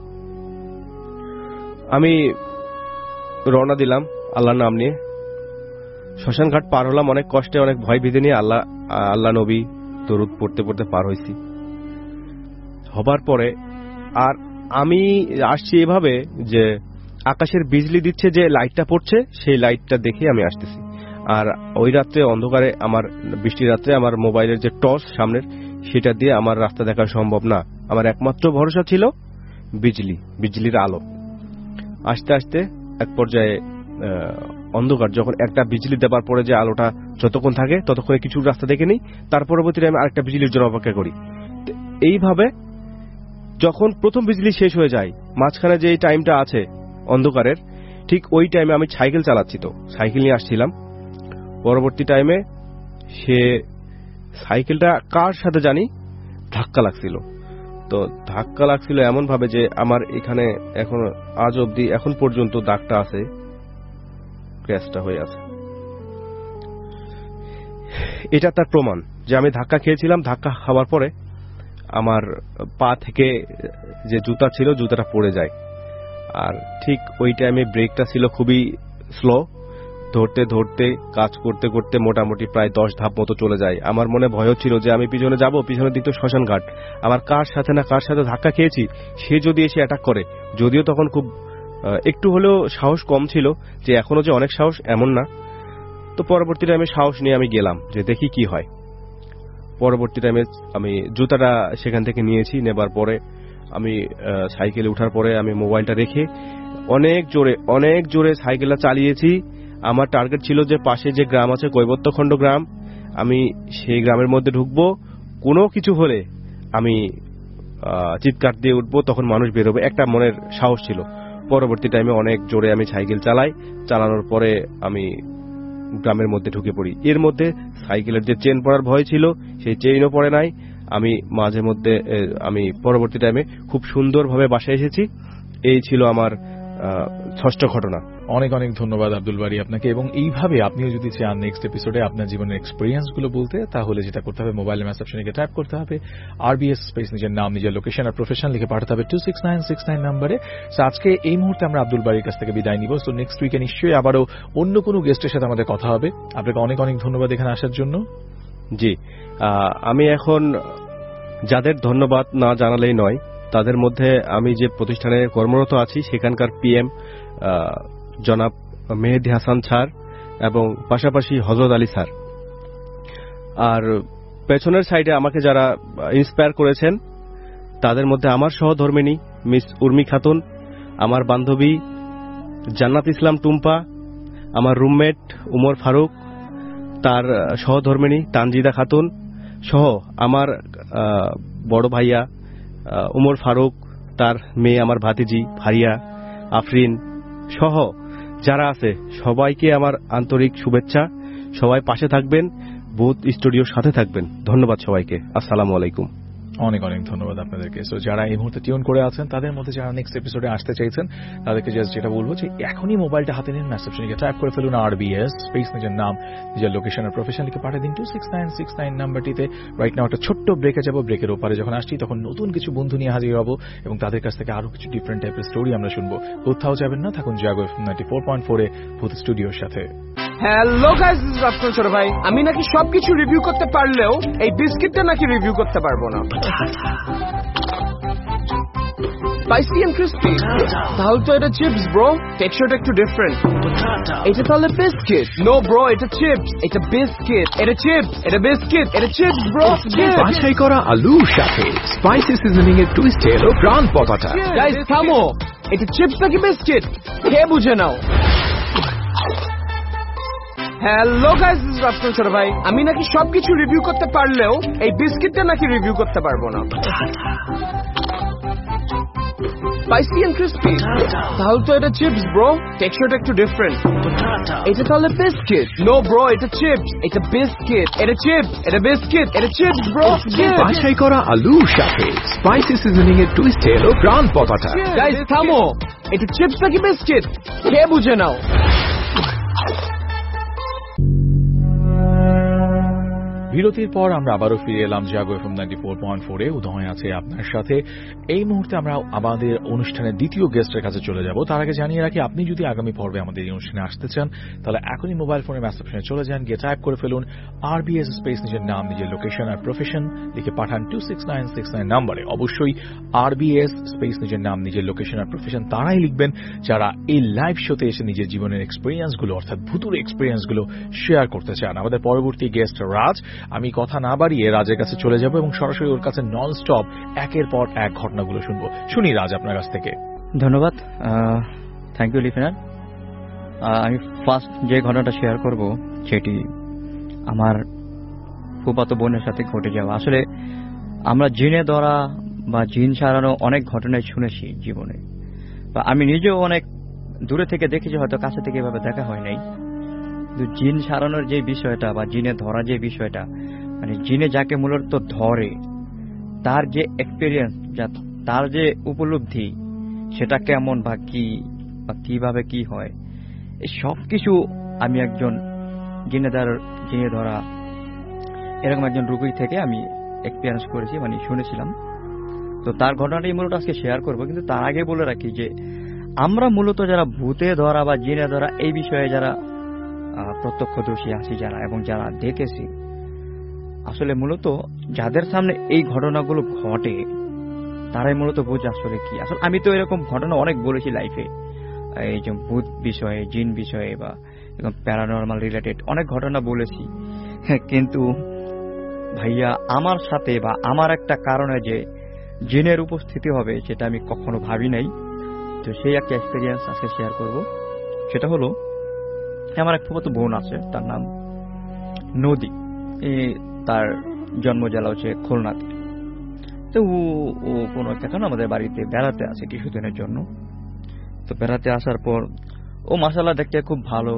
আমি রওনা দিলাম আল্লাহর নাম নিয়ে। শ্মশান ঘাট পার হলাম অনেক কষ্টে, অনেক ভয় ভীতি নিয়ে। আল্লাহ আল্লাহ নবী দরুদ পড়তে পড়তে পার হয়েছি। হবার পরে আর আমি আসছি এভাবে যে আকাশের বিজলি দিচ্ছে, যে লাইটটা পড়ছে সেই লাইটটা দেখে আমি আসতেছি। আর ওই রাত্রে অন্ধকারে, আমার বৃষ্টির রাত্রে আমার মোবাইলের যে টর্চ সামনের, সেটা দিয়ে আমার রাস্তা দেখা সম্ভব না। আমার একমাত্র ভরসা ছিল বিজলি, বিজলির আলো। আস্তে আস্তে এক পর্যায়ে অন্ধকার, যখন একটা বিজলি দেবার পরে যে আলোটা যতক্ষণ থাকে ততক্ষণে কিছু রাস্তা দেখে নিই, তার পরবর্তীতে আমি আরেকটা বিজলির জন্য অপেক্ষা করি। এইভাবে যখন প্রথম বিজলি শেষ হয়ে যায়, মাঝখানে যে টাইমটা আছে অন্ধকারের, ঠিক ওই টাইমে আমি সাইকেল চালাচ্ছি, তো সাইকেল নিয়ে আসছিলাম। পরবর্তী টাইমে সে সাইকেলটা কার সাথে জানি ধাক্কা লাগছিল। তো ধাক্কা লাগছিল এমন ভাবে যে আমার এখানে এখন আজ অবধি এখন পর্যন্ত দাগটা আছে, ক্র্যাশটা হয়ে আছে। এটা তার প্রমাণ যে আমি ধাক্কা খেয়েছিলাম। ধাক্কা খাওয়ার পরে আমার পা থেকে যে জুতা ছিল, জুতাটা পড়ে যায়। আর ঠিক ওই টাইমে ব্রেকটা ছিল খুবই স্লো। ধরতে ধরতে কাজ করতে করতে মোটামুটি প্রায় দশ ধাপ মতো চলে যায়। আমার মনে ভয় ছিল যে আমি পিছনে যাব, পিছনের দিক তো শ্মশান ঘাট, আমার কার সাথে না কার সাথে ধাক্কা খেয়েছি, সে যদি এসে অ্যাটাক করে। যদিও তখন খুব একটু হলেও সাহস কম ছিল, যে এখনো যে অনেক সাহস এমন না। তো পরবর্তী টাইমে সাহস নিয়ে আমি গেলাম যে দেখি কি হয়। পরবর্তী টাইমে আমি জুতাটা সেখান থেকে নিয়েছি। নেবার পরে আমি সাইকেলে উঠার পরে আমি মোবাইলটা রেখে অনেক জোরে অনেক জোরে সাইকেলটা চালিয়েছি। আমার টার্গেট ছিল যে পাশে যে গ্রাম আছে, কৈবত্যখণ্ড গ্রাম, আমি সেই গ্রামের মধ্যে ঢুকবো। কোনো কিছু হলে আমি চিৎকার দিয়ে উঠবো, তখন মানুষ বেরোবে, একটা মনের সাহস ছিল। পরবর্তী টাইমে অনেক জোরে আমি সাইকেল চালাই। চালানোর পরে আমি গ্রামের মধ্যে ঢুকে পড়ি। এর মধ্যে সাইকেলের যে চেন পড়ার ভয় ছিল, সেই চেইনও পড়ে নাই। আমি মাঝে মধ্যে আমি পরবর্তী টাইমে খুব সুন্দরভাবে বাসায় এসেছি। এই ছিল আমার ষষ্ঠ ঘটনা। অনেক অনেক ধন্যবাদ আব্দুল বারী আপনাকে। এবং এইভাবে আপনিও যদি চান নেক্সট এপিসোডে আপনার জীবনের এক্সপিরিয়েন্স গুলো বলতে, তাহলে যেটা করতে হবে মোবাইলের মেসেজ অপশনে টাইপ করতে হবে আরবিএস স্পেস নিজের নাম, নিজের লোকেশন আর প্রফেশন লিখে পাঠাতে হবে two six nine six nine নাম্বারে। আজকে এই মুহূর্তে আমরা আব্দুল বারীর কাছ থেকে বিদায় নিব। সো নেক্সট উইকে নিশ্চয়ই আবারও অন্য কোনো গেস্টের সাথে আমাদের কথা হবে। আপনাকে অনেক অনেক ধন্যবাদ এখানে আসার জন্য। জি, আমি এখন যাদের ধন্যবাদ না জানালেই নয়, তাদের মধ্যে আমি যে প্রতিষ্ঠানে কর্মরত আছি সেখানকার পিএম জনাব মেহেদী হাসান স্যার এবং পাশাপাশি হযরত আলী স্যার, আর পেছনের সাইডে আমাকে যারা ইন্সপায়ার করেছেন তাদের মধ্যে আমার সহধর্মিণী মিস উর্মি খাতুন, আমার বান্ধবী জান্নাত ইসলাম টুম্পা, আমার রুমমেট উমর ফারুক, তার সহধর্মিণী তানজিদা খাতুন সহ আমার বড় ভাইয়া উমর ফারুক, তার মেয়ে আমার ভাতিজি ফারিয়া, আফরিন সহ যারা আছে সবাইকে আমার আন্তরিক শুভেচ্ছা। সবাই পাশে থাকবেন, বুথ স্টুডিওর সাথে থাকবেন। ধন্যবাদ সবাইকে। আসসালামু আলাইকুম। অনেক অনেক ধন্যবাদ আপনাদেরকে। সো যারা এই মুহূর্তে টিউন করে আছেন, তাদের মধ্যে যারা নেক্সট এপিসোডে আসতে চাইছেন, তাদেরকে জাস্ট যেটা বলবো যে এখনই মোবাইলটা হাতে নিন, মেসেজ লিখে টাইপ করে ফেলুন আরবিএস স্পেস নিজের নাম, নিজের লোকেশন আর প্রফেশন লিখে পাঠিয়ে দিন two six nine six nine নাম্বারটিতে। রাইট নাও একটা ছোট্ট ব্রেকে যাবো। ব্রেকের ওপারে যখন আসছি তখন নতুন কিছু বন্ধু নিয়ে হাজির হবো এবং তাদের কাছ থেকে আরো কিছু ডিফারেন্ট টাইপের স্টোরি আমরা শুনবো। কোথাও যাবেন না, থাকুন Jago FM ninety four point four এ ভূত স্টুডিওর সাথে। Hello guys, this is Rafsan ছোট ভাই। আমি নাকি সবকিছু রিভিউ করতে পারলেও এই বিস্কিটটা নাকি রিভিউ করতে পারবো না। স্পাইসি এন্ড ক্রিস্পি, তাহলে তো এটা চিপস ব্রো। টেক্সচারটা একটু ডিফারেন্ট। এটা তাহলে বিস্কিট? নো ব্রো, এটা চিপস। এটা বিস্কিট, এটা চিপস, এটা বিস্কিট, এটা চিপস ব্রো। বাছাই করা আলুর সাথে স্পাইসি সিজনিং এর টুইস্ট এলো প্রাণ পপাটা। গাইস থামো, এটা চিপস নাকি বিস্কিট খেয়ে বুঝে নাও। Hello guys, this is Rafsan ছোট ভাই। আমি নাকি সবকিছু রিভিউ করতে পারলেও এই বিস্কিটটা নাকি রিভিউ করতে পারবো না। স্পাইসি এন্ড ক্রিস্পি, তাহলে তো এটা চিপস ব্রো। টেক্সচারটা একটু ডিফারেন্ট। এটা তাহলে বিস্কিট? নো ব্রো, এটা চিপস। এটা বিস্কিট, এটা চিপস, এটা বিস্কিট, এটা চিপস ব্রো। বাছাই করা আলুর সাথে স্পাইসি সিজনিং এর টুইস্ট এলো প্রাণ পপাটা। গাইস থামো, এটা চিপস নাকি বিস্কিট খেয়ে বুঝে নাও। বিরতির পর আমরা আবারও ফিরে এলাম Jago FM ninety four point four এ। উদয় আছে আপনার সাথে। এই মুহূর্তে আমরা আমাদের অনুষ্ঠানের দ্বিতীয় গেস্টের কাছে চলে যাব। তার আগে জানিয়ে রাখি, আপনি যদি আগামী পর্বে আমাদের এই অনুষ্ঠানে আসতে চান, তাহলে এখনই মোবাইল ফোনের মেসেজ অপশনে চলে যান, গিয়ে টাইপ করে ফেলুন আরবিএস স্পেস নিজের নাম, নিজের লোকেশন আর প্রফেশন লিখে পাঠান two six nine six nine নাম্বারে। অবশ্যই আরবিএস স্পেস নিজের নাম, নিজের লোকেশন আর প্রফেশন তারাই লিখবেন যারা এই লাইভ শোতে এসে নিজের জীবনের এক্সপিরিয়েন্স গুলো, অর্থাৎ ভুতুর এক্সপিরিয়েন্স গুলো শেয়ার করতে চান। আমাদের পরবর্তী গেস্ট রাজ। আমি কথা না বাড়িয়ে রাজের কাছে চলে যাব এবং সরাসরি ওর কাছে নন স্টপ একের পর এক ঘটনাগুলো শুনবো। শুনি রাজ আপনার কাছ থেকে। ধন্যবাদ, থ্যাংক ইউ লিফেনার। আমি ফার্স্ট যে ঘটনাটা শেয়ার করব সেটি আমার ফুফাতো বোনের সাথে ঘটে যাওয়া। আসলে আমরা জিনে ধরা বা জিন সারানো অনেক ঘটনাই শুনেছি জীবনে, বা আমি নিজেও অনেক দূরে থেকে দেখেছি, হয়তো কাছে থেকে এভাবে দেখা হয় নাই। কিন্তু জিন সারানোর যে বিষয়টা বা জিনে ধরা যে বিষয়টা, মানে জিনে যাকে মূলত ধরে তার যে এক্সপিরিয়েন্স, তার যে উপলব্ধি, সেটা কেমন বা কি বা কিভাবে কি হয়, এই সব কিছু আমি একজন জিনে ধরা জিনে ধরা এরকম একজন রোগী থেকে আমি এক্সপিরিয়েন্স করেছি, মানে শুনেছিলাম। তো তার ঘটনাটাই মূলত আজকে শেয়ার করব। কিন্তু তার আগে বলে রাখি যে আমরা মূলত যারা ভূতে ধরা বা জিনে ধরা এই বিষয়ে যারা প্রত্যক্ষদর্শী আছি যারা, এবং যারা দেখেছি, আসলে মূলত যাদের সামনে এই ঘটনাগুলো ঘটে তারাই মূলত বোঝে আসলে কি। আসলে আমি তো এরকম ঘটনা অনেক বলেছি লাইফে, এই যে ভূত বিষয়ে, জিন বিষয়ে বা প্যারানর্মাল রিলেটেড অনেক ঘটনা বলেছি। কিন্তু ভাইয়া আমার সাথে বা আমার একটা কারণে যে জিনের উপস্থিতি হবে সেটা আমি কখনো ভাবি নাই। তো সেই একটা এক্সপিরিয়েন্স আজকে শেয়ার করব। সেটা হলো, আমার এক ফুফাতো বোন আছে, তার নাম নদী। তার জন্ম জেলা হচ্ছে খুলনাতে। তো ও কোনো একটা কারণে আমাদের বাড়িতে বেড়াতে আসে কিছুদিনের জন্য। তো বেড়াতে আসার পর ও মাশাআল্লাহ দেখতে খুব ভালো,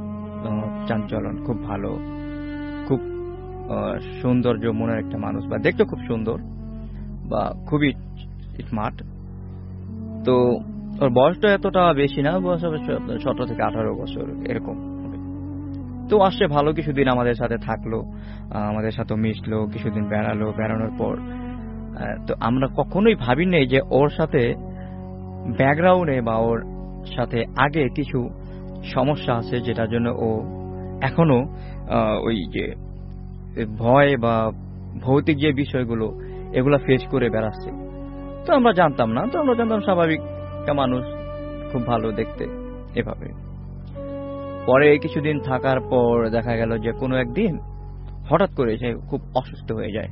চাঞ্চলন খুব ভালো, খুব সৌন্দর্য মনের একটা মানুষ, বা দেখতে খুব সুন্দর বা খুবই স্মার্ট। তো ওর বয়সটা এতটা বেশি না, বয়স হবে সতেরো থেকে আঠারো বছর এরকম। তো আসছে ভালো কিছুদিন আমাদের সাথে থাকলো, আমাদের সাথে মিশলো, কিছুদিন বেড়ালো। বেড়ানোর পর তো আমরা কখনোই ভাবি নেই যে ওর সাথে ব্যাকগ্রাউন্ডে বা ওর সাথে আগে কিছু সমস্যা আছে, যেটার জন্য ও এখনো ওই যে ভয় বা ভৌতিক যে বিষয়গুলো এগুলা ফেস করে বেড়াচ্ছে। তো আমরা জানতাম না, তো আমরা জানতাম স্বাভাবিক একটা মানুষ, খুব ভালো দেখতে এভাবে। পরে কিছুদিন থাকার পর দেখা গেল যে কোনো একদিন হঠাৎ করে সে খুব অসুস্থ হয়ে যায়।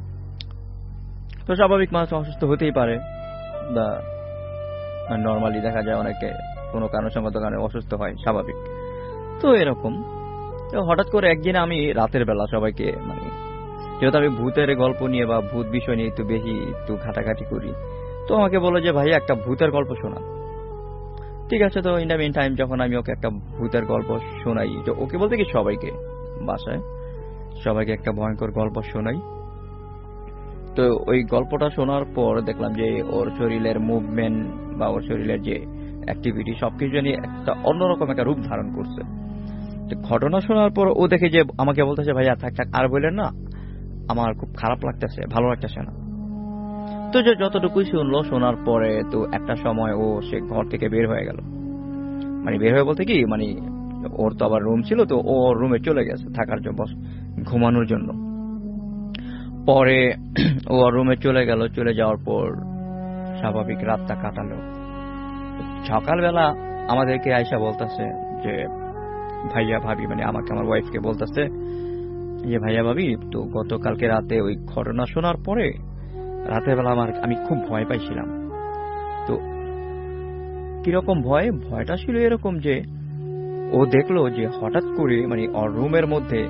তো স্বাভাবিক মানুষ অসুস্থ হতেই পারে, বা নর্মালি দেখা যায় অনেকে কোনো কারণসঙ্গত কারণে অসুস্থ হয়, স্বাভাবিক। তো এরকম তো হঠাৎ করে একদিন আমি রাতের বেলা সবাইকে, মানে যেহেতু আমি ভূতের গল্প নিয়ে বা ভূত বিষয় নিয়ে একটু বেশি একটু ঘাটাঘাটি করি, তো আমাকে বলো যে ভাই একটা ভূতের গল্প শোনা। ঠিক আছে, তো ইন দ্য মিন টাইম যখন আমি ওকে একটা ভূতের গল্প শোনাই, তো ওকে বলতে কি সবাইকে বাসায় সবাইকে একটা ভয়ঙ্কর গল্প শোনাই। তো ওই গল্পটা শোনার পর দেখলাম যে ওর শরীরের মুভমেন্ট বা ওর শরীরের যে অ্যাক্টিভিটি সবকিছু নিয়ে একটা অন্যরকম একটা রূপ ধারণ করছে। ঘটনা শোনার পর ও দেখে যে আমাকে বলতেছে ভাইয়া থাক থাক আর বললেন না, আমার খুব খারাপ লাগতেছে, ভালো লাগতেছে না। তো যে যতটুকুই শুনলো, শোনার পরে তো একটা সময় ও সে ঘর থেকে বের হয়ে গেল। মানে বের হয়ে বলতে কি, মানে ওর তো আবার রুম ছিল, তো ও রুমে চলে গেছে থাকার জন্য, ঘুমানোর জন্য। পরে ও রুমে চলে গেল, চলে যাওয়ার পর স্বাভাবিক রাতটা কাটালো। সকালবেলা আমাদেরকে আয়সা বলতেছে যে ভাইয়া ভাবি, মানে আমাকে আমার ওয়াইফকে বলতেছে যে ভাইয়া ভাবি, তো গতকালকে রাতে ওই ঘটনা শোনার পরে রাতের বেলা আমার আমি খুব ভয় পাইছিলাম। তো কিরকম ভয়? ভয়টা ছিল এরকম যে ও দেখলো যে হঠাৎ করে, মানে ওর রুমের মধ্যে,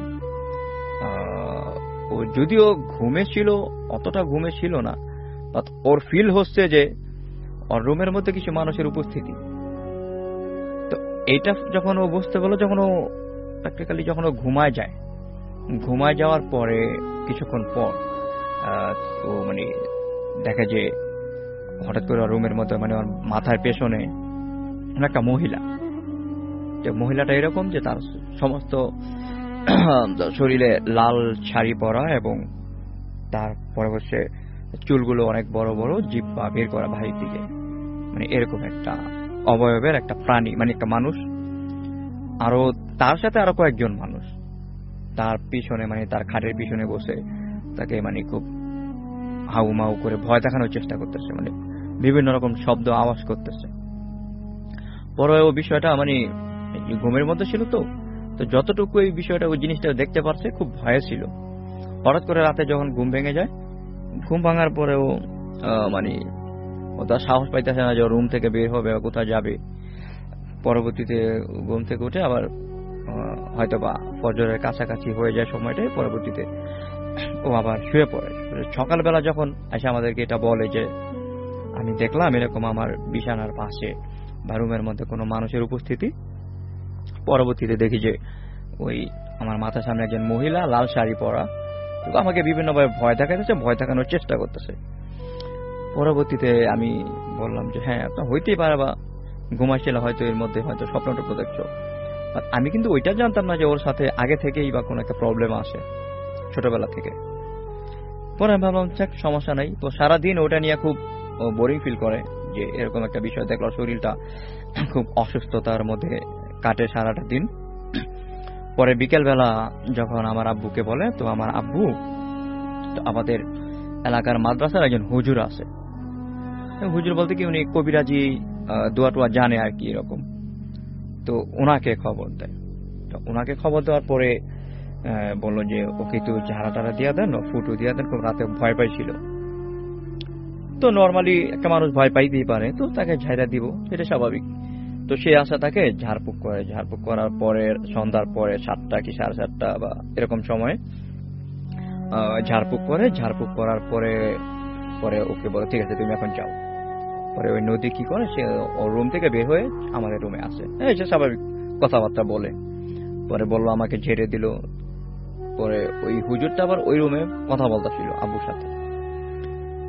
ও যদিও ঘুমে ছিল, অতটা ঘুমে ছিল না, বাট ওর ফিল হচ্ছে যে ওর রুমের মধ্যে কিছু মানুষের উপস্থিতি। তো এইটা যখন ও বুঝতে পারলো, যখন ও প্র্যাকটিক্যালি যখন ও ঘুমায় যায়, ঘুমায় যাওয়ার পরে কিছুক্ষণ পর ও মানে দেখে যে হঠাৎ করে রুমের মধ্যে, মানে ওর মাথার পেছনে একটা মহিলা, যে মহিলাটা এরকম যে তার সমস্ত শরীরে লাল শাড়ি পরা এবং তার পরে হচ্ছে চুলগুলো অনেক বড় বড়, জিহ্বা বের করা বাহির দিকে, মানে এরকম একটা অবয়বের একটা প্রাণী, মানে একটা মানুষ। আরো তার সাথে আরো কয়েকজন মানুষ তার পিছনে, মানে তার খাটের পিছনে বসে তাকে মানে খুব হাউ মাউ করে ভয় দেখানোর চেষ্টা করতেছে, মানে বিভিন্ন রকম শব্দ আওয়াজ করতেছে। পরে ও বিষয়টা মানে ঘুমের মধ্যে ছিল, তো তো যতটুকু এই বিষয়টা ওই জিনিসটা দেখতে পারছে, খুব ভয়ে ছিল। হঠাৎ করে রাতে যখন ঘুম ভেঙে যায়, ঘুম ভাঙার পরেও মানে ও তার সাহস পাইতেছে না যে রুম থেকে বের হবে বা কোথাও যাবে। পরবর্তীতে ঘুম থেকে উঠে আবার হয়তো বা ফজরের কাছাকাছি হয়ে যায় সময়টায়, পরবর্তীতে ও আবার শুয়ে পড়ে। সকালবেলা যখন এসে আমাদেরকে এটা বলে যে আমি দেখলাম এরকম আমার বিছানার পাশে বা রুমের মধ্যে কোনো মানুষের উপস্থিতি। পরবর্তীতে দেখি যে ওই আমার মাথার সামনে একজন মহিলা লাল শাড়ি পরা আমাকে বিভিন্নভাবে ভয় দেখাতেছে, ভয় দেখানোর চেষ্টা করতেছে। পরবর্তীতে আমি বললাম যে হ্যাঁ আপনার হইতেই পারে, বা ঘুমাইছিল হয়তো, এর মধ্যে হয়তো স্বপ্ন টপ্ন দেখছো। আমি কিন্তু ওইটা জানতাম না যে ওর সাথে আগে থেকেই বা কোনো একটা প্রবলেম আসে ছোটবেলা থেকে। পরে আমি ভাবলাম যাক সমস্যা নাই। তো সারাদিন ওটা নিয়ে খুব বোরিং ফিল করে যে এরকম একটা বিষয় দেখলো, শরীরটা খুব অসুস্থতার মধ্যে কাটে সারাটা দিন। পরে বিকেলবেলা যখন আমার আব্বুকে বলে, তো আমার আব্বু আমাদের এলাকার মাদ্রাসার একজন হুজুর আছে। হুজুর বলতে কি উনি কবিরাজি দোয়া টোয়া জানে আর কি এরকম। তো ওনাকে খবর দেয়। তো ওনাকে খবর দেওয়ার পরে বললো যে ওকে একটু ঝাড়া টাড়া দিয়ে দেন, ফুটো দিয়ে দেন, খুব রাতে ভয় পাইছিল। তো নর্মালি একটা মানুষ ভয় পাইতেই পারে, তো তাকে ঝাড়া দিব, এটা স্বাভাবিক। তো সে আশা তাকে ঝাড়ফুঁক করে, ঝাড়ফুঁক করার পরে সন্ধ্যার পরে সাতটা কি সাড়ে সাতটা বা এরকম সময় ঝাড়ফুঁক করে, ঝাড়ফুঁক করার পরে পরে ওকে বলে ঠিক আছে তুমি এখন যাও। পরে ওই নদী কি করে, সে ওর রুম থেকে বের হয়ে আমাদের রুমে আসে, হ্যাঁ সে স্বাভাবিক কথাবার্তা বলে। পরে বললো আমাকে ঝেড়ে দিল। পরে ওই হুজুরটা আবার ওই রুমে কথা বলতেছিল আব্বুর সাথে।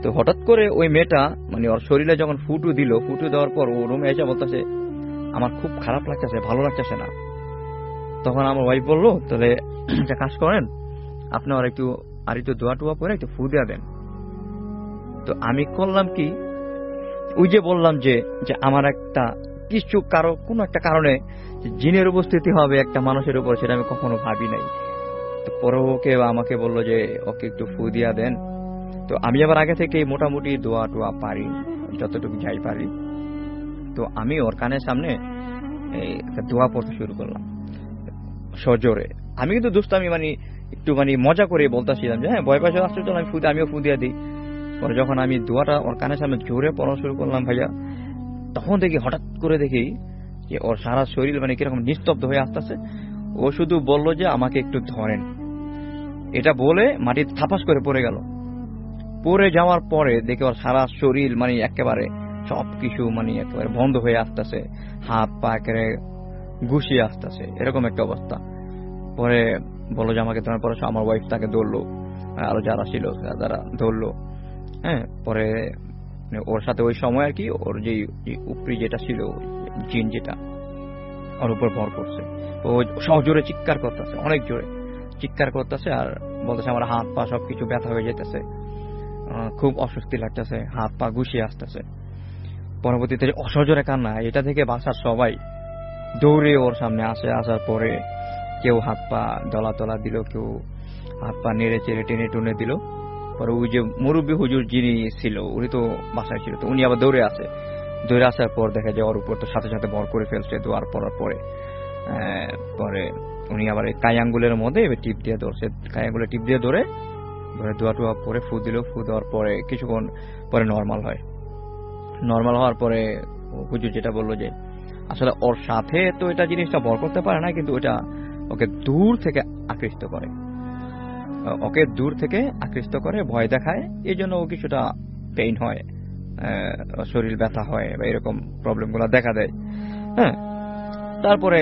তো হঠাৎ করে ওই মেয়েটা মানে ওর শরীরে যখন ফুটু দিল, ফুটু দেওয়ার পর ও রুমে এসে বলতেছে আমার খুব খারাপ লাগতেছে, ভালো লাগতেছে না। তখন আমার ওয়াইফ বললো তাহলে একটা কাজ করেন, আপনি আর একটু আর একটু দোয়া টোয়া করে একটু ফু দিয়া দেন। তো আমি করলাম কি, ওই যে বললাম যে যে আমার একটা কিছু কারো কোনো একটা কারণে জিনের উপস্থিতি হবে একটা মানুষের উপর, সেটা আমি কখনো ভাবি নাই। তো পরে ওকে আমাকে বললো যে ওকে একটু ফু দিয়া দেন। তো আমি আবার আগে থেকে মোটামুটি দোয়া টোয়া পারি, যতটুকু যাই পারি। তো আমি ওর কানের সামনে একটা দোয়া পড়তে শুরু করলাম সজোরে। আমি কিন্তু দোস্ত আমি মানে একটু মানে মজা করে বলতেছিলাম যে হ্যাঁ ভয় পাশে আসছে, চল আমি ফু আমিও ফু দিয়া দিই। পরে যখন আমি দোয়াটা ওর কানের সামনে জোরে পড়া শুরু করলাম ভাইয়া, তখন দেখি হঠাৎ করে দেখি যে ওর সারা শরীর মানে কিরকম নিস্তব্ধ হয়ে আসতেছে। ও শুধু বলল যে আমাকে একটু ধরেন, এটা বলে মাটিতে থাপাস করে পড়ে গেল। পড়ে যাওয়ার পরে দেখে ওর সারা শরীর মানে একেবারে সবকিছু মানে একেবারে বন্ধ হয়ে আসতেছে, হাত পা একেবারে গুছিয়ে আসতেছে, এরকম একটা অবস্থা। পরে বললো যে আমাকে ধরার পরে আমার ওয়াইফ তাকে ধরলো, আরো যারা ছিল যারা ধরলো। হ্যাঁ, পরে ওর সাথে ওই সময় আর কি ওর যে উপরি যেটা ছিল জিন যেটা ওর উপর ভর করছে, ও সজোরে চিৎকার করতেছে, অনেক জোরে চিৎকার করতেছে আর বলতেছে আমার হাত পা সবকিছু ব্যথা হয়ে যেতেছে, খুব অস্বস্তি লাগতেছে, হাত পা গুছিয়ে আসতেছে। পরবর্তীতে অসজোরে কান্না, এটা থেকে বাসার সবাই দৌড়ে ওর সামনে আসে। আসার পরে কেউ হাত পা দলা তলা দিল, কেউ হাত পা নেড়ে চেড়ে টেনে টুনে দিল। পরে ওই যে মুরব্বী হুজুর যিনি ছিল উনি তো বাসায় ছিল, তো উনি আবার দৌড়ে আসে। দৌড়ে আসার পর দেখা যায় ওর উপর তো সাথে সাথে ভর করে ফেলছে দোয়ার পড়ার পরে। পরে উনি আবার এই কাই আঙ্গুলের মধ্যে টিপ দিয়ে ধরছে, কাই আঙ্গুলে টিপ দিয়ে ধরে ধরে দোয়া টোয়া পরে ফু দিল। ফু দেওয়ার পরে কিছুক্ষণ পরে নর্মাল হয়। নর্মাল হওয়ার পরে হুজুর যেটা বললো যে আসলে ওর সাথে তো এটা জিনিসটা ভর করতে পারে না, কিন্তু ওটা ওকে দূর থেকে আকৃষ্ট করে, ওকে দূর থেকে আকৃষ্ট করে, ভয় দেখায়, এই জন্য ও কিছুটা পেইন হয়, শরীর ব্যথা হয় বা এরকম প্রবলেমগুলো দেখা দেয়। হ্যাঁ, তারপরে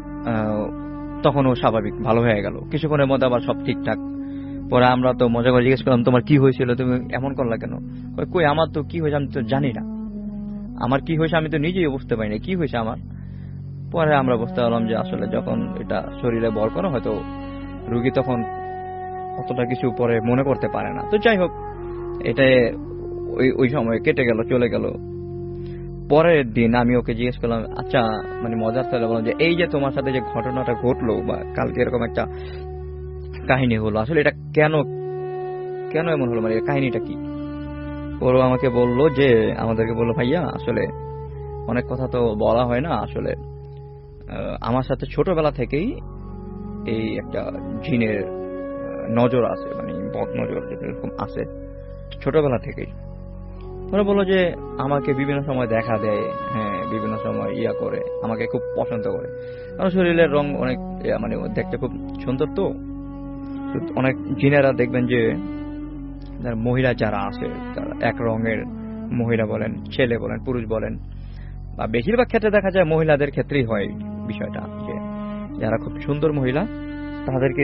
তখন ও স্বাভাবিক ভালো হয়ে গেল, কিছুক্ষণের মধ্যে আবার সব ঠিকঠাক। পরে আমরা তো মজা করে জিজ্ঞেস করলাম তোমার কি হয়েছিল, তুমি এমন করলা কেন? কই আমার তো কি হয়েছে আমি তো জানি না, আমার কি হয়েছে আমি তো নিজেই বুঝতে পারিনি কি হয়েছে আমার। পরে আমরা বুঝতে পারলাম যে আসলে যখন এটা শরীরে ভর করা হয়তো রোগী তখন অতটা কিছু পরে মনে করতে পারে না। তো যাই হোক, এটা ওই ওই সময় কেটে গেল, চলে গেল। পরের দিন আমি ওকে জিজ্ঞেস করলাম আচ্ছা মানে মজার সাথে বললাম যে এই যে তোমার সাথে যে ঘটনাটা ঘটলো বা কালকে এরকম একটা কাহিনী হলো, আসলে এটা কেন কেন এমন হলো, মানে কাহিনীটা কি? ওরা আমাকে বলল যে আমাদেরকে বললো ভাইয়া আসলে অনেক কথা তো বলা হয় না, আসলে আমার সাথে ছোটবেলা থেকেই এই একটা জিনের নজর আছে, মানে বদ নজর এরকম আছে ছোটবেলা থেকেই। ওরা বললো যে আমাকে বিভিন্ন সময় দেখা দেয়, হ্যাঁ বিভিন্ন সময় ইয়া করে, আমাকে খুব পছন্দ করে, আমার শরীরের রং অনেক মানে দেখতে খুব সুন্দর। তো অনেক জিনেরা দেখবেন যে মহিলা যারা আছে তারা এক রঙের মহিলা বলেন, ছেলে বলেন, পুরুষ বলেন, বা বেশিরভাগ ক্ষেত্রে দেখা যায় মহিলাদের ক্ষেত্রেই হয় বিষয়টা, যে যারা খুব সুন্দর মহিলা তাদেরকে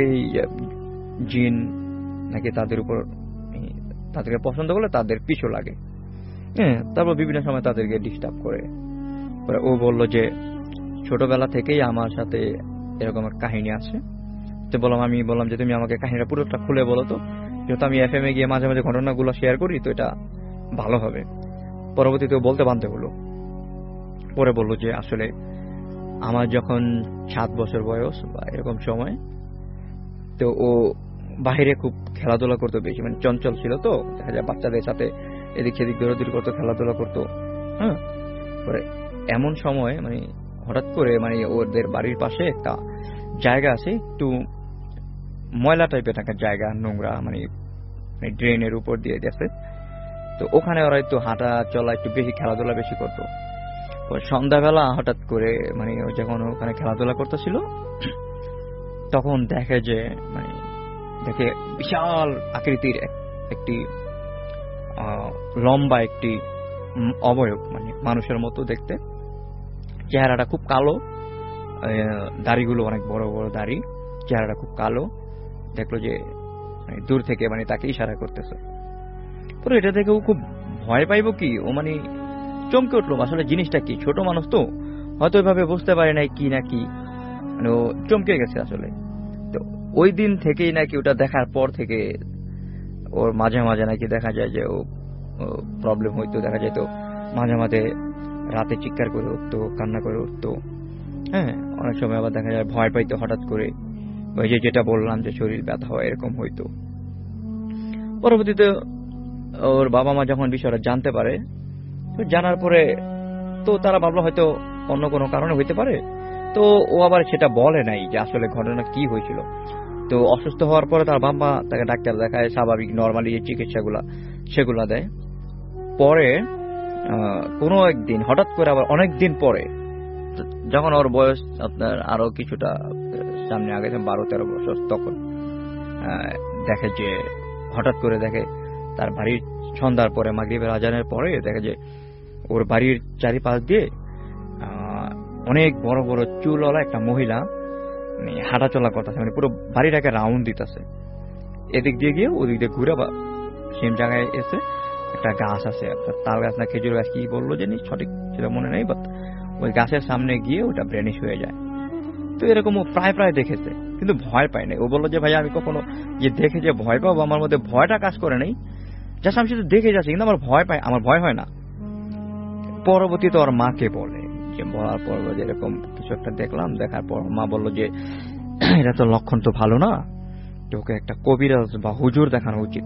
জিন নাকি তাদের উপর তাদেরকে পছন্দ করলে তাদের পিছু লাগে। হ্যাঁ, তারপর বিভিন্ন সময় তাদেরকে ডিস্টার্ব করে। ও বলল যে ছোটবেলা থেকেই আমার সাথে এরকম এক কাহিনী আছে। তো বললাম আমি বললাম যে তুমি আমাকে কাহিনীটা পুরোটা খুলে বলো তো, যেহেতু আমি এফ এম এ গিয়ে মাঝে মাঝে ঘটনাগুলো শেয়ার করি তো এটা ভালো হবে। পরবর্তীতে বলতে বাধ্য হলো। পরে বললো যে আসলে আমার যখন সাত বছর বয়স বা এরকম সময়, তো ও বাহিরে খুব খেলাধুলা করতো বেশি, মানে চঞ্চল ছিল, তো দেখা যায় বাচ্চাদের সাথে এদিক সেদিক দৌড়াদৌড়ি করতো, খেলাধুলা করতো। হ্যাঁ, পরে এমন সময় মানে হঠাৎ করে মানে ওদের বাড়ির পাশে একটা জায়গা আছে, একটু ময়লা টাইপের একটা জায়গা, নোংরা, মানে ড্রেনের উপর দিয়ে গেছে। তো ওখানে ওরা একটু হাঁটা চলা একটু বেশি, খেলাধুলা বেশি করতো। সন্ধ্যাবেলা হঠাৎ করে মানে যখন ওখানে খেলাধুলা করতেছিল তখন দেখে যে মানে দেখে বিশাল আকৃতির একটি লম্বা একটি অবয়ব, মানে মানুষের মতো দেখতে, চেহারাটা খুব কালো, দাড়িগুলো অনেক বড় বড় দাড়ি, চেহারাটা খুব কালো। দেখলো যে দূর থেকে মানে তাকে ইশারা করতেছে। পরে এটা থেকে ও খুব ভয় পাইব কি, ও মানে চমকে উঠলো আসলে জিনিসটা কি। ছোট মানুষ তো হয়তো ওইভাবে বুঝতে পারে নাই কি না কি, মানে ও চমকে গেছে আসলে। তো ওই দিন থেকেই নাকি ওটা দেখার পর থেকে ওর মাঝে মাঝে নাকি দেখা যায় যে ও প্রবলেম হইতো, দেখা যায় তো মাঝে মাঝে রাতে চিৎকার করে উঠতো, কান্না করে উঠতো। হ্যাঁ, অনেক সময় আবার দেখা যায় ভয় পাইতো হঠাৎ করে, ওই যে যেটা বললাম যে শরীর ব্যথা হয় এরকম হইতো। পরবর্তীতে ওর বাবা মা যখন বিষয়টা জানতে পারে, তো জানার পরে তো তারা ভাবলো হয়তো অন্য কোনো কারণে হইতে পারে, তো ও আবার সেটা বলে নাই যে আসলে ঘটনা কি হয়েছিল। তো অসুস্থ হওয়ার পরে তার বাবা তাকে ডাক্তার দেখায়, স্বাভাবিক নর্মালি যে চিকিৎসাগুলা সেগুলা দেয়। পরে কোনো একদিন হঠাৎ করে আবার অনেক দিন পরে, যখন ওর বয়স আপনার আরো কিছুটা সামনে আগে বারো তেরো বছর, তখন দেখে যে হঠাৎ করে দেখে তার বাড়ির সন্ধ্যার পরে মাগরিবের আজানের পরে দেখে যে ওর বাড়ির চারিপাশ দিয়ে অনেক বড় বড় চুলওয়ালা একটা মহিলা হাঁটাচলা করতেছে, মানে পুরো বাড়িটাকে রাউন্ড দিতেছে, এদিক দিয়ে গিয়ে ওদিক দিয়ে ঘুরে বা সেম জায়গায় এসে একটা গাছ আছে, একটা তাল গাছ না খেজুর গাছ কি বললো জানি সঠিক সেটা মনে নেই, বাট ওই গাছের সামনে গিয়ে ওটা ব্রেনিশ হয়ে যায়। তো এরকম ও প্রায় প্রায় দেখেছে, কিন্তু ভয় পায় নাই। ও বললো যে ভাই আমি কখনো যে দেখে যে ভয় পাবো, আমার মধ্যে ভয়টা কাজ করে নেই, জাস্ট আমি শুধু দেখে যাচ্ছি, কিন্তু আমার ভয় পাই, আমার ভয় হয় না। পরবর্তীতে ওর মাকে বলে, যে বলার পর এরকম কিছু একটা দেখলাম, দেখার পর মা বললো যে এটা তো লক্ষণ তো ভালো না, ওকে একটা কবিরাজ বা হুজুর দেখানো উচিত।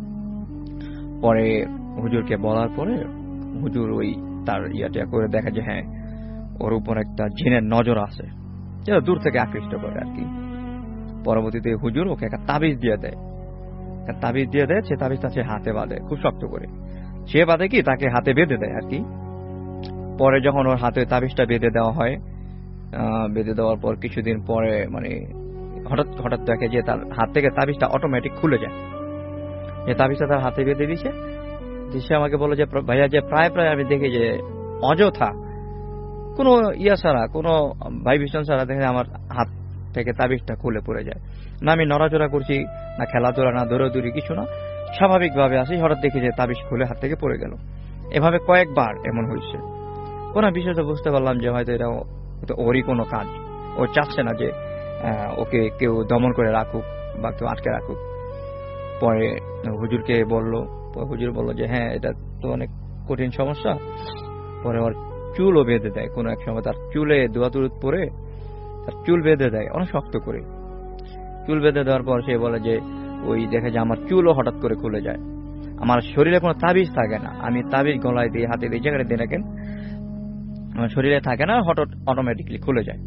পরে হুজুরকে বলার পরে হুজুর ওই তার ইয়াটা করে দেখা যে হ্যাঁ ওর উপর একটা জিনের নজর আছে, যেটা দূর থেকে আকৃষ্ট করে আর কি। পরবর্তীতে হুজুর ওকে একটা তাবিজ দিয়ে দেয়, তাবিজ দিয়ে দেয়, সে তাবিজটা সে হাতে বাঁধে খুব শক্ত করে, সে বাঁধে কি তাকে হাতে বেঁধে দেয় আর কি। পরে যখন ওর হাতে তাবিজটা বেঁধে দেওয়া হয়, বেঁধে দেওয়ার পর কিছুদিন পরে মানে হঠাৎ হঠাৎ দেখে যে তার হাত থেকে তাবিজটা অটোমেটিক খুলে যায়, যে তাবিজটা তার হাতে বেঁধে দিছে। সে আমাকে বলে যে ভাইয়া যে প্রায় প্রায় আমি দেখি যে অযথা কোনো ইয়া ছাড়া, কোনো ভাইব্রেশন ছাড়া দেখে আমার হাত থেকে তাবিজটা খুলে পড়ে যায়, না আমি নড়াচড়া করছি, না খেলাধুলা, না দৌড়াদৌড়ি, কিছু না, স্বাভাবিকভাবে আসি, হঠাৎ দেখি যে তাবিজ খুলে হাত থেকে পড়ে গেল। এভাবে কয়েকবার এমন হয়েছে। কোনো বিষয়টা বুঝতে পারলাম যে হয়তো এটা ওরই কোনো কাজ, ও চাচ্ছে না যে ওকে কেউ দমন করে রাখুক বা কেউ আটকে রাখুক। পরে হুজুরকে বললো, হুজুর বললো যে হ্যাঁ এটা তো অনেক কঠিন সমস্যা। পরে ওর চুলও বেঁধে দেয়, কোনো এক সময় তার চুলে দোয়াতুরুত পরে তার চুল বেঁধে দেয় অনেক শক্ত করে। চুল বেঁধে দেওয়ার পর সে বলে যে ওই দেখে যে আমার চুলও হঠাৎ করে খুলে যায়, আমার শরীরে কোনো তাবিজ থাকে না, আমি তাবিজ গলায় দিয়ে হাতে দিয়ে যেখানে দিয়ে রাখেন আমার শরীরে থাকে না, হঠাৎ অটোমেটিকলি খুলে যায়।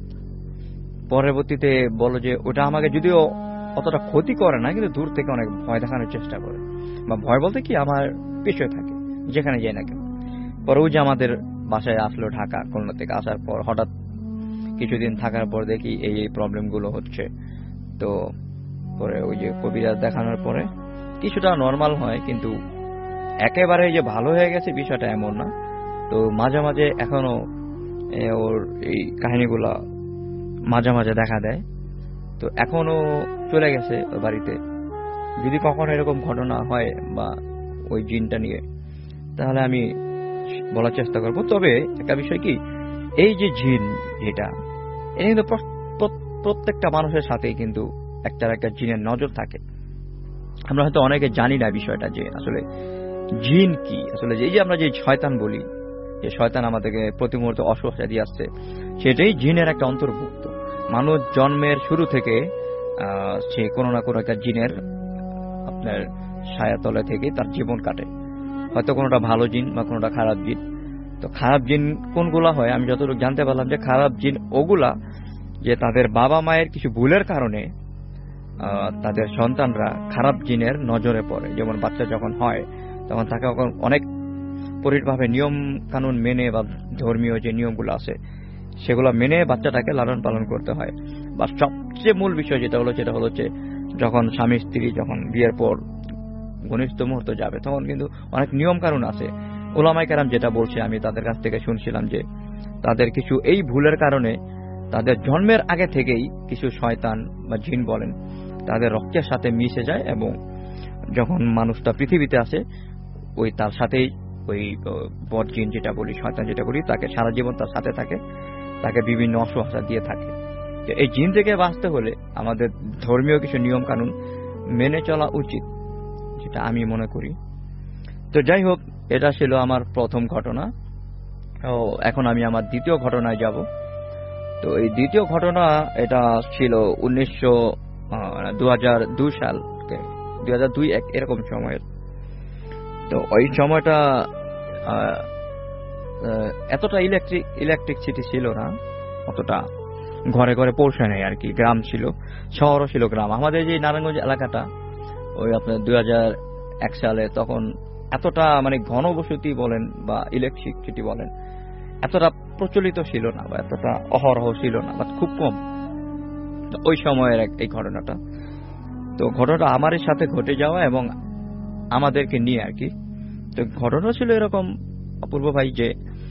পরবর্তীতে বলো যে ওটা আমাকে যদিও অতটা ক্ষতি করে না, কিন্তু দূর থেকে অনেক ভয় দেখানোর চেষ্টা করে, বা ভয় বলতে কি আমার পিছনে থাকে যেখানে যাই না কেন। পরে ওই যে আমাদের বাসায় আসলো ঢাকা, খুলনা থেকে আসার পর হঠাৎ কিছুদিন থাকার পর দেখি এই এই প্রবলেমগুলো হচ্ছে। তো পরে ওই যে কবিরাজ দেখানোর পরে কিছুটা নর্মাল হয়, কিন্তু একেবারে যে ভালো হয়ে গেছে বিষয়টা এমন না। তো মাঝে মাঝে এখনো ওর এই কাহিনীগুলা মাঝে মাঝে দেখা দেয়। তো এখনো চলে গেছে ওর বাড়িতে, যদি কখনো এরকম ঘটনা হয় বা ওই জিনটা নিয়ে, তাহলে আমি বলার চেষ্টা করব। তবে একটা বিষয় কি, এই যে জিন এটা এটা কিন্তু প্রত্যেকটা মানুষের সাথেই কিন্তু একটা একটা জিনের নজর থাকে। আমরা হয়তো অনেকে জানি না বিষয়টা, যে আসলে জিন কি, আসলে এই যে আমরা যে শয়তান বলি, যে শয়তান আমাদেরকে প্রতি মুহূর্তে অসুবিধা দিয়ে আসছে, সেটাই জিনের একটা অন্তর্ভুক্ত। মানুষ জন্মের শুরু থেকে সে কোনো না কোনো একটা জিনের আপনার ছায়াতলে থেকে তার জীবন কাটে, হয়তো কোনোটা ভালো জিন বা কোনোটা খারাপ জিন। তো খারাপ জিন কোনগুলা হয় আমি যতটুকু জানতে পারলাম, যে খারাপ জিন ওগুলা যে তাদের বাবা মায়ের কিছু ভুলের কারণে তাদের সন্তানরা খারাপ জিনের নজরে পড়ে। যেমন বাচ্চা যখন হয় তখন তাকে অনেক পরিভাবে নিয়ম কানুন মেনে বা ধর্মীয় যে নিয়মগুলো আছে সেগুলো মেনে বাচ্চাটাকে লালন পালন করতে হয়। বা সবচেয়ে মূল বিষয় যেটা হলো সেটা হলো যে যখন স্বামী স্ত্রী যখন বিয়ের পর ঘনিষ্ঠ মুহূর্ত যাবে, তখন কিন্তু অনেক নিয়ম কানুন আছে। ওলামায়ে কেরাম যেটা বলছে, আমি তাদের কাছ থেকে শুনছিলাম যে তাদের কিছু এই ভুলের কারণে তাদের জন্মের আগে থেকেই কিছু শয়তান বা জিন বলেন তাদের রক্তের সাথে মিশে যায় এবং যখন মানুষটা পৃথিবীতে আসে ওই তার সাথেই ওই বদ জিন যেটা বলি, শয়তান যেটা বলি, তাকে সারা জীবন তার সাথে থাকে, তাকে বিভিন্ন অসুবিধা দিয়ে থাকে। এই জিন থেকে বাঁচতে হলে আমাদের ধর্মীয় কিছু নিয়ম কানুন মেনে চলা উচিত, যেটা আমি মনে করি। তো যাই হোক, এটা ছিল আমার প্রথম ঘটনা। ও এখন আমি আমার দ্বিতীয় ঘটনায় যাব। তো এই দ্বিতীয় ঘটনা এটা ছিল উনিশশো দু হাজার দুই সাল, দুই হাজার দুই এক এরকম সময়ের। তো ওই সময়টা এতটা ইলেকট্রিক ইলেকট্রিসিটি ছিল না, অতটা ঘরে ঘরে পৌঁছে নেই আর কি। গ্রাম ছিল, শহরও ছিল গ্রাম। আমাদের যে নারায়ণগঞ্জ এলাকাটা ওই আপনার দুই হাজার এক সালে তখন এতটা মানে ঘনবসতি বলেন বা ইলেকট্রিসিটি বলেন এতটা প্রচলিত ছিল না, বা এতটা অহরহ ছিল না, বা খুব কম ওই সময়ের এই ঘটনাটা। তো ঘটনাটা আমাদের সাথে ঘটে যাওয়া এবং আমাদেরকে নিয়ে আর কি। তো ঘটনা ছিল এরকম অপূর্ব ভাই, যে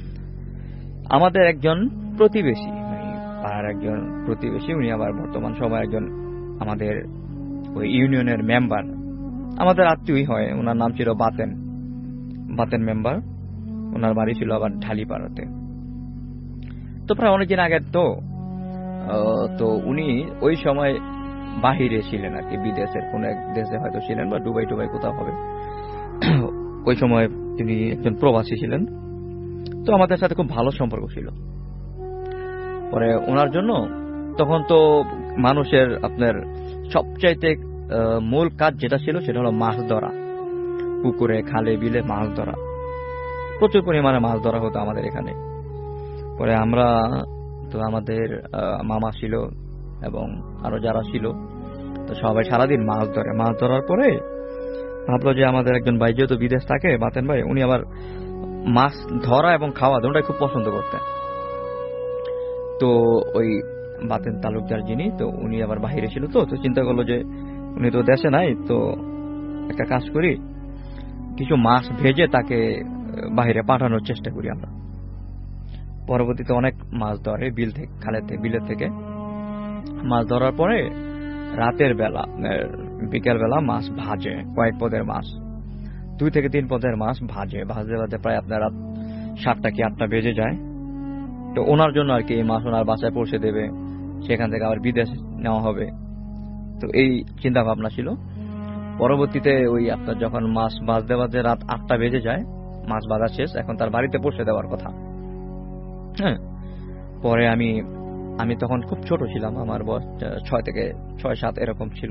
আমাদের একজন প্রতিবেশী, পাড়ার একজন প্রতিবেশী, উনি আবার বর্তমান সময় একজন আমাদের ওই ইউনিয়নের মেম্বার, আমাদের আত্মীয়ই হয়। ওনার নাম ছিল বাতেন বাতেন মেম্বার। ওনার বাড়ি ছিল আবার ঢালিপাড়াতে। তো প্রায় অনেকদিন আগের তো তো উনি ওই সময় বাহিরে ছিলেন আর কি, বিদেশের কোন এক দেশে হয়তো ছিলেন, বা দুবাই টুবাই কোথাও হবে। ওই সময় তিনি একজন প্রবাসী ছিলেন। তো আমাদের সাথে খুব ভালো সম্পর্ক ছিল। পরে ওনার জন্য তখন তো মানুষের আপনার সবচাইতে মূল কাজ যেটা ছিল সেটা হলো মাছ ধরা, পুকুরে খালে বিলে মাছ ধরা। প্রচুর পরিমাণে মাছ ধরা হতো আমাদের এখানে। পরে আমরা তো আমাদের মামা ছিল এবং আরো যারা ছিল, তো সবাই সারাদিন মাছ ধরে। মাছ ধরার পরে ভাবলো যে আমাদের একজন ভাই যেহেতু বিদেশ থাকে, বাতেন ভাই, উনি আবার মাছ ধরা এবং খাওয়া দুটোই খুব পছন্দ করতেন। তো ওই বাতেন তালুকদার যিনি, তো উনি আবার বাহিরে ছিল। তো তো চিন্তা করলো যে উনি তো দেশে নাই, তো একটা কাজ করি, কিছু মাছ ভেজে তাকে বাহিরে পাঠানোর চেষ্টা করি আমরা। পরবর্তীতে অনেক মাছ ধরে বিল থেকে, খালের থেকে, বিলের থেকে মাছ ধরার পরে রাতের বেলা, বিকেল বেলা মাছ ভাজে, কয়েক পদের মাছ, দুই থেকে তিন পদের মাছ ভাজে। ভাজতে ভাজতে প্রায় আপনার রাত সাতটা কি আটটা বেজে যায়। তো ওনার জন্য আর কি এই মাছ ওনার বাসায় পৌঁছে দেবে, সেখান থেকে আবার বিদেশ নেওয়া হবে। তো এই চিন্তা ভাবনা ছিল। পরবর্তীতে ওই আপনার যখন মাছ ভাজতে ভাজতে রাত আটটা বেজে যায়, মাছ ভাজা শেষ, এখন তার বাড়িতে পৌঁছে দেওয়ার কথা। হ্যাঁ, পরে আমি আমি তখন খুব ছোট ছিলাম, আমার বয়স ছয় থেকে ছয় সাত এরকম ছিল।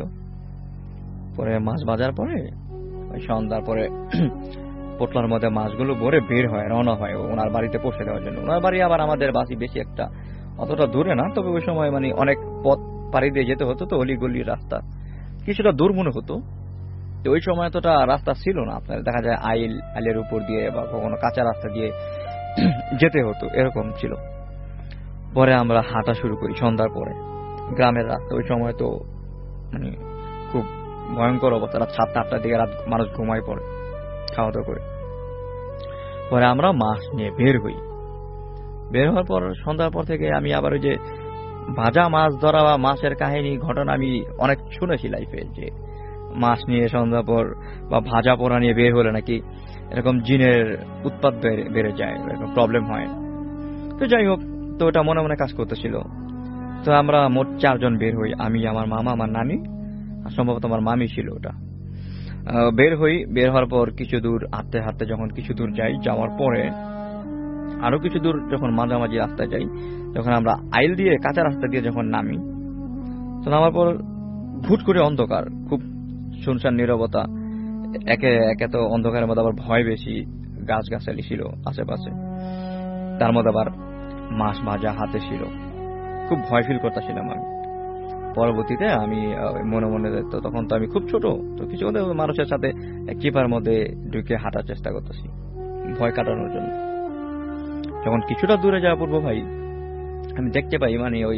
পরে মাছ ভাজার পরে সন্ধ্যার পরে পোটলার মধ্যে মাছগুলো ভরে বের হয়, রওনা হয় ওনার বাড়িতে পৌঁছে দেওয়ার জন্য। ওনার বাড়ি আবার আমাদের বাসি বেশি একটা অতটা দূরে না, তবে ওই সময় মানে অনেক পথ পাড়ি দিয়ে যেতে হতো, তো অলি গলির রাস্তা কিছুটা দূর মনে হতো। তো ওই সময় এতটা রাস্তা ছিল না, আপনার দেখা যায় আইল আইলের উপর দিয়ে বা কখনো কাঁচা রাস্তা দিয়ে যেতে হতো, এরকম ছিল। পরে আমরা হাঁটা শুরু করি সন্ধ্যার পরে, গ্রামের রাস্তা। ওই সময় তো মানে খুব ভয়ঙ্কর অবস্থা, রাত সাতটা আটটার দিকে রাত মানুষ ঘুমায় পড়ে খাওয়া দাওয়া করে। পরে আমরা মাছ নিয়ে বের হই। বের হওয়ার পর সন্ধ্যার পর থেকে আমি আবার ওই যে ভাজা মাছ ধরা বা মাছের কাহিনী ঘটনা আমি অনেক শুনেছি লাইফে, যে মাছ নিয়ে সন্ধ্যা পর বা ভাজা পোড়া নিয়ে বের হলে নাকি এরকম জিনের উৎপাত বেড়ে যায়, এরকম প্রবলেম হয়। তো যাই হোক, তো ওটা মনে মনে কাজ করতেছিল। তো আমরা মোট চারজন বের হই, আমি, আমার মামা, আমার নানি, আর সম্ভবত আমার মামি ছিল। ওটা বের হই। বের হওয়ার পর কিছু দূর হাঁটতে হাঁটতে যখন কিছু দূর যাই, যাওয়ার পরে আরো কিছু দূর যখন মাঝামাঝি রাস্তায় যাই, যখন আমরা আইল দিয়ে কাঁচা রাস্তা দিয়ে যখন নামি, তো নামার পর ভুট করে অন্ধকার, খুব শুনশান নীরবতা। একে একে তো অন্ধকারের মধ্যে আবার ভয় বেশি, গাছ গাছালি ছিল আশেপাশে, তার মধ্যে আবার মাছ ভাজা হাতে ছিল, খুব ভয় ফিল করতেছিলাম আমি। পরবর্তীতে আমি মনে মনে, তো তখন তো আমি খুব ছোট, তো কিছু মানুষের সাথে এক চিপার মধ্যে ঢুকে হাঁটার চেষ্টা করতেছি ভয় কাটানোর জন্য। যখন কিছুটা দূরে যাওয়া পূর্ব ভাই, আমি দেখতে পাই মানে ওই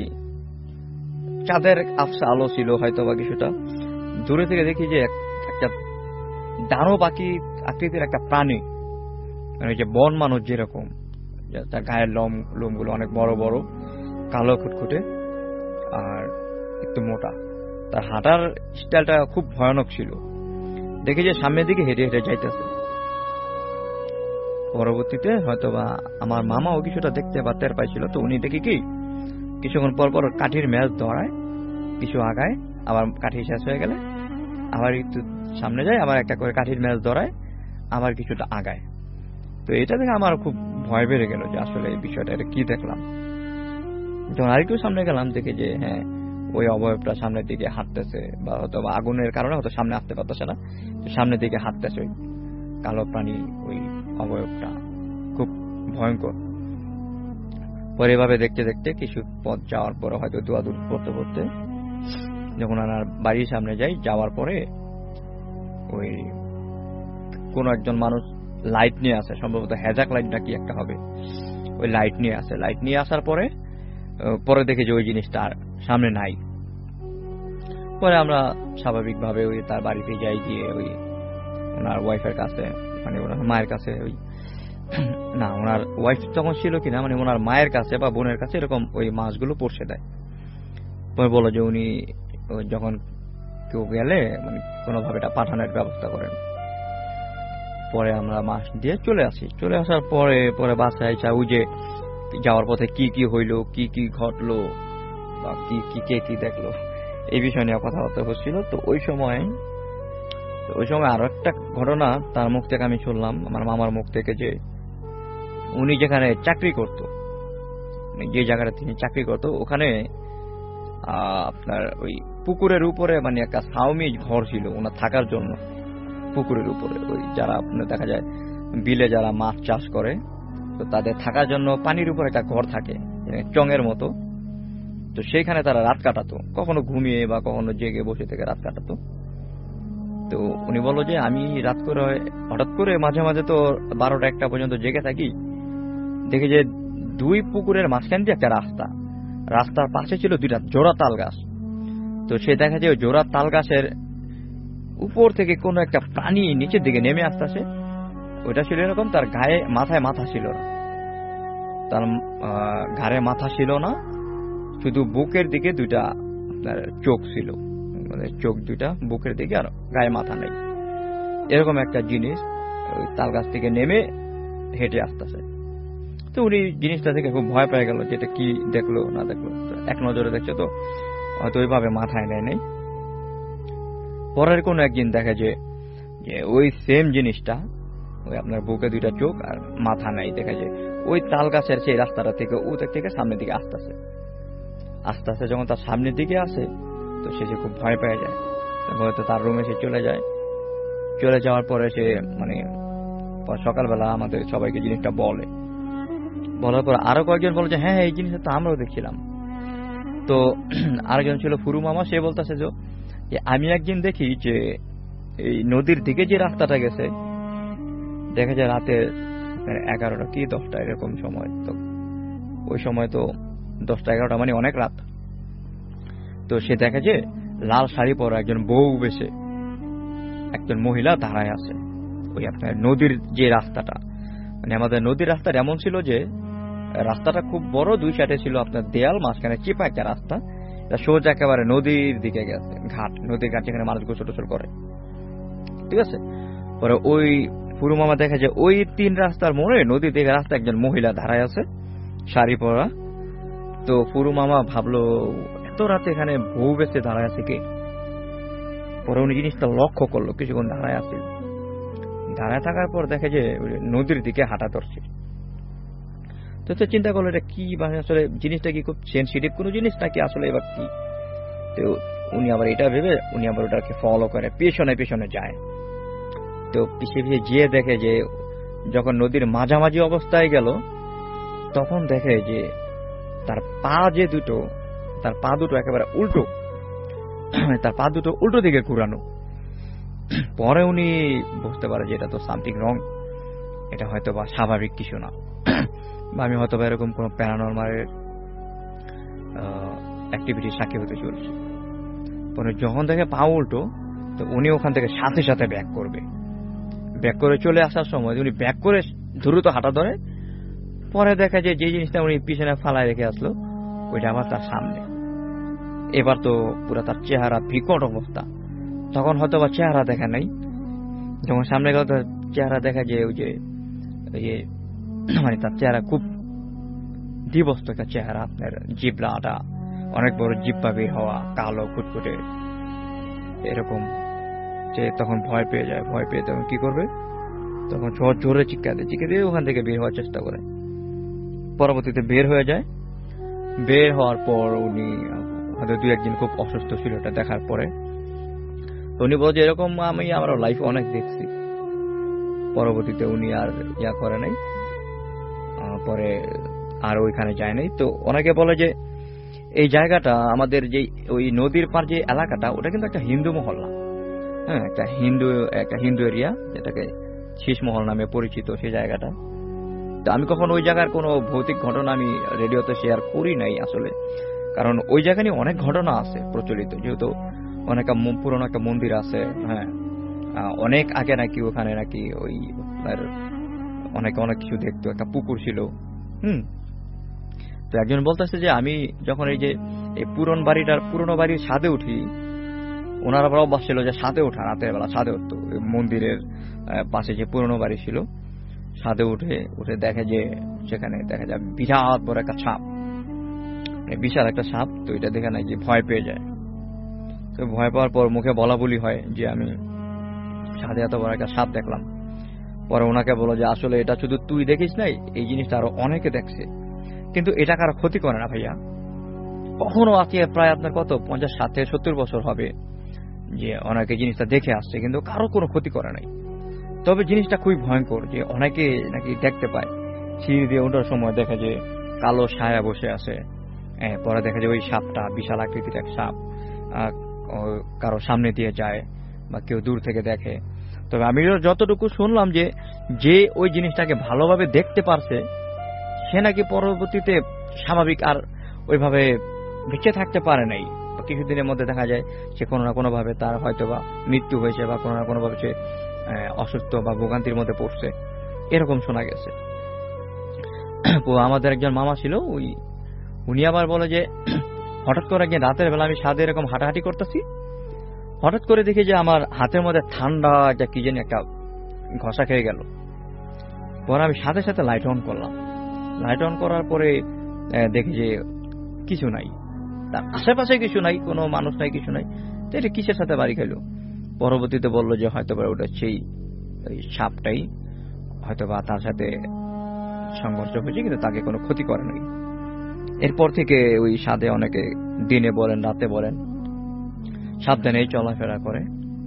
চাঁদের আফসা আলো ছিল হয়তো বা কিছুটা দূরে থেকে, দেখি যে একটা দানব পাখি আকৃতির একটা প্রাণী, মানে যে বন মানুষ যেরকম, তার গায়ের লোম লোমগুলো অনেক বড় বড়, কালো খুটখুটে আর একটু মোটা, তার হাঁটার স্টাইলটা খুব ভয়ানক ছিল। দেখি যে সামনের দিকে হেঁটে হেঁটে যাইতেছে। পরবর্তীতে হয়তোবা আমার মামাও কিছুটা দেখতে বা টের পাইছিল, তো উনি দেখি কি কিছুক্ষণ পর পর কাঠির ম্যাচ ধরায়, কিছু আগায়, আবার কাঠি শেষ হয়ে গেলে আবার একটু সামনে যায়, আবার একটা করে কাঠির ম্যাচ ধরায়, আবার কিছুটা আগায়। তো এটা দেখে আমার খুব ভয় বেড়ে গেল যে আসলে এই বিষয়টা এটা কি দেখলাম। যখন আরেকটু সামনে গেলাম দেখি যে হ্যাঁ ওই অবয়বটা সামনের দিকে হাঁটতেছে, বা হয়তো আগুনের কারণে হয়তো সামনে আসতে পারতেছে না, সামনের দিকে হাঁটতেছে ওই কালো প্রাণী, ওই অবয়বটা খুব ভয়ঙ্কর। পরে এভাবে দেখতে দেখতে কিছু পথ যাওয়ার পরে হয়তো দোয়াদুর পড়তে পড়তে যখন আমার বাড়ির সামনে যাই, যাওয়ার পরে ওই কোন একজন মানুষ লাইট নিয়ে আসে, সম্ভবত হ্যাজাক লাইট নাকি একটা হবে, ওই লাইট নিয়ে আসে। লাইট নিয়ে আসার পরে পরে দেখে যে ওই জিনিসটা আর সামনে নাই। পরে আমরা স্বাভাবিকভাবে ওই তার বাড়িতে যাই, গিয়ে ওই ওনার ওয়াইফের কাছে, মানে ওনার মায়ের কাছে, ওই না ওনার ওয়াইফ তখন ছিল কিনা, মানে ওনার মায়ের কাছে বা বোনের কাছে এরকম ওই মাছগুলো পৌঁছে দেয়। পরে বলো যে উনি যখন কেউ গেলে মানে কোনোভাবে এটা পাঠানোর ব্যবস্থা করেন। পরে আমরা মাছ দিয়ে চলে আসি। চলে আসার পরে পরে বাসায় যা ওই যে যাওয়ার পথে কি কি হইলো, কি কি ঘটলো, বা কি কি কে কি দেখলো, এই বিষয় নিয়ে কথাবার্তা হচ্ছিল। তো ওই সময় ওই সময় আরো একটা ঘটনা তার মুখ থেকে আমি শুনলাম, আমার মামার মুখ থেকে, যে উনি যেখানে চাকরি করত, যে জায়গাটা তিনি চাকরি করত, ওখানে আপনার ওই পুকুরের উপরে মানে একটা ছাউনি ঘর ছিল ওনার থাকার জন্য। পুকুরের উপরে ওই যারা আপনার দেখা যায় বিলে যারা মাছ চাষ করে, তো তাদের থাকার জন্য পানির উপরে একটা ঘর থাকে চঙের মতো। তো সেইখানে তারা রাত কাটাতো, কখনো ঘুমিয়ে বা কখনো জেগে বসে থেকে রাত কাটাতো। তো উনি বললো যে আমি রাত করে হঠাৎ করে মাঝে মাঝে তো বারোটা একটা পর্যন্ত জেগে থাকি, দেখি যে দুই পুকুরের মাঝখান দিয়ে একটা রাস্তা, রাস্তার পাশে ছিল দুইটা জোড়া তাল গাছ। তো সে দেখা যায় ওই জোড়া তাল গাছের উপর থেকে কোনো একটা প্রাণী নিচের দিকে নেমে আসতেছে। ওইটা ছিল এরকম, তার গায়ে মাথায় মাথা ছিল না, তার ঘাড়ে মাথা ছিল না, শুধু বুকের দিকে দুইটা আপনার চোখ ছিল, মানে চোখ দুইটা বুকের দিকে, আর গায়ে মাথা নেই। এরকম একটা জিনিস ওই তাল গাছ থেকে নেমে হেঁটে আসতেছে। তো উনি জিনিসটা থেকে খুব ভয় পেয়ে গেল, যেটা কি দেখলো না দেখলো, এক নজরে দেখছে তো হয়তো ওইভাবে মাথায় নেয় নেই। পরের কোন একদিন দেখে যে ওই সেম জিনিসটা, ওই আপনার বুকে দুইটা চোখ আর মাথা নাই, দেখা যায় ওই তাল গাছের সেই রাস্তাটা থেকে ও থেকে সামনের দিকে আসতেছে। আস্তে আস্তে যখন তার সামনের দিকে আসে, তো সে যে খুব ভয় পেয়ে যায়, হয়তো তার রুমে সে চলে যায়। চলে যাওয়ার পরে সে মানে সকালবেলা আমাদের সবাইকে জিনিসটা বলে, বলার পর আরো কয়েকজন বলে যে হ্যাঁ এই জিনিসটা তো আমরাও দেখছিলাম। তো আরেকজন ছিল ফুরু মামা, সে বলতেছে যে আমি একদিন দেখি যে এই নদীর দিকে যে রাস্তাটা গেছে, দেখা যায় রাতে এগারোটা কি দশটা এরকম সময়, তো ওই সময় তো দশটা এগারোটা মানে অনেক রাত। তো সে দেখে যে লাল শাড়ি পরা একজন বউ বেশে একজন মহিলা দাঁড়ায় আছে ওই আপনার নদীর যে রাস্তাটা, মানে আমাদের নদীর রাস্তাটা এমন ছিল যে রাস্তাটা খুব বড়, দুই সাইডে ছিল আপনার দেয়াল, মাঝখানে চিপা একটা রাস্তা, সোজা একেবারে নদীর দিকে গেছে, ঘাট, নদীর ঘাট যেখানে মানুষ গোসল টোসল করে, ঠিক আছে। পরে ওই ফুরু মামা দেখা যায় ওই তিন রাস্তার মোড়ে নদীর দিকে রাস্তা একজন মহিলা দাঁড়ায় আছে শাড়ি পরা। তো ফুরু মামা ভাবলো এত রাতে এখানে বউ বেঁচে দাঁড়ায় আছে কে। পরে উনি জিনিসটা লক্ষ্য করলো, কিছুক্ষণ দাঁড়ায় আছে, দাঁড়ায় থাকার পর দেখে যে নদীর দিকে হাঁটা ধরছে। তো সে চিন্তা করলো এটা কি, মানে আসলে জিনিসটা কি খুব সেনসিটিভ কোনো জিনিস নাকি আসলে এবার কি। তো উনি আবার এটা ভেবে উনি আবার ওটাকে ফলো করে পেছনে পেছনে যায়। তো পিছিয়ে পিছিয়ে গিয়ে দেখে যে যখন নদীর মাঝামাঝি অবস্থায় গেল, তখন দেখে যে তার পা যে দুটো, তার পা দুটো একেবারে উল্টো, তার পা দুটো উল্টো দিকে ঘুরানো। পরে উনি বুঝতে পারে যে এটা তো সামথিং রং, এটা হয়তো বা স্বাভাবিক কিছু না, বা আমি হয়তো বা এরকম কোন প্যারানরমালের অ্যাক্টিভিটির সাক্ষী হতে চলছে। পরে যখন দেখে পা উল্টো, তো উনি ওখান থেকে সাথে সাথে ব্যাক করবে। ব্যাক করে চলে আসার সময় উনি ব্যাক করে দ্রুত হাঁটা ধরে। পরে দেখা যায় যে জিনিসটা উনি পিছনে ফালায় রেখে আসলো ওইটা আবার তার সামনে। এবার তো পুরো তার চেহারা বিকট অবস্থা। তখন হয়তো বা চেহারা দেখা নাই, যখন সামনে গেল তার চেহারা দেখা যায় ওই যে মানে তার চেহারা খুব দিবস্ত একটা চেহারা, আপনার জিবলাটা অনেক বড় জিব্বা বের হওয়া, কালো কুটকুটে এরকম, যে তখন ভয় পেয়ে যায়। ভয় পেয়ে তখন কি করবে, তখন জোর জোরে চিৎকার দিয়ে চিৎকার দিয়ে ওখান থেকে বের হওয়ার চেষ্টা করে। পরবর্তীতে বের হয়ে যায়। বের হওয়ার পর উনি হয়তো দুই একদিন খুব অসুস্থ ছিল, এটা দেখার পরে উনি বলে যে এরকম আমি আমার লাইফে অনেক দেখছি। পরবর্তীতে উনি আর ইয়া করে নাই, পরে আর ওইখানে যায় নাই। তো অনেকে বলে যে এই জায়গাটা আমাদের যে ওই নদীর পার যে এলাকাটা, ওটা কিন্তু একটা হিন্দু মহল্লা, হ্যাঁ, একটা হিন্দু একটা হিন্দু এরিয়া, যেটাকে শীষ মহল নামে পরিচিত সেই জায়গাটা। তো আমি কখনো ওই জায়গার কোনো ভৌতিক ঘটনা আমি রেডিওতে শেয়ার করি নাই আসলে, কারণ ওই জায়গা নিয়ে অনেক ঘটনা আছে প্রচলিত, যেহেতু অনেক পুরনো একটা মন্দির আছে, হ্যাঁ, অনেক আগে নাকি ওখানে নাকি ওই অনেকে অনেক কিছু দেখতো, একটা পুকুর ছিল। হুম তো একজন বলতেছে যে আমি যখন এই যে এই পুরনো বাড়িটার পুরনো বাড়ির ছাদে উঠি, ওনার আবার অভ্যাস ছিল যে ছাদে ওঠা, রাতের বেলা ছাদে উঠতো, মন্দিরের পাশে যে পুরনো বাড়ি ছিল, ছাদে উঠে উঠে দেখে যে সেখানে দেখা যায় বিরাট বড় একটা সাপ, বিশাল একটা সাপ। তো এটা দেখে নাই যে ভয় পেয়ে যায়। তো ভয় পাওয়ার পর মুখে বলা বলি হয় যে আমি ছাদে এত বড় একটা সাপ দেখলাম। পরে ওনাকে বলো যে আসলে এটা শুধু তুই দেখিস নাই, এই জিনিসটা আরো অনেকে দেখছে, কিন্তু এটা কারো ক্ষতি করে না ভাইয়া। কখনো আজকে প্রায় আপনার কত পঞ্চাশ ষাট থেকে সত্তর বছর হবে যে অনেকে জিনিসটা দেখে আসছে, কিন্তু কারো কোনো ক্ষতি করে নাই। তবে জিনিসটা খুবই ভয়ঙ্কর, যে অনেকে নাকি দেখতে পায় সিঁড়ি দিয়ে ওঠার সময় দেখে যে কালো ছায়া বসে আছে, পরে দেখা যায় ওই সাপটা বিশাল আকৃতির এক সাপ কারো সামনে দিয়ে যায় বা কেউ দূর থেকে দেখে। তবে আমি যতটুকু শুনলাম যে যে ওই জিনিসটাকে ভালোভাবে দেখতে পারছে সে নাকি পরবর্তীতে স্বাভাবিক আর ওইভাবে বেঁচে থাকতে পারে নাই, কিছুদিনের মধ্যে দেখা যায় সে কোনো না কোনো ভাবে তার হয়তো বা মৃত্যু হয়েছে বা কোনো না কোনো ভাবে সে অসুস্থ বা ভোগান্তির মধ্যে পড়ছে, এরকম শোনা গেছে। তো আমাদের একজন মামা ছিল, ওই উনি আবার বলে যে হঠাৎ করে একদিন রাতের বেলা আমি ছাদে এরকম হাঁটাহাঁটি করতেছি, হঠাৎ করে দেখি যে আমার হাতের মধ্যে ঠান্ডা একটা কি জানি একটা ঘষা খেয়ে গেল। পরে আমি সাথে সাথে লাইট অন করলাম। লাইট অন করার পরে দেখি যে কিছু নাই, তার আশেপাশে কিছু নাই, কোনো মানুষ নাই, কিছু নাই। তো এটা কিসের সাথে বাড়ি খাইলো? পরবর্তীতে বললো যে হয়তো বা ওটা সেই সাপটাই হয়তো বা তার সাথে সংঘর্ষ হয়েছে, কিন্তু তাকে কোনো ক্ষতি করে নাই। এরপর থেকে ওই সাদে অনেকে দিনে বলেন রাতে বলেন সাবধানেই চলাফেরা করে।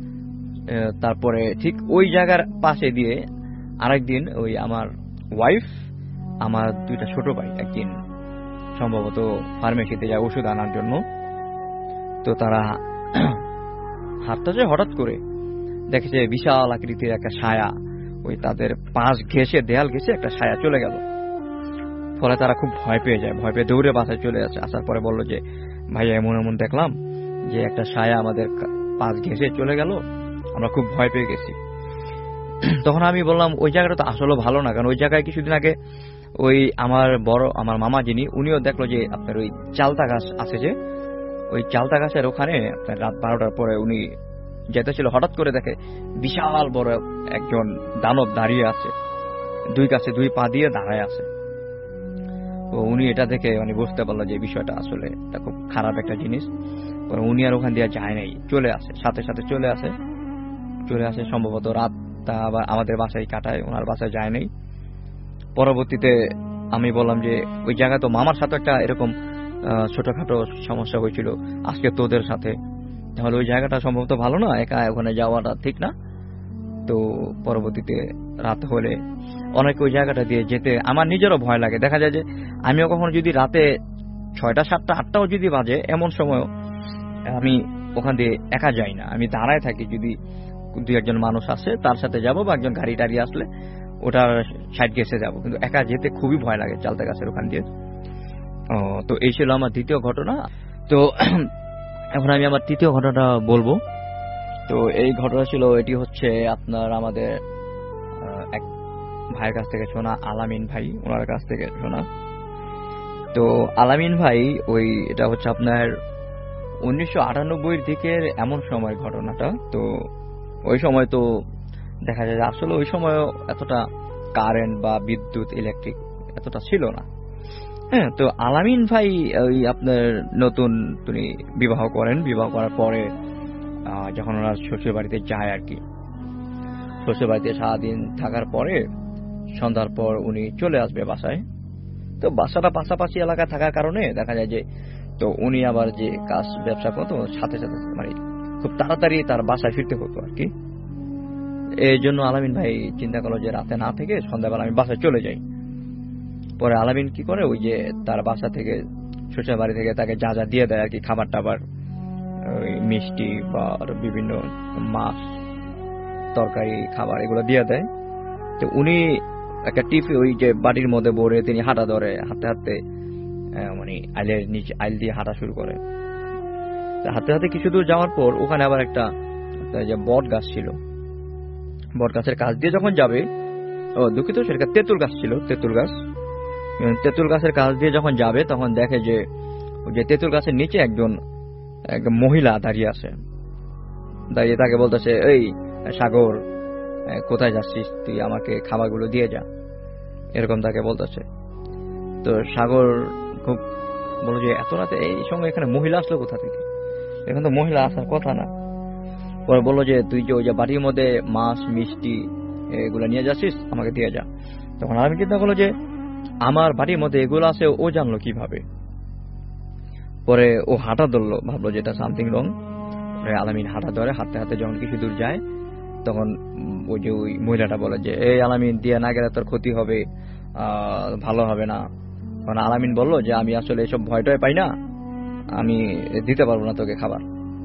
তারপরে ঠিক ওই জায়গার পাশে দিয়ে আরেকদিন ওই আমার ওয়াইফ, আমার দুইটা ছোট ভাই একদিন সম্ভবত ফার্মেসিতে যায় ওষুধ আনার জন্য। তো তারা হাঁটতেছে, হঠাৎ করে দেখেছে বিশাল আকৃতির একটা ছায়া ওই তাদের পাশ ঘেঁষে দেয়াল ঘেঁষে একটা ছায়া চলে গেল। ফলে তারা খুব ভয় পেয়ে যায়, ভয় পেয়ে দৌড়ে বাসায় চলে আসে। আসার পরে বললো যে ভাইয়া এমন এমন দেখলাম যে একটা ছায়া আমাদের পাশ ঘেঁষে চলে গেল, আমরা খুব ভয় পেয়ে গেছি। তখন আমি বললাম ওই জায়গাটা তো আসলে ভালো না, কারণ ওই জায়গায় কিছুদিন আগে ওই আমার বড় আমার মামা যিনি উনিও দেখলো যে আপনার ওই চালতা গাছ আছে, যে ওই চালতা গাছের ওখানে আপনার রাত বারোটার পরে উনি যেতেছিল, হঠাৎ করে দেখে বিশাল বড় একজন দানব দাঁড়িয়ে আছে, দুই কাছে দুই পা দিয়ে দাঁড়ায় আছে। তো উনি এটা দেখে উনি বুঝতে পারলো যে বিষয়টা আসলে এটা খুব খারাপ একটা জিনিস। উনি আর ওখান দিয়ে যায় নাই, চলে আসে, সাথে সাথে চলে আসে চলে আসে সম্ভবত রাতটা আবার আমাদের বাসায় কাটায়, ওনার বাসায় যায় নাই। পরবর্তীতে আমি বললাম যে ওই জায়গায় তো মামার সাথে একটা এরকম ছোটখাটো সমস্যা হয়েছিল, আজকে তোদের সাথে, তাহলে ওই জায়গাটা সম্ভবত ভালো না, একা ওখানে যাওয়াটা ঠিক না। তো পরবর্তীতে রাত হলে অনেকে ওই জায়গাটা দিয়ে যেতে আমার নিজেরও ভয় লাগে। দেখা যায় যে আমিও কখনো যদি রাতে ছয়টা সাতটা আটটাও যদি বাজে, এমন সময় আমি ওখান দিয়ে একা যাই না, আমি দাঁড়ায় থাকি। যদি দুই একজন মানুষ আসে তার সাথে যাবো, বা একজন গাড়ি টাড়ি আসলে ওটার সাইড গেছে যাবো, কিন্তু একা যেতে খুবই ভয় লাগে চালতা গাছের ওখান দিয়ে। তো এই ছিল আমার দ্বিতীয় ঘটনা। তো এখন আমি আমার তৃতীয় ঘটনাটা বলবো। তো এই ঘটনা ছিল, এটি হচ্ছে আপনার আমাদের এক ভাইয়ের কাছ থেকে শোনা, আলামিন ভাই, ওনার কাছ থেকে শোনা। তো আলামিন ভাই ওই এটা হচ্ছে আপনার উনিশশো আটানব্বই দিকের এমন সময় ঘটনাটা। তো ওই সময় তো দেখা যায় যে আসলে ওই সময়ও এতটা কারেন্ট বা বিদ্যুৎ ইলেকট্রিক এতটা ছিল না। হ্যাঁ, তো আলামিন ভাই ওই আপনার নতুন তিনি বিবাহ করেন, বিবাহ করার পরে যখন ওনার শ্বশুর বাড়িতে যায় আর কি, শ্বশুর বাড়িতে সারাদিন থাকার পরে সন্ধ্যার পর উনি চলে আসবে বাসায়। তো বাসাটা পাশাপাশি এলাকায় থাকার কারণে দেখা যায় যে তো উনি আবার যে কাজ ব্যবসা করতো সাথে সাথে মানে খুব তাড়াতাড়ি তার বাসায় ফিরতে হতো আর কি। এই জন্য আলামিন ভাই চিন্তা করলো যে রাতে না থেকে সন্ধ্যাবেলা আমি বাসায় চলে যাই। পরে আলামিন কি করে, ওই যে তার বাসা থেকে শ্বশুর বাড়ি থেকে তাকে যা যা দিয়ে দেয় আর কি, খাবার টাবার, ওই মিষ্টি বা বিভিন্ন মাছ তরকারি খাবার এগুলো দিয়ে দেয়। তো উনি একটা টিপে ওই যে বাড়ির মধ্যে ভরে তিনি হাঁটা ধরে, হাঁটতে হাঁটতে মানে আইলের নিচে আইল দিয়ে হাঁটা শুরু করে। হাঁটতে হাঁটতে কিছু দূর যাওয়ার পর ওখানে আবার একটা যে বট গাছ ছিল, বট গাছের কাছ দিয়ে যখন যাবে, ও দুঃখিত সেটা তেঁতুল গাছ ছিল, তেঁতুল গাছ, তেঁতুল গাছের কাছ দিয়ে যখন যাবে তখন দেখে যে ওই যে তেঁতুল গাছের নিচে একজন একজন মহিলা দাঁড়িয়ে আছে। দাঁড়িয়ে তাকে বলতেছে, এই সাগর কোথায় যাচ্ছিস, তুই আমাকে খাবারগুলো দিয়ে যা, এরকম তাকে বলতেছে। তো সাগর খুব বলো যে এত রাতে এই সময় এখানে মহিলা আসলো কোথা থেকে, এখন তো মহিলা আসার কথা না। পরে বললো যে তুই যে ওই যে বাড়ির মধ্যে মাছ মিষ্টি এগুলো নিয়ে যাচ্ছিস, আমাকে দিয়ে যা। তখন আমি চিন্তা করলো যে আমার বাড়ির মধ্যে এগুলো আছে, ও জানলো কিভাবে। পরে ও হাঁটা ধরলো, ভাবলো যে এটা সামথিং রং। আলামিন হাঁটা ধরে, হাঁটতে হাঁটতে যখন কিছু দূর যায় তখন ওই যে ওই মহিলাটা বলে যে এই আলামিন, দিয়ে না গেলে তোর ক্ষতি হবে, ভালো হবে না। কারণ আলামিন বললো যে আমি আসলে এসব ভয়টাই পাই না, আমি দিতে পারবো না তোকে খাবার।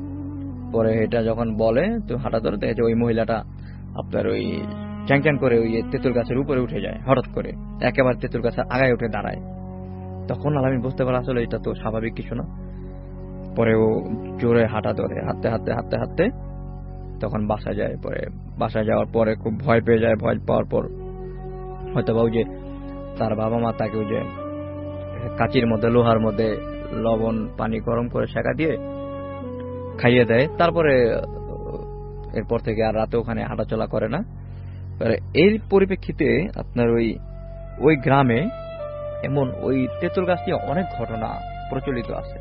পরে এটা যখন বলে তো হাঁটা ধরে দেখে যে ওই মহিলাটা আপনার ওই চ্যাং চ্যাং করে ওই তেঁতুল গাছের উপরে উঠে যায়, হঠাৎ করে একেবারে তেঁতুল গাছের আগায় উঠে দাঁড়ায়। তখন আলামিন বুঝতে পারে আসলে এটা তো স্বাভাবিক কিছু না। পরে ও জোরে হাঁটা ধরে, হাঁটতে হাঁটতে হাঁটতে হাঁটতে তখন বাসায় যায়। পরে বাসায় যাওয়ার পরে খুব ভয় পেয়ে যায়। ভয় পাওয়ার পর হয়তো বা ওই যে তার বাবা মা তাকে ওই যে কাঁচির মধ্যে লোহার মধ্যে লবণ পানি গরম করে সেকা দিয়ে খাইয়ে দেয়। তারপরে এরপর থেকে আর রাতে ওখানে হাঁটাচলা করে না। এর পরিপ্রেক্ষিতে আপনার ওই ওই গ্রামে এমন ওই তেঁতুল গাছ নিয়ে অনেক ঘটনা প্রচলিত আছে।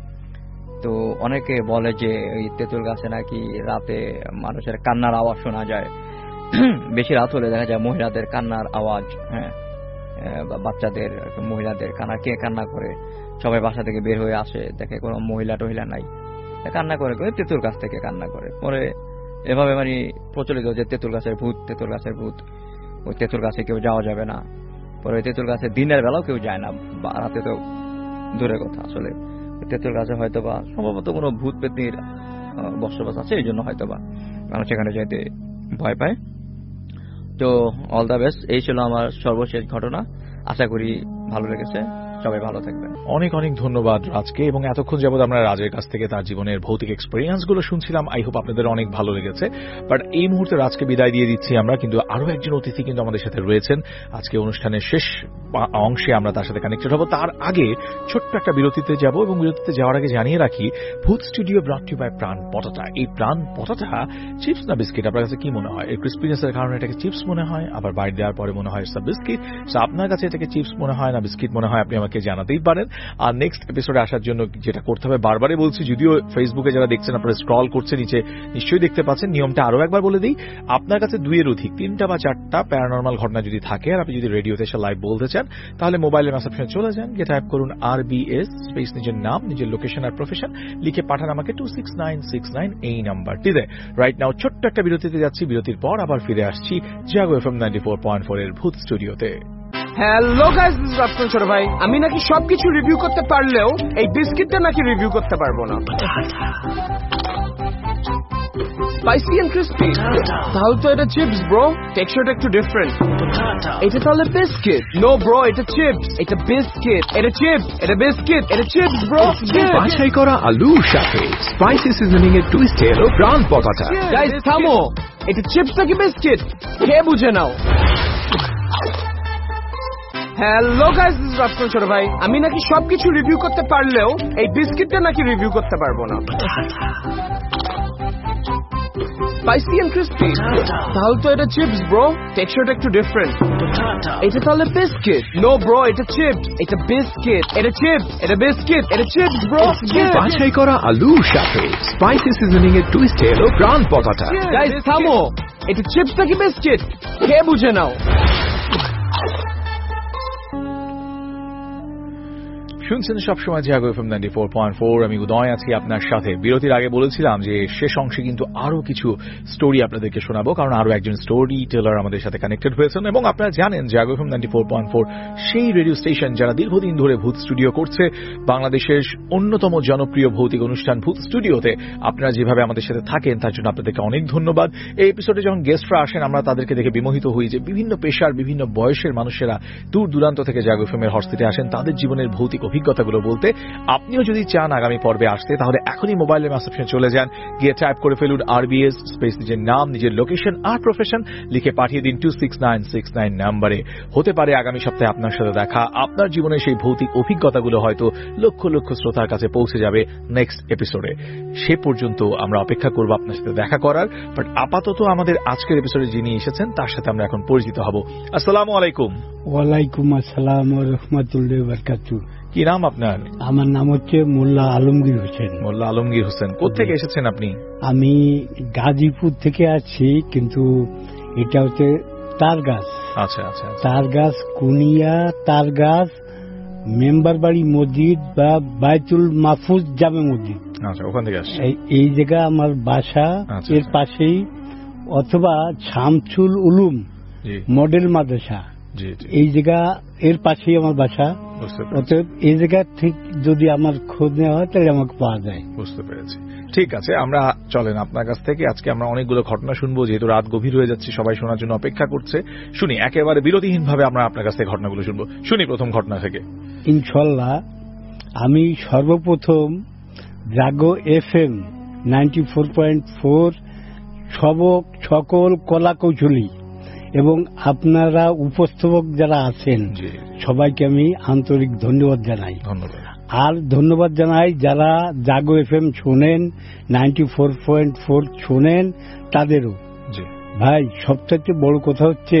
তো অনেকে বলে যে ওই তেঁতুল গাছে নাকি রাতে মানুষের কান্নার আওয়াজ শোনা যায়। বেশি রাত হলে দেখা যায় মহিলাদের কান্নার আওয়াজ, হ্যাঁ, বাচ্চাদের মহিলাদের কান্না, কে কান্না করে, সবাই বাসা থেকে বের হয়ে আসে, দেখে কোনো মহিলা টহিলা নাই, কান্না করে করে তেঁতুল গাছ থেকে কান্না করে। পরে এভাবে মানে প্রচলিত যে তেঁতুল গাছের ভূত, তেঁতুল গাছের ভূত, ওই তেঁতুল গাছে কেউ যাওয়া যাবে না। পরে ওই তেঁতুল গাছে দিনের বেলাও কেউ যায় না, রাতে তো দূরের কথা। আসলে তেঁতুল গাছে হয়তো বা সম্ভবত কোনো ভূত পেতনির বসবাস আছে, এই জন্য হয়তো বা মানুষ সেখানে যেতে ভয় পায়। তো অল দ্য বেস্ট, এই ছিল আমার সর্বশেষ ঘটনা। আশা করি ভালো লেগেছে, সবাই ভালো থাকবেন। অনেক অনেক ধন্যবাদ রাজকে। এবং এতক্ষণ যাবত আমরা রাজের কাছ থেকে তার জীবনের ভৌতিক এক্সপেরিয়েন্স গুলো শুনছিলাম। আই হোপ আপনাদের অনেক ভালো লেগেছে। বাট এই মুহূর্তে রাজকে বিদায় দিয়ে দিচ্ছি আমরা, কিন্তু আরো একজন অতিথি কিন্তু আমাদের সাথে রয়েছেন। আজকে অনুষ্ঠানের শেষ অংশে আমরা তার সাথে কানেক্টেড হব। তার আগে ছোট্ট একটা বিরতিতে যাব, এবং বিরতিতে যাওয়ার আগে জানিয়ে রাখি ভূত studio brought two by Pran Potata. এই প্রাণ পটাটা চিপস না বিস্কিট, আপনার কাছে কি মনে হয়? এর ক্রিসপিনেসের কারণে এটাকে চিপস মনে হয়, আবার বাইট দেওয়ার পরে মনে হয় বিস্কিট। আপনার কাছে এটাকে চিপস মনে হয় না বিস্কিট মনে হয়, আপনি আমাকে জানাতেই পারেন। আর নেক্সট এপিসোডে আসার জন্য যেটা করতে হবে, বারবারই বলছি, যদিও ফেসবুকে যারা দেখছেন আপনারা স্ক্রল করছে নিচে নিশ্চয়ই দেখতে পাচ্ছেন, নিয়মটা আরো একবার বলে দিই। আপনার কাছে দুইয়ের অধিক তিনটা বা চারটা প্যারানরমাল ঘটনা যদি থাকে, আর আপনি যদি রেডিওতে এসে লাইভ বলতে চান, তাহলে মোবাইলের মেসেজে চলে যান, গিয়ে টাইপ করুন আর বি এস স্পেস নিজের নাম, নিজের লোকেশন আর প্রফেশন লিখে পাঠান আমাকে two six nine six nine এই নাম্বারটিতে। রাইট নাও ছোট্ট একটা বিরতিতে যাচ্ছি, বিরতির পর আবার ফিরে আসছি Jago FM ninety four point four এর ভূত স্টুডিওতে। Hello guys, this is Rafsan ছোট ভাই। আমি নাকি সবকিছু রিভিউ করতে পারলেও এই বিস্কিটটা নাকি রিভিউ করতে পারবো না। স্পাইসি এন্ড ক্রিস্পি, তাহলে তো এটা চিপস ব্রো, টেক্সচারটা একটু ডিফারেন্ট। এটা তাহলে বিস্কিট? নো ব্রো, এটা চিপস, এটা বিস্কিট, এটা চিপস, এটা বিস্কিট, এটা চিপস ব্রো। বাছাই করা আলুর সাথে স্পাইসি সিজনিং এর টুইস্ট এলো প্রাণ পটাটা। গাইস থামো, এটা চিপস নাকি বিস্কিট কে বুঝে নাও। Hello guys, this is Rafsan ছোট ভাই। আমি নাকি সবকিছু রিভিউ করতে পারলেও এই বিস্কিটটা নাকি রিভিউ করতে পারবো না। স্পাইসি এন্ড ক্রিস্পি তাহলে তো এটা চিপস ব্রো টেক্সচারটা একটু ডিফারেন্ট এটা তাহলে বিস্কিট নো ব্রো এটা চিপস এটা বিস্কিট এটা চিপস এটা বিস্কিট এটা চিপস ব্রো বাছাই করা আলুর সাথে স্পাইসি সিজনিং এর টুইস্টে এলো প্রাণ পতাটা। গাইস থামো এটা চিপস নাকি বিস্কিট কে বুঝে নাও। শুনছেন সবসময় Jago FM ninety four point four. আমি উদয় আছি আপনার সাথে। বিরতির আগে বলেছিলাম যে শেষ অংশে কিন্তু আরো কিছু স্টোরি আপনাদেরকে শোনাবো, কারণ আরো একজন স্টোরি টেলার আমাদের সাথে কানেক্টেড হয়েছেন। এবং আপনারা জানেন Jago FM ninety four point four সেই রেডিও স্টেশন যারা দীর্ঘদিন ধরে ভূত স্টুডিও করছে। বাংলাদেশের অন্যতম জনপ্রিয় ভৌতিক অনুষ্ঠান ভূত স্টুডিওতে আপনারা যেভাবে আমাদের সাথে থাকেন তার জন্য আপনাদেরকে অনেক ধন্যবাদ। এই এপিসোডে যখন গেস্টরা আসেন আমরা তাদেরকে দেখে বিমোহিত হই যে বিভিন্ন পেশার বিভিন্ন বয়সের মানুষেরা দূর দূরান্ত থেকে জাগো এফএম এর হটস্টেটে আসেন তাদের জীবনের ভৌতিক অভিজ্ঞতাগুলো বলতে। আপনিও যদি চান আগামী পর্বে আসতে তাহলে এখনই মোবাইলের মেসেজে চলে যান, গিয়ে টাইপ করে ফেলুন আরবিএস স্পেস নিজের নাম নিজের লোকেশন আর প্রফেশন লিখে পাঠিয়ে দিন two six nine six nine নাম্বারে। হতে পারে আগামী সপ্তাহে আপনার সাথে দেখা, আপনার জীবনের সেই ভৌতিক অভিজ্ঞতাগুলো হয়তো লক্ষ লক্ষ শ্রোতার কাছে পৌঁছে যাবে নেক্সট এপিসোডে। সে পর্যন্ত আমরা অপেক্ষা করব আপনার সাথে দেখা করার। বাট আপাতত আমাদের আজকের এপিসোডে যিনি এসেছেন তার সাথে আমরা এখন পরিচিত হব। আসসালামু আলাইকুম। ওয়ালাইকুম আসসালাম ওয়া রাহমাতুল্লাহি ওয়া বারাকাতুহু। কি নাম আপনার? আমার নাম হচ্ছে মোল্লা আলমগীর হোসেন। মোল্লা আলমগীর হোসেন, কোত্থেকে এসেছেন আপনি? আমি গাজীপুর থেকে আছি, কিন্তু এটা হচ্ছে তার গাছ। আচ্ছা আচ্ছা। তার গাছ কুনিয়া তার গাছ মেম্বার বাড়ি মসজিদ বা বাইতুল মাহফুজ জামে মসজিদ। আচ্ছা, ওখান থেকে আসছি। এই জায়গা আমার বাসা। এর পাশেই অথবা শামসুল উলুম মডেল মাদ্রাসা, এই জায়গা এর পাশেই আমার বাসা। অতএব এই জায়গা ঠিক যদি আমার খোঁজ নেওয়া হয় তাহলে আমাকে পাওয়া যায়। বুঝতে পেরেছি। ঠিক আছে, আমরা চলেন আপনার কাছ থেকে আজকে আমরা অনেকগুলো ঘটনা শুনবো। যেহেতু রাত গভীর হয়ে যাচ্ছে, সবাই শোনার জন্য অপেক্ষা করছে। শুনি একেবারে বিরতিহীন ভাবে আমরা আপনার কাছ থেকে ঘটনাগুলো শুনবো। শুনি প্রথম ঘটনা থেকে। ইনশাল্লাহ আমি সর্বপ্রথম Jago F M ninety four point four সবক সকল কলা কৌশলী এবং আপনারা উপস্থাপক যারা আছেন সবাইকে আমি আন্তরিক ধন্যবাদ জানাই। ধন্যবাদ। আর ধন্যবাদ জানাই যারা জাগো এফ এম শোনেন, নাইনটি ফোর পয়েন্ট ফোর শোনেন তাদেরও। ভাই সবথেকে বড় কথা হচ্ছে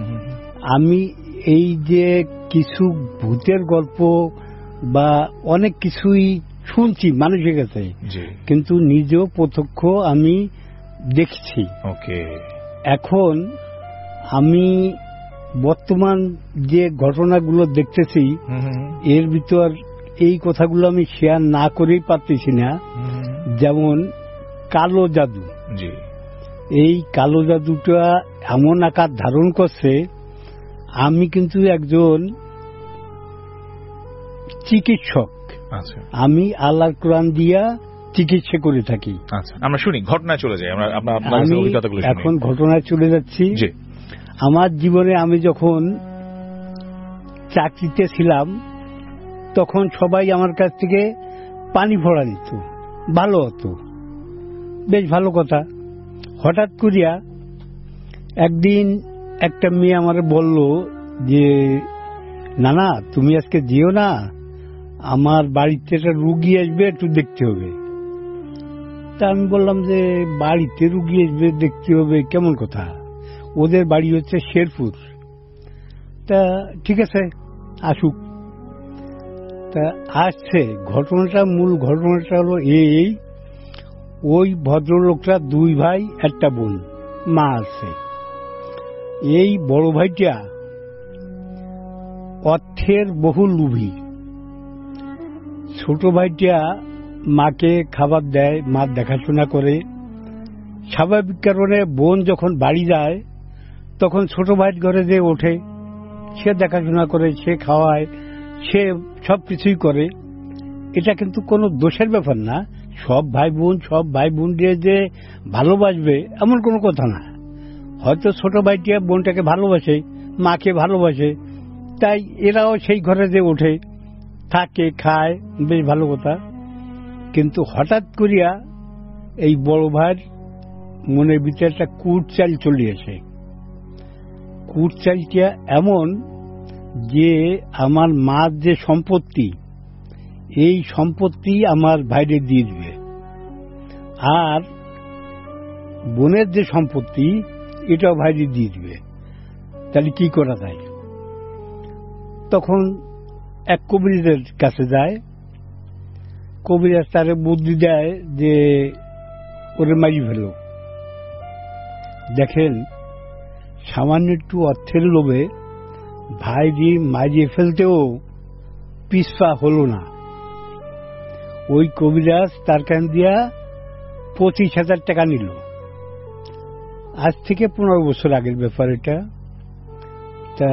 আমি এই যে কিছু ভূতের গল্প বা অনেক কিছুই শুনছি মানুষের কাছে, কিন্তু নিজেও প্রত্যক্ষ আমি দেখছি। ওকে, এখন আমি বর্তমান যে ঘটনাগুলো দেখতেছি এর ভিতর এই কথাগুলো আমি শেয়ার না করেই পারতেছি না। যেমন কালো জাদু, এই কালো জাদুটা এমন আকার ধারণ করছে। আমি কিন্তু একজন চিকিৎসক, আমি আল্লাহর কোরআন দিয়া চিকিৎসা করে থাকি। আমরা শুনি, ঘটনায় চলে যাই। আমি এখন ঘটনায় চলে যাচ্ছি। আমার জীবনে আমি যখন চাকরিতে ছিলাম তখন সবাই আমার কাছ থেকে পানি ভরা নিত, ভালো হতো, বেশ ভালো কথা। হঠাৎ করিয়া একদিন একটা মেয়ে আমার বলল যে না না তুমি আজকে যেও না, আমার বাড়িতে একটা রুগী আসবে, একটু দেখতে হবে। তা আমি বললাম যে বাড়িতে রুগী আসবে, দেখতে হবে, কেমন কথা? ওদের বাড়ি হচ্ছে শেরপুর। তা ঠিক আছে আসুক। তা আসছে। ঘটনাটা মূল ঘটনাটা হলো এই, ওই ভদ্রলোকটা দুই ভাই একটা বোন, মা আছে। এই বড় ভাইটা অর্থের বহু লোভী, ছোট ভাইটা মাকে খাবার দেয়, মা দেখাশোনা করে। স্বাভাবিক কারণে বোন যখন বাড়ি যায় তখন ছোট ভাইয়ের ঘরে যে ওঠে, সে দেখাশোনা করে, সে খাওয়ায়, সে সব কিছুই করে। এটা কিন্তু কোনো দোষের ব্যাপার না। সব ভাই বোন সব ভাই বোন দিয়ে যে ভালোবাসবে এমন কোনো কথা না। হয়তো ছোট ভাইটিয়া বোনটাকে ভালোবাসে, মাকে ভালোবাসে, তাই এরাও সেই ঘরে যে ওঠে, থাকে, খায়, বেশ ভালো কথা। কিন্তু হঠাৎ করিয়া এই বড় ভাইয়ের মনের ভিতরে একটা কুট চাল চলে আসে। কুট চালটা এমন যে আমার মার যে সম্পত্তি, এই সম্পত্তি আমার ভাইরে দিয়ে দিবে। আর বোনের যে সম্পত্তি এটাও ভাইজি দিয়ে দিবে, তাহলে কি করা যায়? তখন এক কবিরাজের কাছে যায়, কবিরাজ তারে বুদ্ধি দেয় যে ওরে মারি ফেলো। দেখেন, সামান্য একটু অর্থের লোভে ভাইজি মারিয়ে ফেলতেও পিছপা হলো না। ওই কবিরাজ তার কান দিয়া পঁচিশ হাজার টাকা নিল। আজ থেকে পনেরো বছর আগের ব্যাপার এটা। তা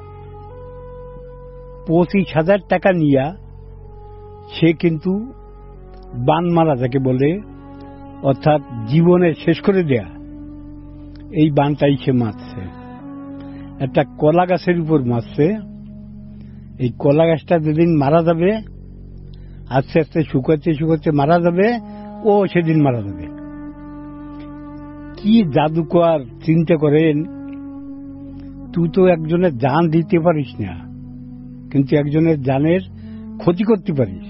পঁচিশ হাজার টাকা নিয়া সে কিন্তু বান মারা যাকে বলে, অর্থাৎ জীবনে শেষ করে দেয়া, এই বানটাই সে মারছে। একটা কলা গাছের উপর মারছে। এই কলা গাছটা যেদিন মারা যাবে, আস্তে আস্তে শুকাতে শুকাতে মারা যাবে, ও সেদিন মারা যাবে। কি জাদুকর, চিন্তা করেন। তুই তো একজনের জান দিতে পারিস না, কিন্তু একজনের জানের ক্ষতি করতে পারিস।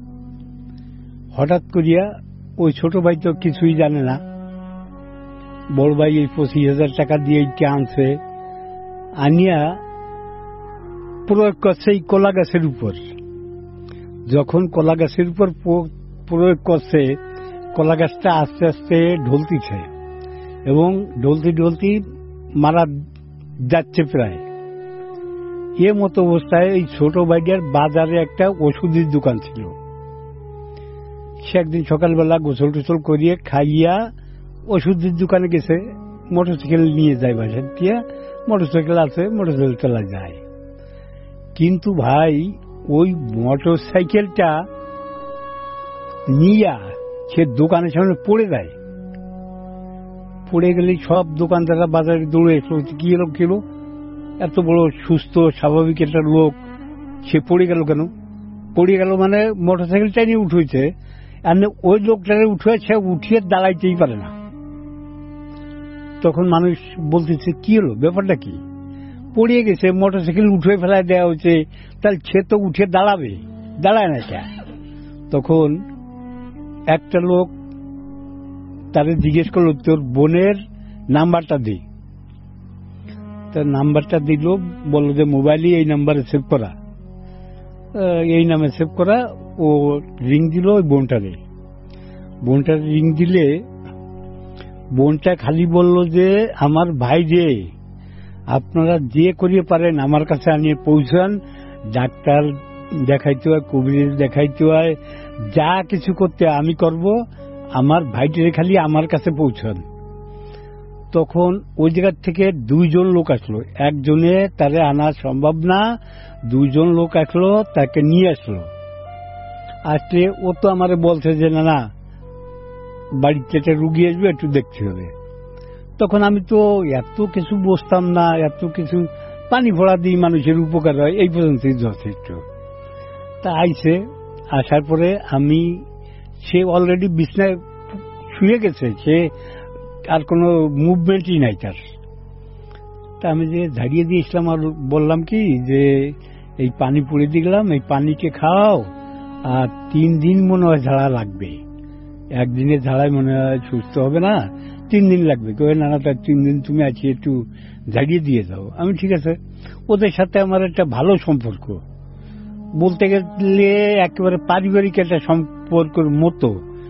হঠাৎ করিয়া ওই ছোট ভাই তো কিছুই জানে না। বড় ভাই এই পঁচিশ হাজার টাকা দিয়ে আনছে, আনিয়া প্রয়োগ করছে এই কলা গাছের উপর। যখন কলা গাছের উপর প্রয়োগ করছে, কলা গাছটা আস্তে আস্তে ঢলতিছে এবং ঢলতি ঢলতি মারা যাচ্ছে প্রায়। এ মতো অবস্থায় এই ছোট ভাইটার বাজারে একটা ওষুধের দোকান ছিল। সে একদিন সকালবেলা গোসল টোসল করিয়ে খাইয়া ওষুধের দোকানে গেছে। মোটরসাইকেল নিয়ে যায়, বাসার দিয়ে মোটরসাইকেল আছে, মোটরসাইকেল চালা যায়। কিন্তু ভাই ওই মোটর সাইকেলটা নিয়া সে দোকানের সামনে পড়ে যায়। পড়ে গেলে সব দোকানদাররা বাজারে দৌড়ে এসলো, কি এলো কি এলো, এত বড় সুস্থ স্বাভাবিক একটা লোক সে পড়ে গেল কেন? পড়ে গেল মানে মোটর সাইকেলটা নিয়ে উঠেছে, আর ওই লোকটাকে উঠে সে উঠিয়ে দাঁড়াইতেই পারে না। তখন মানুষ বলতেছে কি হলো, ব্যাপারটা কি? পড়িয়ে গেছে, মোটর সাইকেল উঠে ফেলায় দেওয়া হচ্ছে, তাহলে সে তো উঠে দাঁড়াবে, দাঁড়ায় না কে? তখন একটা লোক তাদের জিজ্ঞেস করলো, তোর বোনের নাম্বারটা দে। তার নাম্বারটা দিল, বললো যে মোবাইলে এই নাম্বারে সেভ করা, এই নামে সেভ করা। ও রিং দিল ওই বোনটারে। বোনটার রিং দিলে বোনটা খালি বলল যে আমার ভাই যে, আপনারা যে করিয়ে পারেন আমার কাছে আনিয়ে পৌঁছান, ডাক্তার দেখাইতে হয়, কবিরাজ দেখাইতে হয়, যা কিছু করতে আমি করব, আমার ভাইটিরে খালি আমার কাছে পৌঁছান। তখন ওই জায়গার থেকে দুইজন লোক আসলো। একজনে তারে আনা সম্ভব না, দুইজন লোক আসলো, তাকে নিয়ে আসলো। আসলে ও তো আমারে বলছে যে না না, বাড়িতে একটা রুগী আসবে, একটু দেখতে হবে। তখন আমি তো এত কিছু বসতাম না, এত কিছু পানি ভরা দিই, মানুষের উপকার হয়, এই পর্যন্তই যথেষ্ট। তা আইছে, আসার পরে আমি, সে অলরেডি বিছনায় শুয়ে গেছে, সে আর কোনো মুভমেন্টই নাই তার। তা আমি যে ঝাড়িয়ে দিয়েছিলাম আর বললাম কি যে এই পানি পুড়ে দিলাম, এই পানিকে খাও, আর তিন দিন মনে হয় ঝাড়া লাগবে। একদিনের ঝাড়ায় মনে হয় সুস্থ হবে না, তিন দিন লাগবে। কেউ না না, তার তিন দিন তুমি আছি একটু ঝাড়িয়ে দিয়ে দাও। আমি ঠিক আছে। ওদের সাথে আমার একটা ভালো সম্পর্ক, বলতে গেলে একেবারে পারিবারিক একটা সম্পর্কের মতো।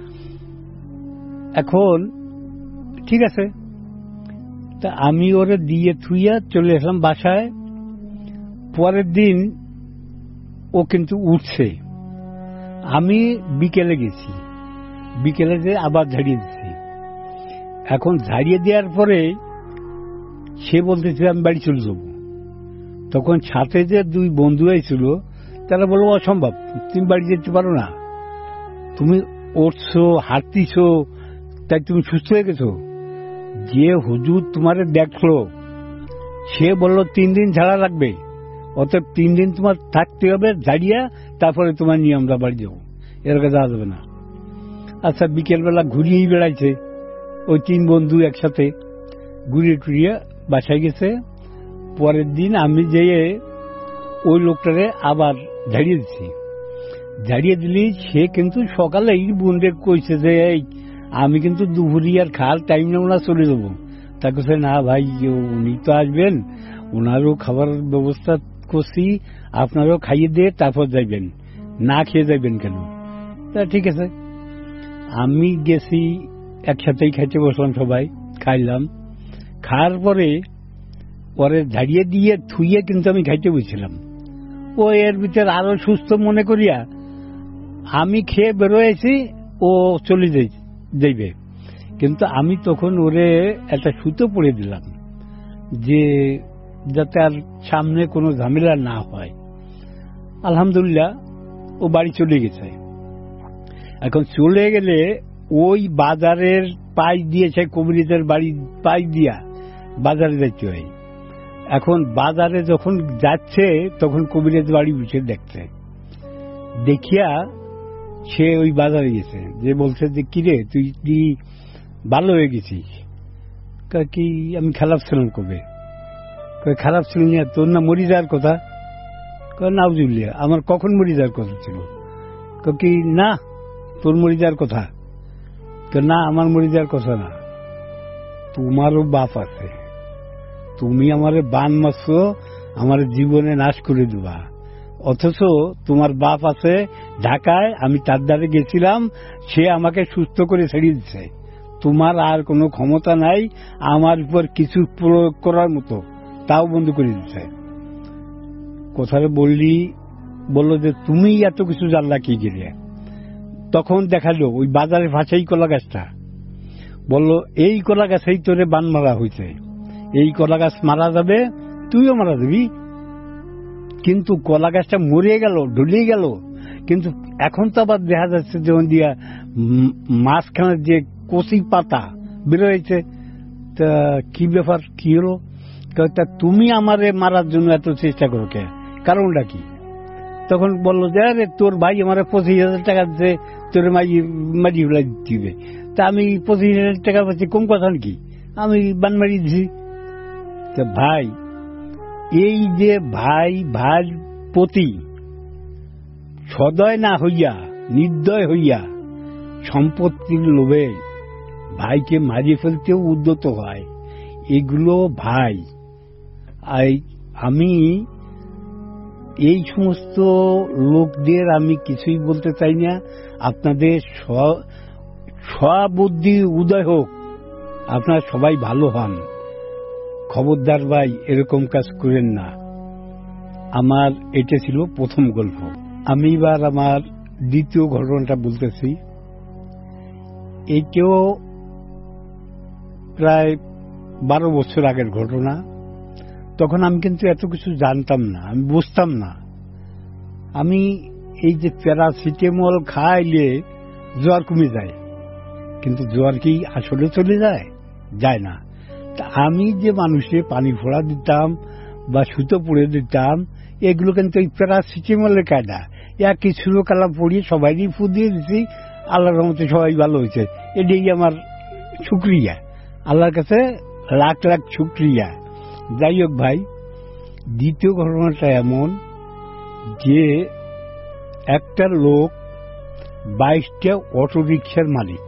এখন ঠিক আছে, তা আমি ওরে দিয়ে থুইয়া চলে আসলাম বাসায়। পরের দিন ও কিন্তু উঠছে। আমি বিকেলে গেছি, বিকেলে যে আবার ঝাড়িয়ে দিচ্ছি। এখন ঝাড়িয়ে দেওয়ার পরে সে বলতেছে আমি বাড়ি চলে যাবো। তখন সাথে যে দুই বন্ধু ছিল তারা বলবো অসম্ভব, তুমি বাড়ি যেতে পারো না, তুমি উঠছো হাঁটতিছ, তাই তুমি সুস্থ হয়ে গেছো। যে হুজুর তোমারে দেখলো সে বলল তিন দিন ঝাড়া লাগবে, অতএব তিন দিন তোমার থাকতে হবে ঝাড়িয়া, তারপরে তোমার নিয়ে আমরা বাড়ি যাবো, এর কাছে যাওয়া যাবে না। আচ্ছা, বিকেলবেলা ঘুরিয়েই বেড়াইছে ওই তিন বন্ধু একসাথে, ঘুরিয়ে টুরিয়ে বাসায় গেছে। পরের দিন আমি যেয়ে ওই লোকটারে আবার ঝাড়িয়ে দিচ্ছি। ঝাড়িয়ে দিলি সে কিন্তু সকালেই বোনদের কইছে যে এই আমি কিন্তু দুপুরিয়ার খাল টাইম নেব না, চলে যাবো। তা কাছে না ভাই, উনি তো আসবেন, ওনারও খাবার ব্যবস্থা করছি, আপনারাও খাইয়ে দিয়ে তারপর যাইবেন, না খেয়ে যাইবেন কেন? তা ঠিক আছে, আমি গেছি, একসাথেই খাইতে বসলাম, সবাই খাইলাম। খাওয়ার পরে পরে ঝাড়িয়ে দিয়ে থুইয়ে কিন্তু আমি খাইতে বসছিলাম। ও এর ভিতর আরো সুস্থ মনে করিয়া আমি খেয়ে বেরোয়েছি, ও চলে যাইবে। কিন্তু আমি তখন ওরে একটা সুতো পরে দিলাম, যে যাতে আর সামনে কোনো ঝামেলা না হয়। আলহামদুলিল্লাহ ও বাড়ি চলে গেছে। এখন চলে গেলে ওই বাজারের পাশ দিয়েছে, কবিরাজের বাড়ি পাশ দিয়া বাজারে যাইতে হয়। এখন বাজারে যখন যাচ্ছে তখন কবিরাজ বাড়ি বসে দেখছে, দেখিয়া সে ওই বাজারে গেছে, যে বলছে যে কিরে তুই কি ভালো হয়ে গেছিস? কি আমি খারাপ ছিলাম কবে? খারাপ ছিল না, তোর না মরি যাওয়ার কথা? না বুঝলিয়া, আমার কখন মরি যাওয়ার কথা ছিল? কি না তোর মরি যাওয়ার কথা? না আমার মরি যাওয়ার কথা না, তোমারও বাপ আছে, তুমি আমারে বান মারছো, আমার জীবনে নাশ করে দেবা। অথচ তোমার বাপ আছে ঢাকায়, আমি তার দ্বারে গেছিলাম, সে আমাকে সুস্থ করে ছেড়ে দিচ্ছে। তোমার আর কোনো ক্ষমতা নাই আমার উপর কিছু প্রয়োগ করার মতো, তাও বন্ধ করে দিচ্ছে। কথাটা বললি, বললো যে তুমি এত কিছু জানলা কি গেলে? তখন দেখালো ওই বাজারের ভাষাই কলা গাছটা, বললো এই কলা গাছেই তোরে বান মারা হয়েছে, এই কলা গাছ মারা যাবে, তুইও মারা যাবি। কিন্তু কলা গাছটা মরে গেল, ঢুলিয়ে গেল, কিন্তু এখন তো আবার দেখা যাচ্ছে যেমন দিয়া মাঝখানের যে কচি পাতা বেরোয়েছে। তা কি ব্যাপার, কি হলো? তা তুমি আমারে মারার জন্য এত চেষ্টা করো কে, কারণটা কি? তখন বললো যে আরে তোর ভাই আমার পঁচিশ হাজার টাকা দিচ্ছে, তোর মারি ফেলাই দিবে। তা আমি পঁচিশ হাজার টাকা পাচ্ছি, কম কথা নাকি? আমি বান মারি দিছি। তা ভাই, এই যে ভাই ভাই প্রতি সদয় না হইয়া, নির্দয় হইয়া সম্পত্তির লোভে ভাইকে মারিয়ে ফেলতেও উদ্যত হয়, এগুলো ভাই। আমি এই সমস্ত লোকদের আমি কিছুই বলতে চাই না। আপনাদের স্ববুদ্ধি উদয় হোক, আপনারা সবাই ভালো হন। খবরদার ভাই, এরকম কাজ করেন না। আমার এটা ছিল প্রথম গল্প। আমি এবার আমার দ্বিতীয় ঘটনাটা বলতেছি। এইটাও প্রায় বারো বছর আগের ঘটনা। তখন আমি কিন্তু এত কিছু জানতাম না, আমি বুঝতাম না। আমি এই যে প্যারাসিটামল খাইলে জ্বর কমে যায়, কিন্তু জ্বর কি আসলে চলে যায়? যায় না। তা আমি যে মানুষে পানি ফোড়া দিতাম বা সুতো পড়ে দিতাম, এগুলো কিন্তু এই প্যারাসিটামলের কায়দা। এক কিছু কালাম পড়িয়ে সবাইই ফু দিয়ে দিচ্ছি, আল্লাহর রহমতে সবাই ভালো হয়েছে। এটাই আমার শুকরিয়া, আল্লাহর কাছে লাখ লাখ শুকরিয়া। যাই হোক ভাই, দ্বিতীয় ঘটনাটা এমন যে একটা লোক বাইশটা অটো রিক্সার মালিক।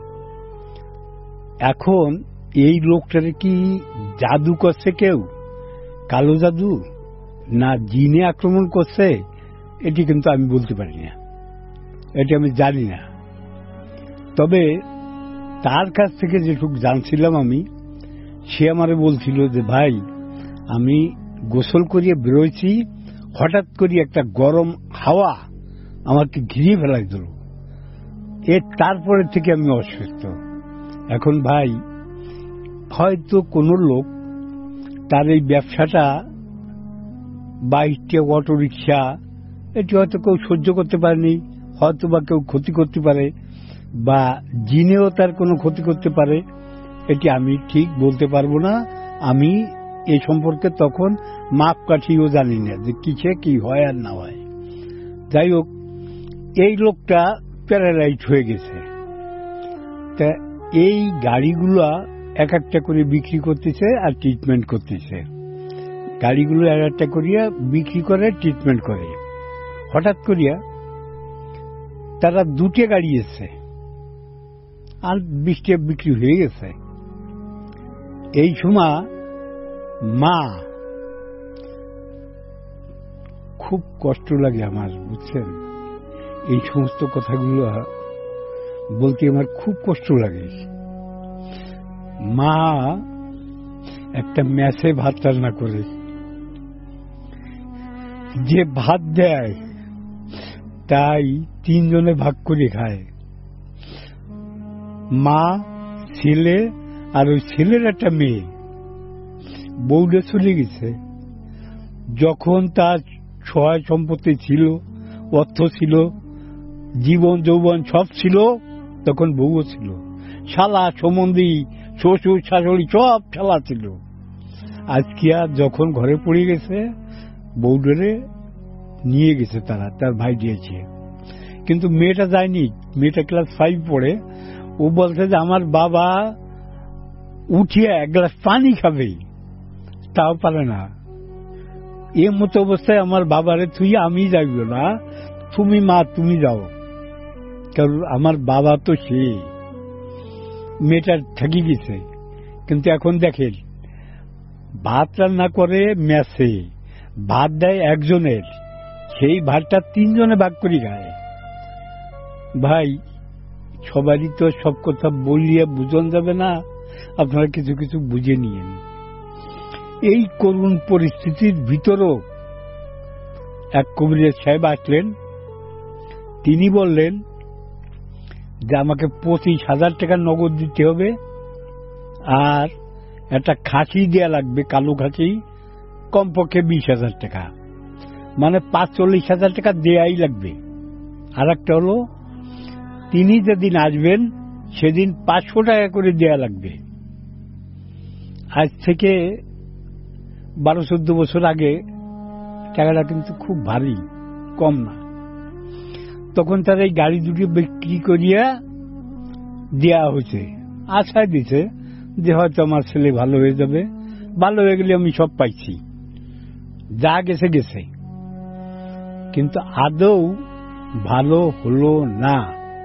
এখন এই লোকটার কি জাদু করছে কেউ, কালো জাদু, না জিনে আক্রমণ করছে, এটি কিন্তু আমি বলতে পারি না, এটি আমি জানি না। তবে তার কাছ থেকে যেটুকু জানছিলাম আমি, সে আমারে বলছিল যে ভাই, আমি গোসল করিয়ে বেরোইছি, হঠাৎ করে একটা গরম হাওয়া আমাকে ঘিরিয়ে ফেলাই দিল। এর তারপরে থেকে আমি অসুস্থ। এখন ভাই, হয়তো কোনো লোক তার এই ব্যবসাটা, বাইশটা অটো রিক্সা, এটি হয়তো কেউ সহ্য করতে পারেনি, হয়তো বা কেউ ক্ষতি করতে পারে, বা জিনেও তার কোনো ক্ষতি করতে পারে, এটি আমি ঠিক বলতে পারবো না। আমি এ সম্পর্কে তখন মাপকাঠিও জানি না যে কিসে কি হয় আর না হয়। যাই হোক, এই লোকটা প্যারালাইজ হয়ে গেছে। তা এই গাড়িগুলা এক একটা করে বিক্রি করতেছে আর ট্রিটমেন্ট করতেছে। গাড়িগুলো এক একটা করিয়া বিক্রি করে, ট্রিটমেন্ট করে। হঠাৎ করিয়া তারা দুটো গাড়ি এসছে, আর বৃষ্টি বিক্রি হয়ে গেছে। এই সময় মা, খুব কষ্ট লাগে আমার, বুঝছেন, এই সমস্ত কথাগুলো বলতে আমার খুব কষ্ট লাগে। মা একটা ম্যাচে ভাত রান্না করে, যে ভাত দেয় তাই তিনজনে ভাগ করে খায়, মা, ছেলে আর ওই ছেলের একটা মেয়ে। বউটা চলে গেছে। যখন তার সহায় সম্পত্তি ছিল, অর্থ ছিল, জীবন যৌবন সব ছিল, তখন বউও ছিল, শালা সম্বন্ধী শ্বশুর শাশুড়ি সব শালা ছিল। আজকে আর যখন ঘরে পড়ে গেছে, বউডারে নিয়ে গেছে তারা, তার ভাই দিয়েছে। কিন্তু মেয়েটা যায়নি, মেয়েটা ক্লাস ফাইভ পড়ে। ও বলছে যে আমার বাবা উঠিয়ে এক গ্লাস পানি খাবে, তাও পারে না। এ মতো অবস্থায় আমার বাবারে তুই আমি যাইব না, তুমি মা তুমি যাও, কারণ আমার বাবা তো সে। মেয়েটা ঠেকে গেছে। কিন্তু এখন দেখেন, ভাত রান্না করে মেসে, ভাত দেয় একজনের, সেই ভাতটা তিনজনে ভাগ করে খায়। ভাই, সবারই তো সব কথা বলিয়ে বুঝন যাবে না, আপনারা কিছু কিছু বুঝে নিয়েন। এই করুণ পরিস্থিতির ভিতরও এক কবিরাজ সাহেব আসলেন। তিনি বললেন যে আমাকে পঁচিশ হাজার টাকা নগদ দিতে হবে, আর একটা খাসি দেয়া লাগবে, কালো খাসি, কমপক্ষে বিশ হাজার টাকা, মানে পাঁচচল্লিশ হাজার টাকা দেয়াই লাগবে। আর একটা হলো, তিনি যেদিন আসবেন সেদিন পাঁচশো টাকা করে দেয়া লাগবে। আজ থেকে বারো চোদ্দ বছর আগে টাকাটা কিন্তু খুব ভারী, কম না। তখন তার এই গাড়ি দুটি বিক্রি করিয়া দেয়া হয়েছে, আশায় দিছে যে হয়তো আমার ছেলে ভালো হয়ে যাবে, ভালো হয়ে গেলে আমি সব পাইছি, যা গেছে গেছে। কিন্তু আদৌ ভালো হলো না।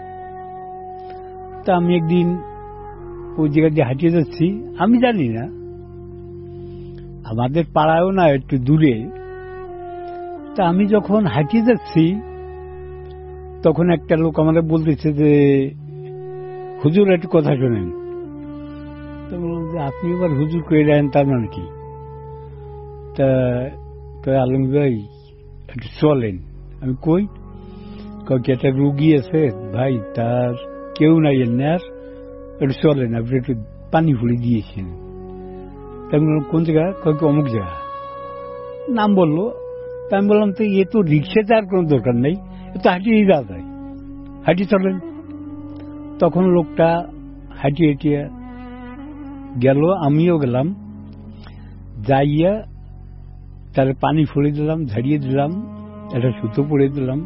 তা আমি একদিন ওই জায়গা দিয়ে হাঁটিয়ে যাচ্ছি, আমি জানি না, আমাদের পাড়ায়ও না, একটু দূরে। তা আমি যখন হাঁটিয়ে যাচ্ছি, তখন একটা লোক আমাদের বলতেছে যে হুজুর একটু কথা শোনেন। তো বললাম যে আপনি এবার হুজুর করে দেন, তার মানে কি? তা আলম ভাই একটু চলেন। আমি কই? কি একটা রুগী আছে ভাই, তার কেউ নাই, আর একটু চলেন, আপনি একটু পানি ফুলি দিয়েছেন। তাই বললাম কোন জায়গা? কয়েক অমুক জায়গা, নাম বললো। তা আমি বললাম তো এ তো রিক্সা যাওয়ার কোনো দরকার নেই, এ তো হাঁটিয়ে যাওয়া যায়, হাঁটিয়ে চলেন। তখন লোকটা হাঁটিয়ে হাঁটিয়ে গেল, আমিও গেলাম, যাইয়া তার পানি ফুলে দিলাম, ঝাড়িয়ে দিলাম, একটা সুতো পরে দিলাম।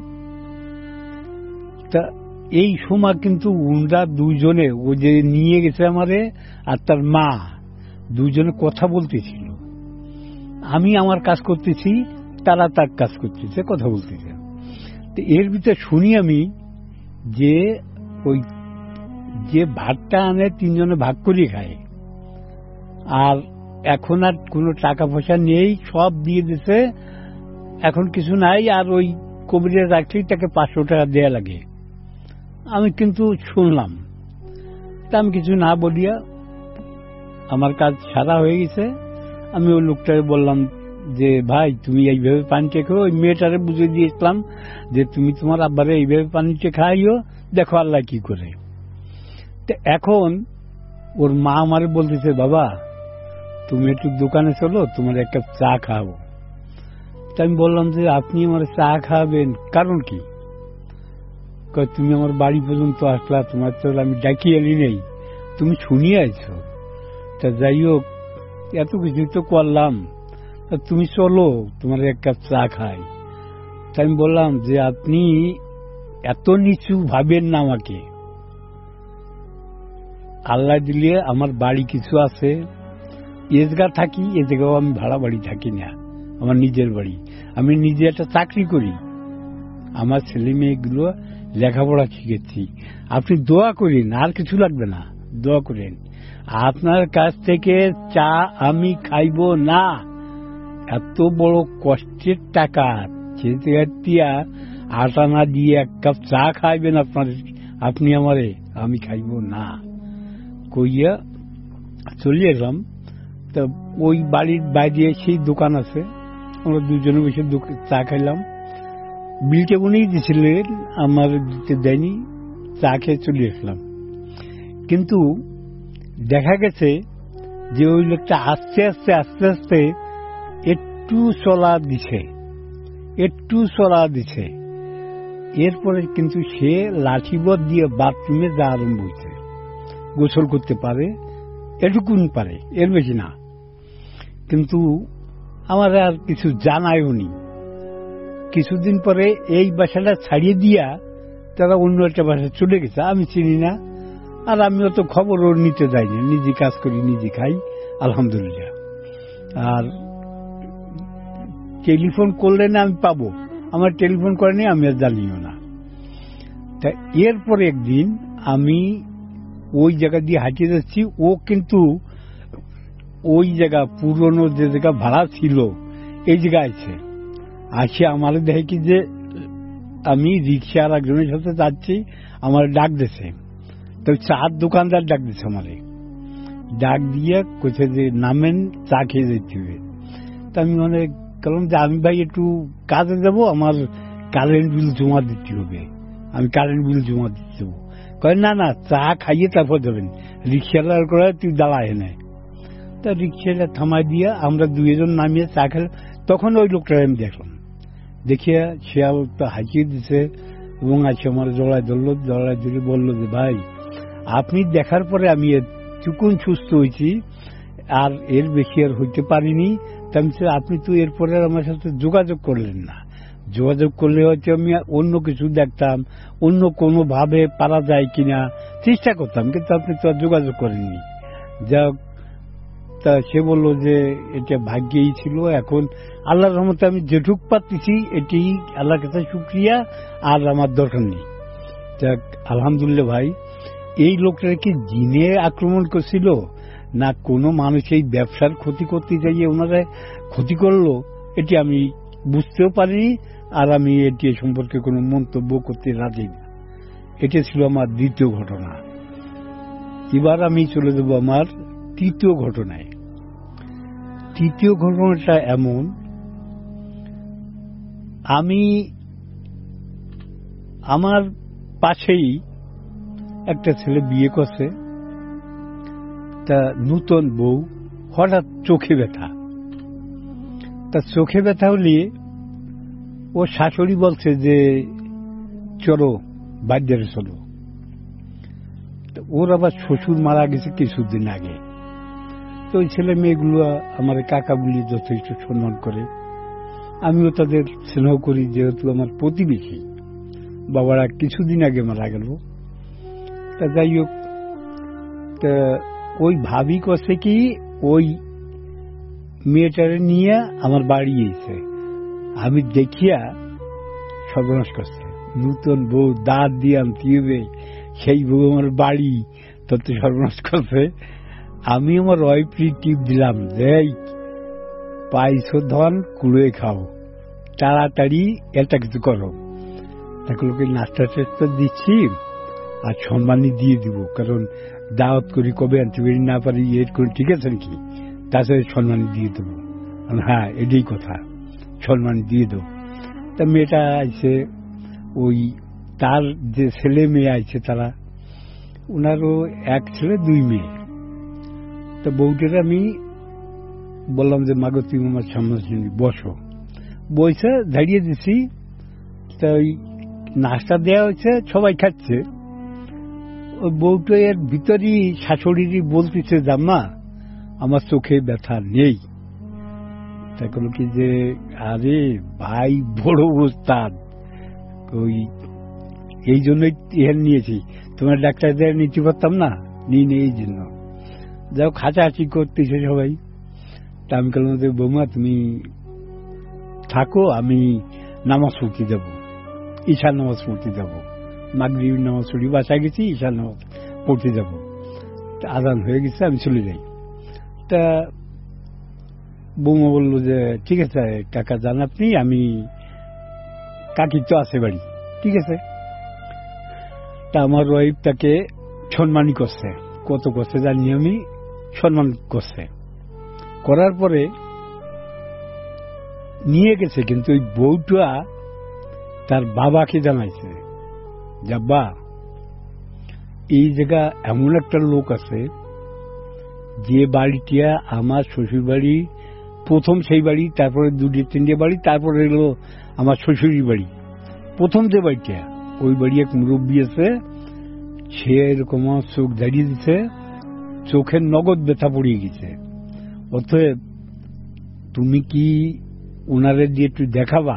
তা এই সময় কিন্তু উনরা দুইজনে, ও যে নিয়ে গেছে আমারে আর তার মা, দুইজনে কথা বলতেছিল। আমি আমার কাজ করতেছি, তারা তার কাজ করতেছে, কথা বলতেছে। তো এর ভিতরে শুনি আমি যে ওই যে ভাতটা আনে তিনজনে ভাগ করে খায়, আর এখন আর কোনো টাকা পয়সা নেই, সব দিয়ে দিছে, এখন কিছু নাই, আর ওই কবিরের রাখলেই তাকে পাঁচশো টাকা দেয়া লাগে। আমি কিন্তু শুনলাম, তা আমি কিছু না বলিয়া আমার কাজ সারা হয়ে গেছে। আমি ওই লোকটাকে বললাম যে ভাই তুমি এইভাবে পানিটা খেয়ে, ওই মেয়েটারে বুঝে দিয়েছিলাম যে তুমি তোমার আব্বারে এইভাবে পানিটা খাইও, দেখো আল্লাহ কি করে। তো এখন ওর মা আমারে বলতেছে, বাবা তুমি একটু দোকানে চলো, তোমার একটা চা খাওয়াবো। তা আমি বললাম যে আপনি আমার চা খাওয়াবেন, কারণ কি? তুমি আমার বাড়ি পর্যন্ত আসলা, তোমার তো আমি ডাকি আনি নেই, তুমি শুনিয়ে আছো। তা যাই হোক, এত কিছু তো করলাম, তুমি চলো তোমার এক কাপ চা খাই। তাই আমি বললাম যে আপনি এত নিচু ভাবেন না আমাকে, আল্লাহ দিলে আমার বাড়ি কিছু আছে, এ জায়গা থাকি, এ জায়গাও আমি ভাড়া বাড়ি থাকি না, আমার নিজের বাড়ি। আমি নিজে একটা চাকরি করি, আমার ছেলে মেয়েগুলো লেখাপড়া শিখেছি, আপনি দোয়া করেন, আর কিছু লাগবে না, দোয়া করেন আপনার কাছ থেকে চা আমি খাইব না। এত বড় কষ্টের টাকা চেতিয়া আটা না দিয়ে এক কাপ চা খাইবেন আপনার, আপনি আমারে, আমি খাইব না কইয়া চলে এলাম। তা ওই বাড়ির বাইরে সেই দোকান আছে, আমরা দুজনে বসে চা খাইলাম। বিলটা উনিই দিয়েছিলেন, আমার দিতে দেয়নি, চা খেয়ে চলে আসলাম। কিন্তু দেখা গেছে যে ওই লোকটা আস্তে আস্তে আস্তে আস্তে একটু চলা দিছে, একটু চলা দিছে। এরপরে কিন্তু সে লাঠিবর দিয়ে বাথরুমে যা আরম্ভ হয়েছে, গোসল করতে পারে, এটুকুন পারে, এর বেশি না। কিন্তু আমার আর কিছু জানায়ও নি। কিছুদিন পরে এই বাসাটা ছাড়িয়ে দিয়া তারা অন্য একটা বাসায় চলে গেছে, আমি চিনি না, আর আমি অত খবরও নিতে যাইনি, নিজে কাজ করি, নিজে খাই, আলহামদুলিল্লাহ। আর টেলিফোন করলে না আমি পাবো, আমার টেলিফোন করেনি, আমি আর জানিও না। তা এরপরে একদিন আমি ওই জায়গা দিয়ে হাঁটিয়ে যাচ্ছি, ও কিন্তু ওই জায়গা পুরনো যে জায়গা ভাড়া ছিল এই জায়গায় আছে, আসে আমার দেখে কি যে আমি রিক্সা আর একজনের সাথে যাচ্ছি, আমার ডাক দিছে। তো চার দোকানদার ডাক দিছে আমারে, ডাক দিয়ে কোথায় যে নামেন, চা খেয়ে যেতে হবে। তা আমি মানে বললাম যে আমি ভাই একটু কাজে যাব, আমার কারেন্ট বিল জমা দিতে হবে, আমি কারেন্ট বিল জমা দিতে দেবো। কয় না না, চা খাইয়ে তারপর যাবেন, রিক্সাওয়ালার করে তুই দাঁড়ায় এনে। তা রিক্সাটা থামাই দিয়ে আমরা দুইজন নামিয়ে চা খেলে, তখন ওই লোকটা আমি দেখলাম, দেখিয়া সে তো হাঁচিয়ে দিছে এবং আছে আমার জড়ায় ধরলো, জড়ায় ধরে বললো যে ভাই আপনি দেখার পরে আমি এটুকুন সুস্থ হয়েছি, আর এর বেশি আর হইতে পারিনি। আপনি তো এরপরে আমার সাথে যোগাযোগ করলেন না, যোগাযোগ করলে হয়তো আমি অন্য কিছু দেখতাম, অন্য কোনো ভাবে পারা যায় কিনা চেষ্টা করতাম, কিন্তু আপনি তো আর যোগাযোগ করেননি। যা তা সে বলল যে এটা ভাগ্যেই ছিল, এখন আল্লাহর রহমতে আমি যেটুক পাচ্ছি এটি আল্লাহর কাছে শুকরিয়া, আর আমার দরকার নেই। আলহামদুলিল্লাহ ভাই, এই লোকটা কি জিনে আক্রমণ করছিল না কোনো মানুষ এই ব্যবসার ক্ষতি করতে যাইয়ে ওনারা ক্ষতি করলো, এটি আমি বুঝতেও পারিনি, আর আমি এটি সম্পর্কে কোনো মন্তব্য করতে রাজি না। এটা ছিল আমার দ্বিতীয় ঘটনা। এবার আমি চলে যাব আমার তৃতীয় ঘটনায়। তৃতীয় ঘটনাটা এমন, আমি আমার পাশেই একটা ছেলে বিয়ে করছে, তা নূতন বউ, হঠাৎ চোখে ব্যথা। তা চোখে ব্যথা হলে ও শাশুড়ি বলছে যে চলো বাজারে চলো। ওর আবার শ্বশুর মারা গেছে কিছুদিন আগে। তো ওই ছেলে মেয়েগুলো আমার কাকা বলি যথেষ্ট সম্মান করে, আমিও তাদের স্নেহ করি, যেহেতু আমার প্রতিবেশী। বাবারা কিছুদিন আগে মারা গেল। তা যাই হোক, তা ওই ভাবি কছে কি ওই মেয়েটারে নিয়ে আমার বাড়ি এসে, আমি দেখিয়া সর্বনাশ করছে। নূতন বউ দাঁত দিয়ে আনতে হবে, সেই বউ আমার বাড়ি, তত সর্বনাশ করছে। আমি আমার ওয়াইফরি টিপ দিলাম, দেই পাইছো ধন কুড়ে খাও, তাড়াতাড়ি এটা কিছু করো। তাকে নাস্তা টাস্তা দিচ্ছি আর সম্মানই দিয়ে দিব, কারণ দাওয়াত করি কবে আনতে পারি না পারি এর করে, ঠিক আছে নাকি, তাছাড়া সম্মানই দিয়ে দেবো। হ্যাঁ এটাই কথা, সম্মান দিয়ে দেবো। তা মেয়েটা আছে, ওই তার যে ছেলে মেয়ে আছে তারা, ওনারও এক ছেলে দুই মেয়ে। তা বউটার আমি বললাম যে মাগো তুমি আমার সামনাসামনি বসো, বসে দাঁড়িয়ে দিছি। তা ওই নাস্তা দেওয়া হয়েছে, সবাই খাচ্ছে। ওই বউটা এর ভিতরই শাশুড়িরই বলতেছে জাম্মা আমার চোখে ব্যথা নেই। তা বলো কি যে আরে ভাই বড় ওস্তাদ, ওই এই জন্যই এর নিয়েছি, তোমার ডাক্তারদের নিতে পারতাম না, নিয়ে নেই এই জন্য। যাও খাঁচাহাচি করতেছে সবাই। তা আমি বললাম যে বৌমা তুমি থাকো, আমি নামাজ পড়তে যাবো, ঈশার নামাজ পড়তে যাবো, মাগরিব নামাজ পড়ি, বাসায় গেছি, ঈশা নামাজ পড়তে যাব, আজান হয়ে গেছে, আমি চলে যাই। তা বৌমা বললো যে ঠিক আছে কাকা যান আপনি, আমি কাকির তো আছে বাড়ি, ঠিক আছে। তা আমার ওয়াইফ তাকে সম্মানই করছে, কত করছে জানি আমি, সম্মান করছে। করার পরে নিয়ে গেছে, কিন্তু ওই বউটা তার বাবাকে জানাইছে, যাব্বা এই জায়গা এমন একটা লোক আছে যে বাড়িটা আমার শ্বশুর বাড়ি, প্রথম সেই বাড়ি, তারপরে দুটি তিনটে বাড়ি, তারপরে এলো আমার শ্বশুরের বাড়ি। প্রথম যে বাড়িটা, ওই বাড়ি এক মুরব্বী আছে, সে এরকম চোখ দাঁড়িয়ে দিছে, চোখের নগদ ব্যথা পড়িয়ে গেছে। অতএব তুমি কি ওনারে দিয়ে একটু দেখাবা?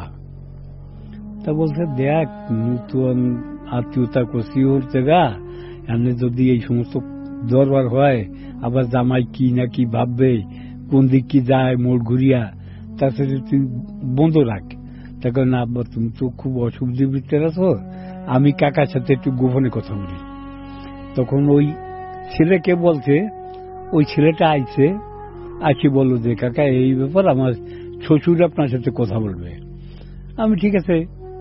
তা বলছে দেখ নতুন আত্মীয়তা করছি ওর জায়গা, এমনি যদি এই সমস্ত দরবার হয়, আবার জামাই কি না কি ভাববে, কোন দিক কি যায় মোড় ঘুরিয়া, তার সাথে তুই বন্ধ রাখ। তাকে না আব্বা তুমি তো খুব অসুবিধার ভিতরে আছো, আমি কাকার সাথে একটু গোপনে কথা বলি। তখন ওই ছেলেকে বলছে, ওই ছেলেটা আইছে, আসি বললো যে কাকা এই ব্যাপার, আমার শ্বশুর আপনার সাথে কথা বলবে। আমি ঠিক আছে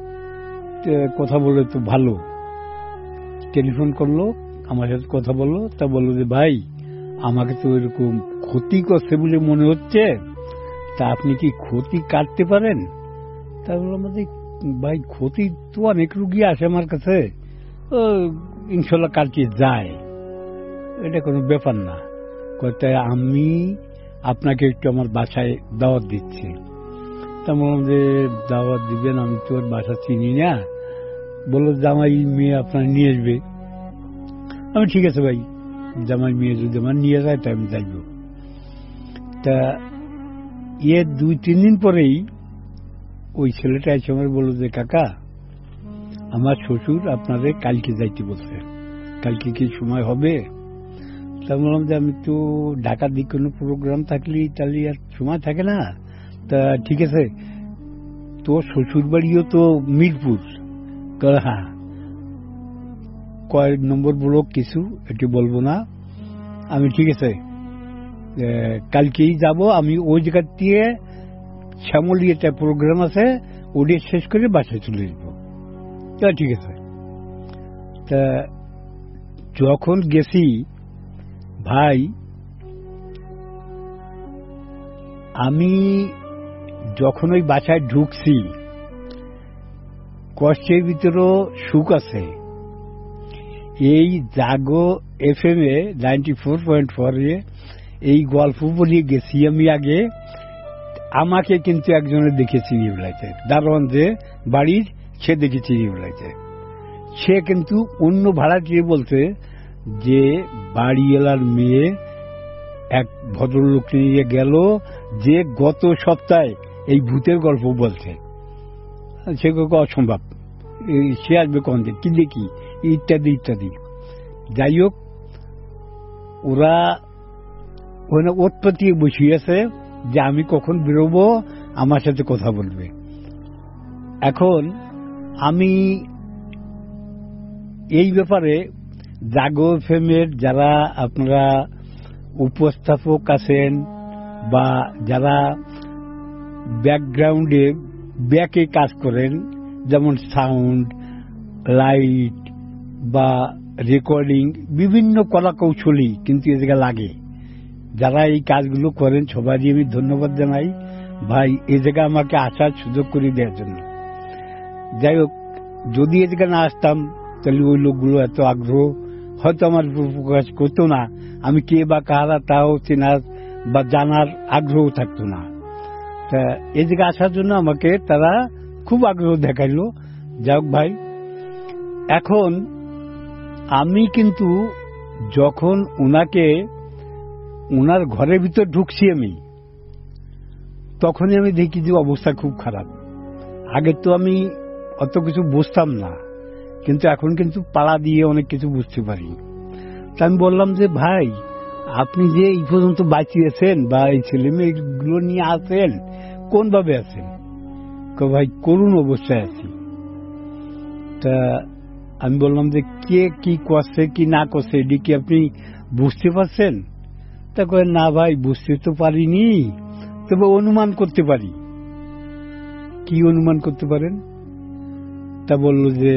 কথা বললে তো ভালো। টেলিফোন করলো, আমার সাথে কথা বললো, তা বললো যে ভাই আমাকে তো এরকম ক্ষতি করছে বলে মনে হচ্ছে, তা আপনি কি ক্ষতি কাটতে পারেন? তা বললাম ভাই ক্ষতি তো অনেক রুগী আসে আমার কাছে, ইনশাল্লাহ কাটিয়ে যায়, এটা কোনো ব্যাপার না। তাই আমি আপনাকে একটু আমার বাসায় দাওয়াত দিচ্ছি। তা বললাম যে দাওয়াত দিবেন, আমি তো ওর বাসা চিনি না। বললো জামাই মেয়ে আপনার নিয়ে আসবে। আমি ঠিক আছে ভাই, জামাই মেয়ে যদি আমার নিয়ে যায় তা আমি যাইব। তা এর দুই তিন দিন পরেই ওই ছেলেটা এসে আমার বললো যে কাকা আমার শ্বশুর আপনাদের কালকে যাইতে বলছে, কালকে কি সময় হবে? তা বললাম যে আমি তো ঢাকার দিক কোনো প্রোগ্রাম থাকলে তাহলে আর সময় থাকে না। তা ঠিক আছে, তোর শ্বশুর বাড়িও তো মিরপুর। হ্যাঁ, কয়েক নম্বর ব্লক কিছু একটু বলবো না। আমি ঠিক আছে কালকেই যাব, আমি ওই জায়গা দিয়ে শ্যামলী একটা প্রোগ্রাম আছে, ওটা শেষ করে বাসায় চলে যাবো। ঠিক আছে। তা যখন গেছি ভাই, আমি যখন ওই বাসায় ঢুকছি, কষ্টের ভিতরেও সুখ আছে। এই জাগো এফ এম এ নাইনটি ফোর পয়েন্ট ফোর এ এই গল্প বলিয়ে গেছি আমি আগে, আমাকে কিন্তু একজনে দেখে চিনিয়ে ফেলাইছে, দারোয়ান যে বাড়ির, সে দেখে চিনিয়ে ফেলাইছে। সে কিন্তু অন্য ভাড়াটিয়ে বলছে যে বাড়িওয়ালার মেয়ে এক ভদ্রলোক নিয়ে গেল, যে গত সপ্তাহে এই ভূতের গল্প বলছে। সে অসম্ভব, সে আসবে কখন, কি দেখি ইত্যাদি ইত্যাদি। যাই হোক, ওরা ওখানে ওত পাতিয়ে বসিয়েছে যে আমি কখন বেরোবো, আমার সাথে কথা বলবে। এখন আমি এই ব্যাপারে জাগো ফেমের যারা আপনারা উপস্থাপক আছেন বা যারা ব্যাকগ্রাউন্ডে ব্যাকে কাজ করেন, যেমন সাউন্ড, লাইট বা রেকর্ডিং, বিভিন্ন কলা কৌশলী কিন্তু এ জায়গায় লাগে। যারা এই কাজগুলো করেন সবারই আমি ধন্যবাদ জানাই ভাই, এ জায়গায় আমাকে আসার সুযোগ করে দেওয়ার জন্য। যাই হোক, যদি এ জায়গায় না আসতাম তাহলে ওই লোকগুলো এত আগ্রহ হয়তো আমার প্রকাশ করতো না, আমি কে বা কারা তাও চেনার বা জানার আগ্রহ থাকতো না। তা এই জায়গায় আসার জন্য আমাকে তারা খুব আগ্রহ দেখাইলো। যাই হোক ভাই, এখন আমি কিন্তু যখন ওনাকে ওনার ঘরের ভিতর ঢুকছি আমি, তখনই আমি দেখি যে অবস্থা খুব খারাপ। আগে তো আমি অত কিছু বুঝতাম না, কিন্তু এখন কিন্তু পাড়া দিয়ে অনেক কিছু বুঝতে পারি। তা আমি বললাম যে ভাই, আপনি যে এই পর্যন্ত বাঁচিয়েছেন বা এই ছেলে মেয়েগুলো নিয়ে আছেন, কোন ভাবে আছেন? ভাই করুণ অবস্থায় আছি। তা আমি বললাম যে কে কি করছে কি না করছে এটি কি আপনি বুঝতে পারছেন? তা কয় না ভাই, বুঝতে তো পারিনি, তবে অনুমান করতে পারি। কি অনুমান করতে পারেন? তা বলল যে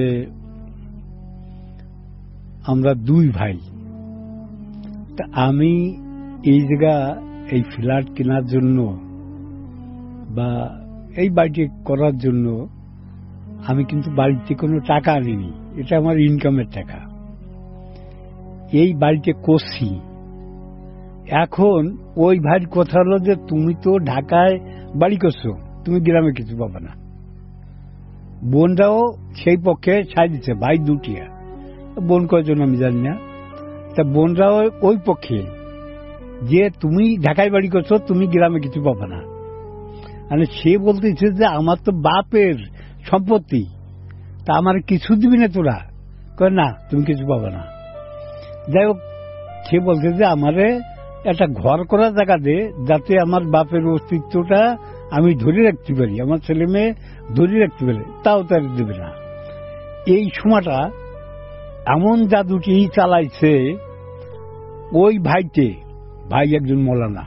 আমরা দুই ভাই। তা আমি এই জায়গা এই ফ্ল্যাট কেনার জন্য বা এই বাড়িটি করার জন্য আমি কিন্তু বাড়িতে কোনো টাকা আনিনি, এটা আমার ইনকামের টাকা। এই বাড়িতে করছি। এখন ওই ভাইয়ের কথা হলো যে তুমি তো ঢাকায় বাড়ি করছো, তুমি গ্রামে কিছু পাবে না। বোনরাও সেই পক্ষে ছাই দিচ্ছে, ভাই দুটিয়া, বোন কয়জন আমি জানি না। তা বোনরাও ওই পক্ষে যে তুমি ঢাকায় বাড়ি করছো, তুমি গ্রামে কিছু পাবে না। মানে সে বলতেছে যে আমার তো বাপের সম্পত্তি, তা আমার কিছু দিবি না তোরা? কয় না, তুমি কিছু পাবে না। যাই হোক, সে বলছে যে আমারে একটা ঘর করার জায়গা দে, যাতে আমার বাপের অস্তিত্বটা আমি ধরে রাখতে পারি, আমার ছেলে মেয়ে ধরে রাখতে পারে। তাও তার দেবে না। এই সময়টা এমন জাদুটি চালাইছে ওই ভাইতে, ভাই একজন মৌলানা,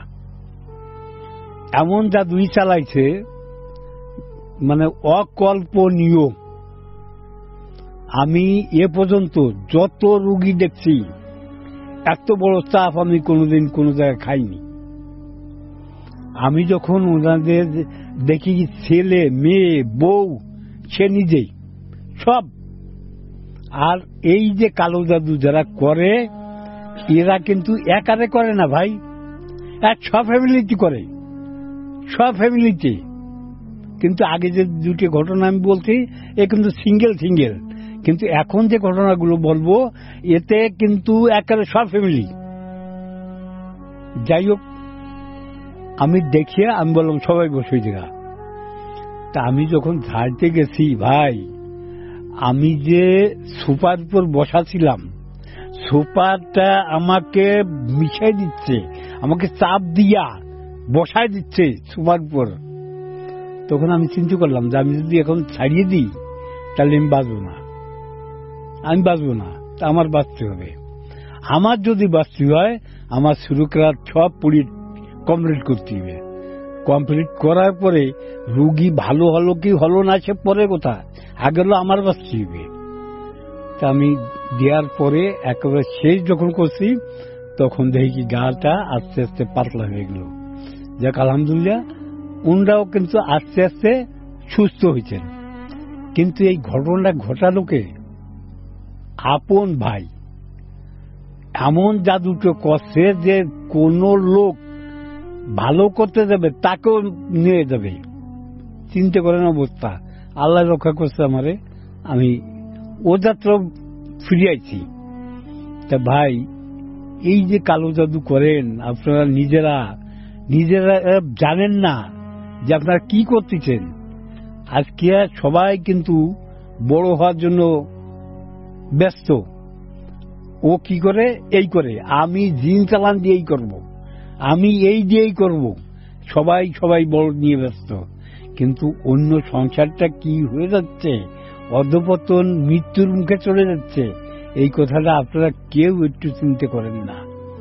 এমন জাদুই চালাইছে মানে অকল্পনীয়। আমি এ পর্যন্ত যত রোগী দেখছি, এত বড় চাপ আমি কোনোদিন কোনো জায়গায় খাইনি। আমি যখন ওনাদের দেখি ছেলে মেয়ে বউ, সে নিজেই সব। আর এই যে কালো জাদু যারা করে, এরা কিন্তু একারে করে না ভাই, এক সব ফ্যামিলিতে করে, সব ফ্যামিলিতে। কিন্তু আগে যে দুটি ঘটনা আমি বলছি, এ কিন্তু সিঙ্গেল সিঙ্গেল, কিন্তু এখন যে ঘটনাগুলো বলবো এতে কিন্তু একেবারে সব ফ্যামিলি। যাই হোক, আমি দেখিয়ে আমি বললাম সবাই বসে জায়গা। তা আমি যখন ঝাড়তে গেছি ভাই, আমি যে সোফার উপর বসা ছিলাম, সোফাটা আমাকে মিশাই দিচ্ছে, আমাকে চাপ দিয়া বসায় দিচ্ছে সোফার উপর। তখন আমি চিন্তা করলাম যে আমি যদি এখন ছাড়িয়ে দিই তাহলে আমি বাঁচবো না, আমি বাঁচবো না, তা আমার বাঁচতে হবে। আমার যদি বাঁচতে হয়, আমার শুরু করার সব পুরি কমপ্লিট করতে হবে। কমপ্লিট করার পরে রুগী ভালো হলো কি হলো না সে পরে কথা, আগে হলো আমার বাঁচতে হবে। তা আমি দেওয়ার পরে একেবারে শেষ যখন করছি, তখন দেখি কি গাটা আস্তে আস্তে পাতলা হয়ে গেল। যাক আলহামদুলিল্লাহ, উনরাও কিন্তু আস্তে আস্তে সুস্থ হয়েছেন। কিন্তু এই ঘটনাটা ঘটালোকে আপন ভাই এমন জাদুটো করছে যে কোন লোক ভালো করতে যাবে তাকেও নিয়ে যাবে। চিন্তা করেন অবস্থা। আল্লাহ রক্ষা করছে আমারে, আমি ও যাত্রা ফিরে আইছি। তা ভাই, এই যে কালো জাদু করেন আপনারা নিজেরা নিজেরা জানেন না যে আপনারা কি করতেছেন। আজকে সবাই কিন্তু বড় হওয়ার জন্য ব্যস্ত। ও কি করে, এই করে, আমি জিন চালান দিয়েই করব, আমি এই দিয়েই করব, সবাই সবাই বড় নিয়ে ব্যস্ত। কিন্তু অন্য সংসারটা কি হয়ে যাচ্ছে, অধঃপতন মৃত্যুর মুখে চলে যাচ্ছে, এই কথাটা আপনারা কেউ একটু চিন্তা করেন না।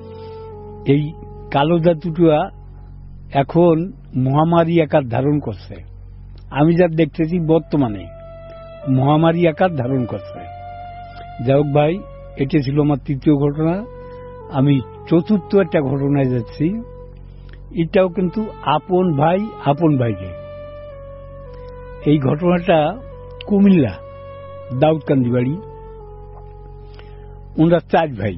এই কালো জাদুটা এখন মহামারী আকার ধারণ করছে। আমি যা দেখতেছি বর্তমানে মহামারী আকার ধারণ করছে। যাই হোক ভাই, এটা ছিল আমার তৃতীয় ঘটনা। আমি চতুর্থ একটা ঘটনায় যাচ্ছি। এটাও কিন্তু আপন ভাই আপন ভাইকে। এই ঘটনাটা কুমিল্লা দাউদকান্দি বাড়ি। ওনারা চার ভাই।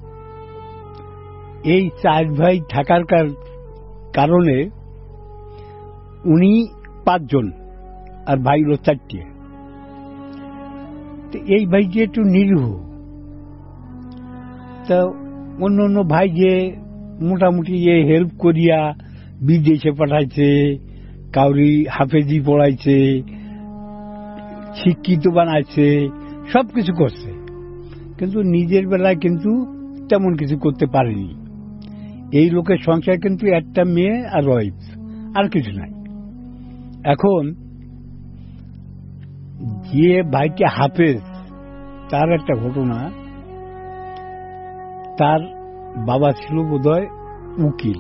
এই চার ভাই থাকার কারণে উনি পাঁচজন আর ভাই হলো চারটে। এই ভাই যে একটু নিরীহ, তা অন্য অন্য ভাই যে মোটামুটি হেল্প করিয়া বিদেশে পাঠাইছে, কাউরি হাফেজি পড়াইছে, শিক্ষিত বানাইছে, সবকিছু করছে, কিন্তু নিজের বেলায় কিন্তু তেমন কিছু করতে পারেনি। এই লোকের সংসার কিন্তু একটা মেয়ে আর ওয়াইফ, আর কিছু নাই। এখন যে ভাইকে হাফেজ, তার একটা ঘটনা, তার বাবা ছিল বোধহয় উকিল।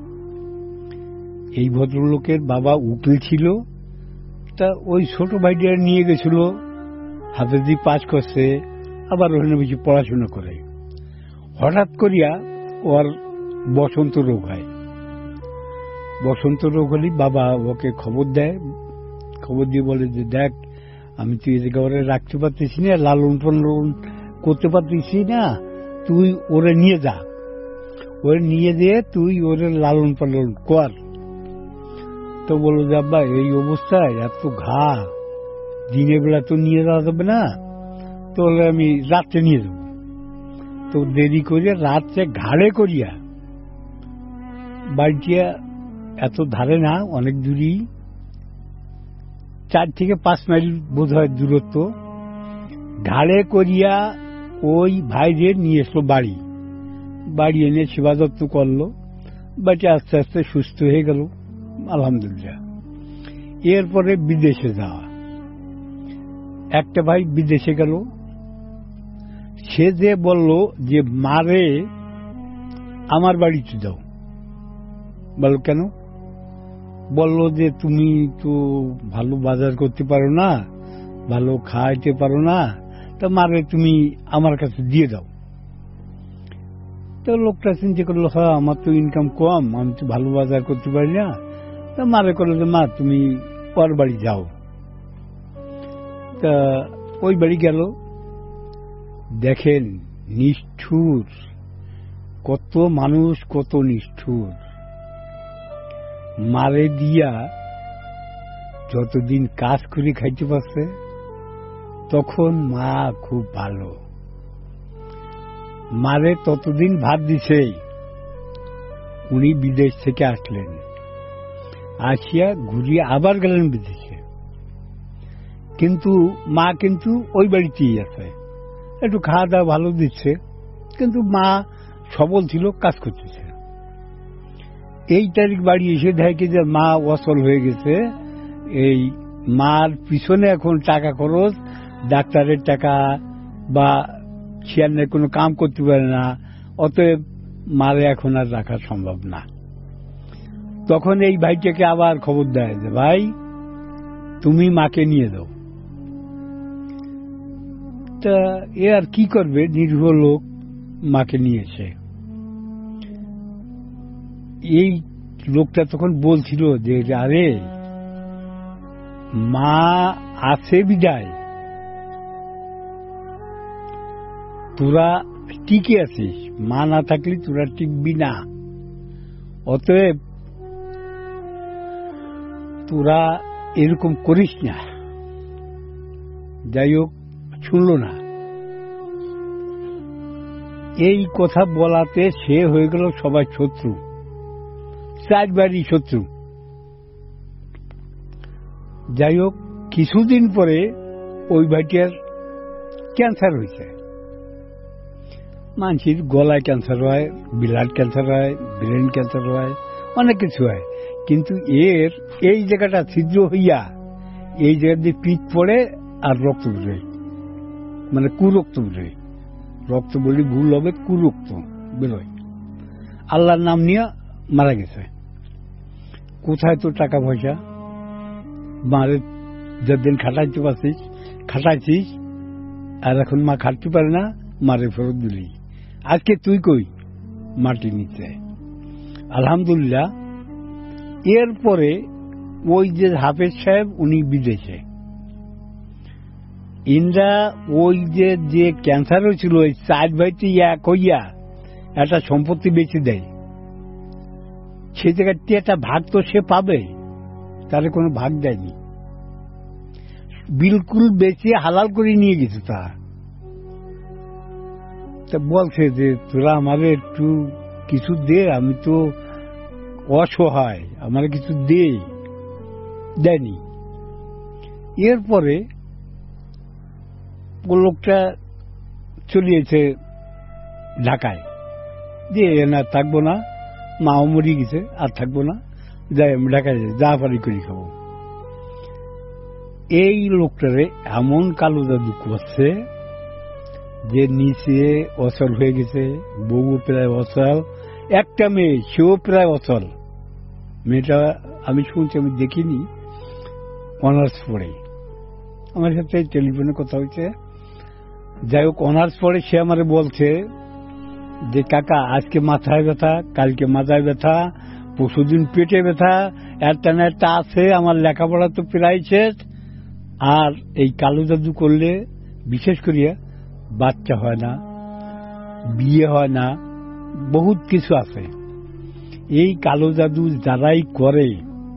এই ভদ্রলোকের বাবা উকিল ছিল, তা ওই ছোট ভাইটা নিয়ে গেছিল, হাফেজি পাস করছে, আবার ওখানে বেশি পড়াশোনা করে। হঠাৎ করিয়া ওর বসন্ত রোগ হয়। বসন্ত রোগ হলে বাবা ওকে খবর দেয়, খবর দিয়ে বলে যে দেখ, আমি তুই এই জায়গায় রাখতে পারতেছি না, লালন পালন করতে পারতেছি না, তুই ওরে নিয়ে যা, ওরে নিয়ে দিয়ে তুই ওরে লালন পালন কর। তো বললো যে আব্বা এই অবস্থায় এত ঘা, দিনের বেলা তো নিয়ে যাওয়া যাবে না, তো আমি রাত্রে নিয়ে যাবো। তো দেরি করিয়া রাত্রে ঘাড়ে করিয়া, বাড়িটা এত ধারে না, অনেক দূরই, চার থেকে পাঁচ মাইল বোধ হয় দূরত্ব, ঘাড়ে করিয়া ওই ভাইদের নিয়ে এসলো বাড়ি। বাড়ি এনে সেবা যত্ন করলো, বাড়িটা আস্তে আস্তে সুস্থ হয়ে গেল, আলহামদুলিল্লাহ। এরপরে বিদেশে যাওয়া, একটা ভাই বিদেশে গেল, সে যে বলল যে মারে আমার বাড়িতে যাও। বল কেন? বলল যে তুমি তো ভালো বাজার করতে পারো না, ভালো খাইতে পারো না, তা মারে তুমি আমার কাছে দিয়ে দাও। তো লোকটা চিন্তা করলো, হ্যাঁ আমার তো ইনকাম কম, আমি তো ভালো বাজার করতে পারি না, তা মারে করলো যে মা তুমি ওর বাড়ি যাও। তা ওই বাড়ি গেল, দেখেন নিষ্ঠুর, কত মানুষ কত নিষ্ঠুর। মারে দিয়া যতদিন কাজ করে খাইতে পারছে, তখন মা খুব ভালো, মারে ততদিন ভাত দিছে। উনি বিদেশ থেকে আসলেন, আসিয়া ঘুরিয়ে আবার গেলেন বিদেশে, কিন্তু মা কিন্তু ওই বাড়িতেই আছে, একটু খাওয়া দাওয়া ভালো দিচ্ছে, কিন্তু মা সবল ছিল, কাজ করতেছে। এই তারিখ বাড়ি এসে দেখে যে মা অচল হয়ে গেছে। এই মার পিছনে এখন টাকা খরচ, ডাক্তারের টাকা, বা চেয়ারের কোনো কাম করতে পারে না, অতএব মারে এখন আর রাখা সম্ভব না। তখন এই ভাইটাকে আবার খবর দেয় যে ভাই তুমি মাকে নিয়ে দাও। তা এ আর কি করবে, নিরীহ লোক মাকে নিয়েছে। এই লোকটা তখন বলছিল যে আরে মা আছে বিদায় তোরা টিকে আছিস, মা না থাকলে তোরা টিকবি না, অতএব তোরা এরকম করিস না। যাই হোক, শুনল না। এই কথা বলাতে সে হয়ে গেল সবাই শত্রু, চারবারই শত্রু। যাই হোক, কিছুদিন পরে ওই ভাইটার ক্যান্সার হয়েছে। মানুষের গলায় ক্যান্সার হয়, ব্লাড ক্যান্সার হয়, ব্রেন ক্যান্সার হয়, অনেক কিছু হয়, কিন্তু এর এই জায়গাটা ছিদ্র হইয়া এই জায়গা দিয়ে পিঠ পড়ে আর রক্ত বেরোয়, মানে কুরক্ত বেরোয়। রক্ত বলি ভুল হবে, কুরক্ত বেরোয়। আল্লাহর নাম নিয়ে মারা গেছে। কোথায় তো টাকা পয়সা, মারে যেদিন খাটাইতে পারছিস খাটাইছিস, আর এখন মা খাটতে পারে না, মারে ফেরত দিলি। আজকে তুই কই? মাটি নিতে। আলহামদুলিল্লাহ। এরপরে ওই যে হাফেজ সাহেব, উনি বিদেশে, ইন্দ্রা ওই যে যে ক্যান্সার হয়েছিল, ওই চার ভাইতে এক হইয়া একটা সম্পত্তি বেঁচে দেয়। সে জায়গাতে একটা ভাগ তো সে পাবে, তারে কোনো ভাগ দেয়নি, বিলকুল বেঁচে হালাল করে নিয়ে গেছে। তা বলছে যে তোরা আমারে একটু কিছু দে, আমি তো অসহায়, আমার কিছু দে, দেয়নি। এরপরে ও লোকটা চলিয়েছে ঢাকায়, যে না থাকবো না, মাও মরি গেছে, আর থাকবো না, যাই আমি ঢাকায় যাই, যা পারি করি খাবো। এই লোকটারে এমন কালো জাদু করছে, যে নিচে অচল হয়ে গেছে, বউ প্রায় অচল, একটা মেয়ে সেও প্রায় অচল। মেয়েটা আমি শুনছি, আমি দেখিনি, অনার্স পড়ে আমার সাথে টেলিফোনে কথা হয়েছে। যাই হোক, অনার্স পড়ে সে আমারে বলছে যে কাকা আজকে মাথায় ব্যথা, কালকে মাথায় ব্যথা, পরশুদিন পেটে ব্যথা, একটা না একটা আছে, আমার লেখাপড়া তো প্রায় শেষ, আর এই কালো জাদু করলে বিশেষ করিয়া বাচ্চা হয় না, বিয়ে হয় না, বহুত কিছু আছে। এই কালো জাদু যারাই করে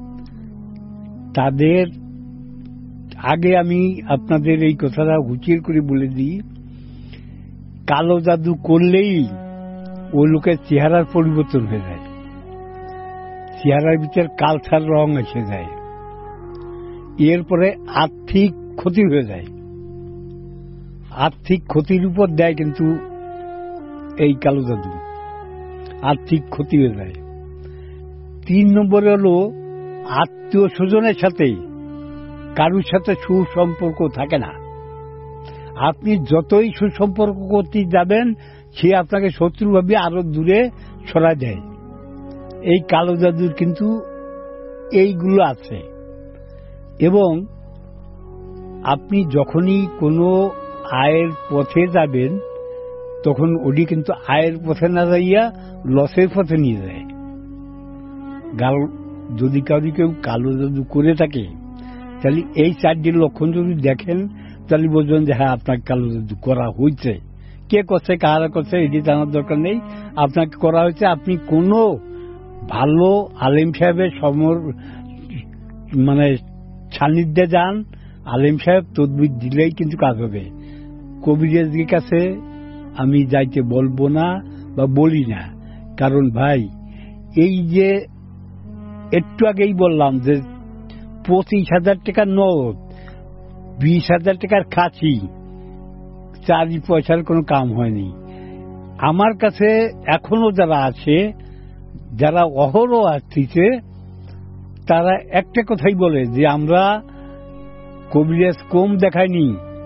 তাদের আগে আমি আপনাদের এই কথাটা হুঁচিয়ে করে বলে দিই, কালো জাদু করলেই ওই লোকের চেহারার পরিবর্তন হয়ে যায়, চেহারার ভিতর কালচার রং এসে যায়, এরপরে আর্থিক ক্ষতি হয়ে যায়। আর্থিক ক্ষতির উপর দেয় কিন্তু এই কালো জাদু, আর্থিক ক্ষতি হয়ে যায়। তিন নম্বরে হলো আত্মীয় স্বজনের সাথে কারুর সাথে সুসম্পর্ক থাকে না। আপনি যতই সুসম্পর্ক করতে যাবেন সে আপনাকে শত্রু ভাবে আরো দূরে সরা দেয়। এই কালো জাদুর কিন্তু এইগুলো আছে। এবং আপনি যখনই কোনো আয়ের পথে যাবেন তখন ওটি কিন্তু আয়ের পথে না যাইয়া লসের পথে নিয়ে যায়। গাল যদি কারো কেউ কালো জাদু করে থাকে তাহলে এই চারটি লক্ষণ যদি দেখেন তাহলে বুঝবেন যে হ্যাঁ আপনাকে কালো জাদু করা হয়েছে। কে করছে, কারা করছে এটি জানার দরকার নেই, আপনাকে করা হয়েছে। আপনি কোনো ভালো আলেম সাহেবের সমর মানে সান্নিধ্যে যান, আলেম সাহেব তদবির দিলেই কিন্তু কাজ হবে। কবিরাজের কাছে আমি যাইতে বলবো না বা বলি না, কারণ ভাই এই যে একটু আগেই বললাম যে পঁচিশ হাজার টাকার নোট, বিশ হাজার টাকার খাঁচি, চারি পয়সার কোনো কাম হয়নি। আমার কাছে এখনো যারা আছে, যারা অহরহ আসছে, তারা একটা কথাই বলে যে আমরা কবিরাজ কম দেখায়নি।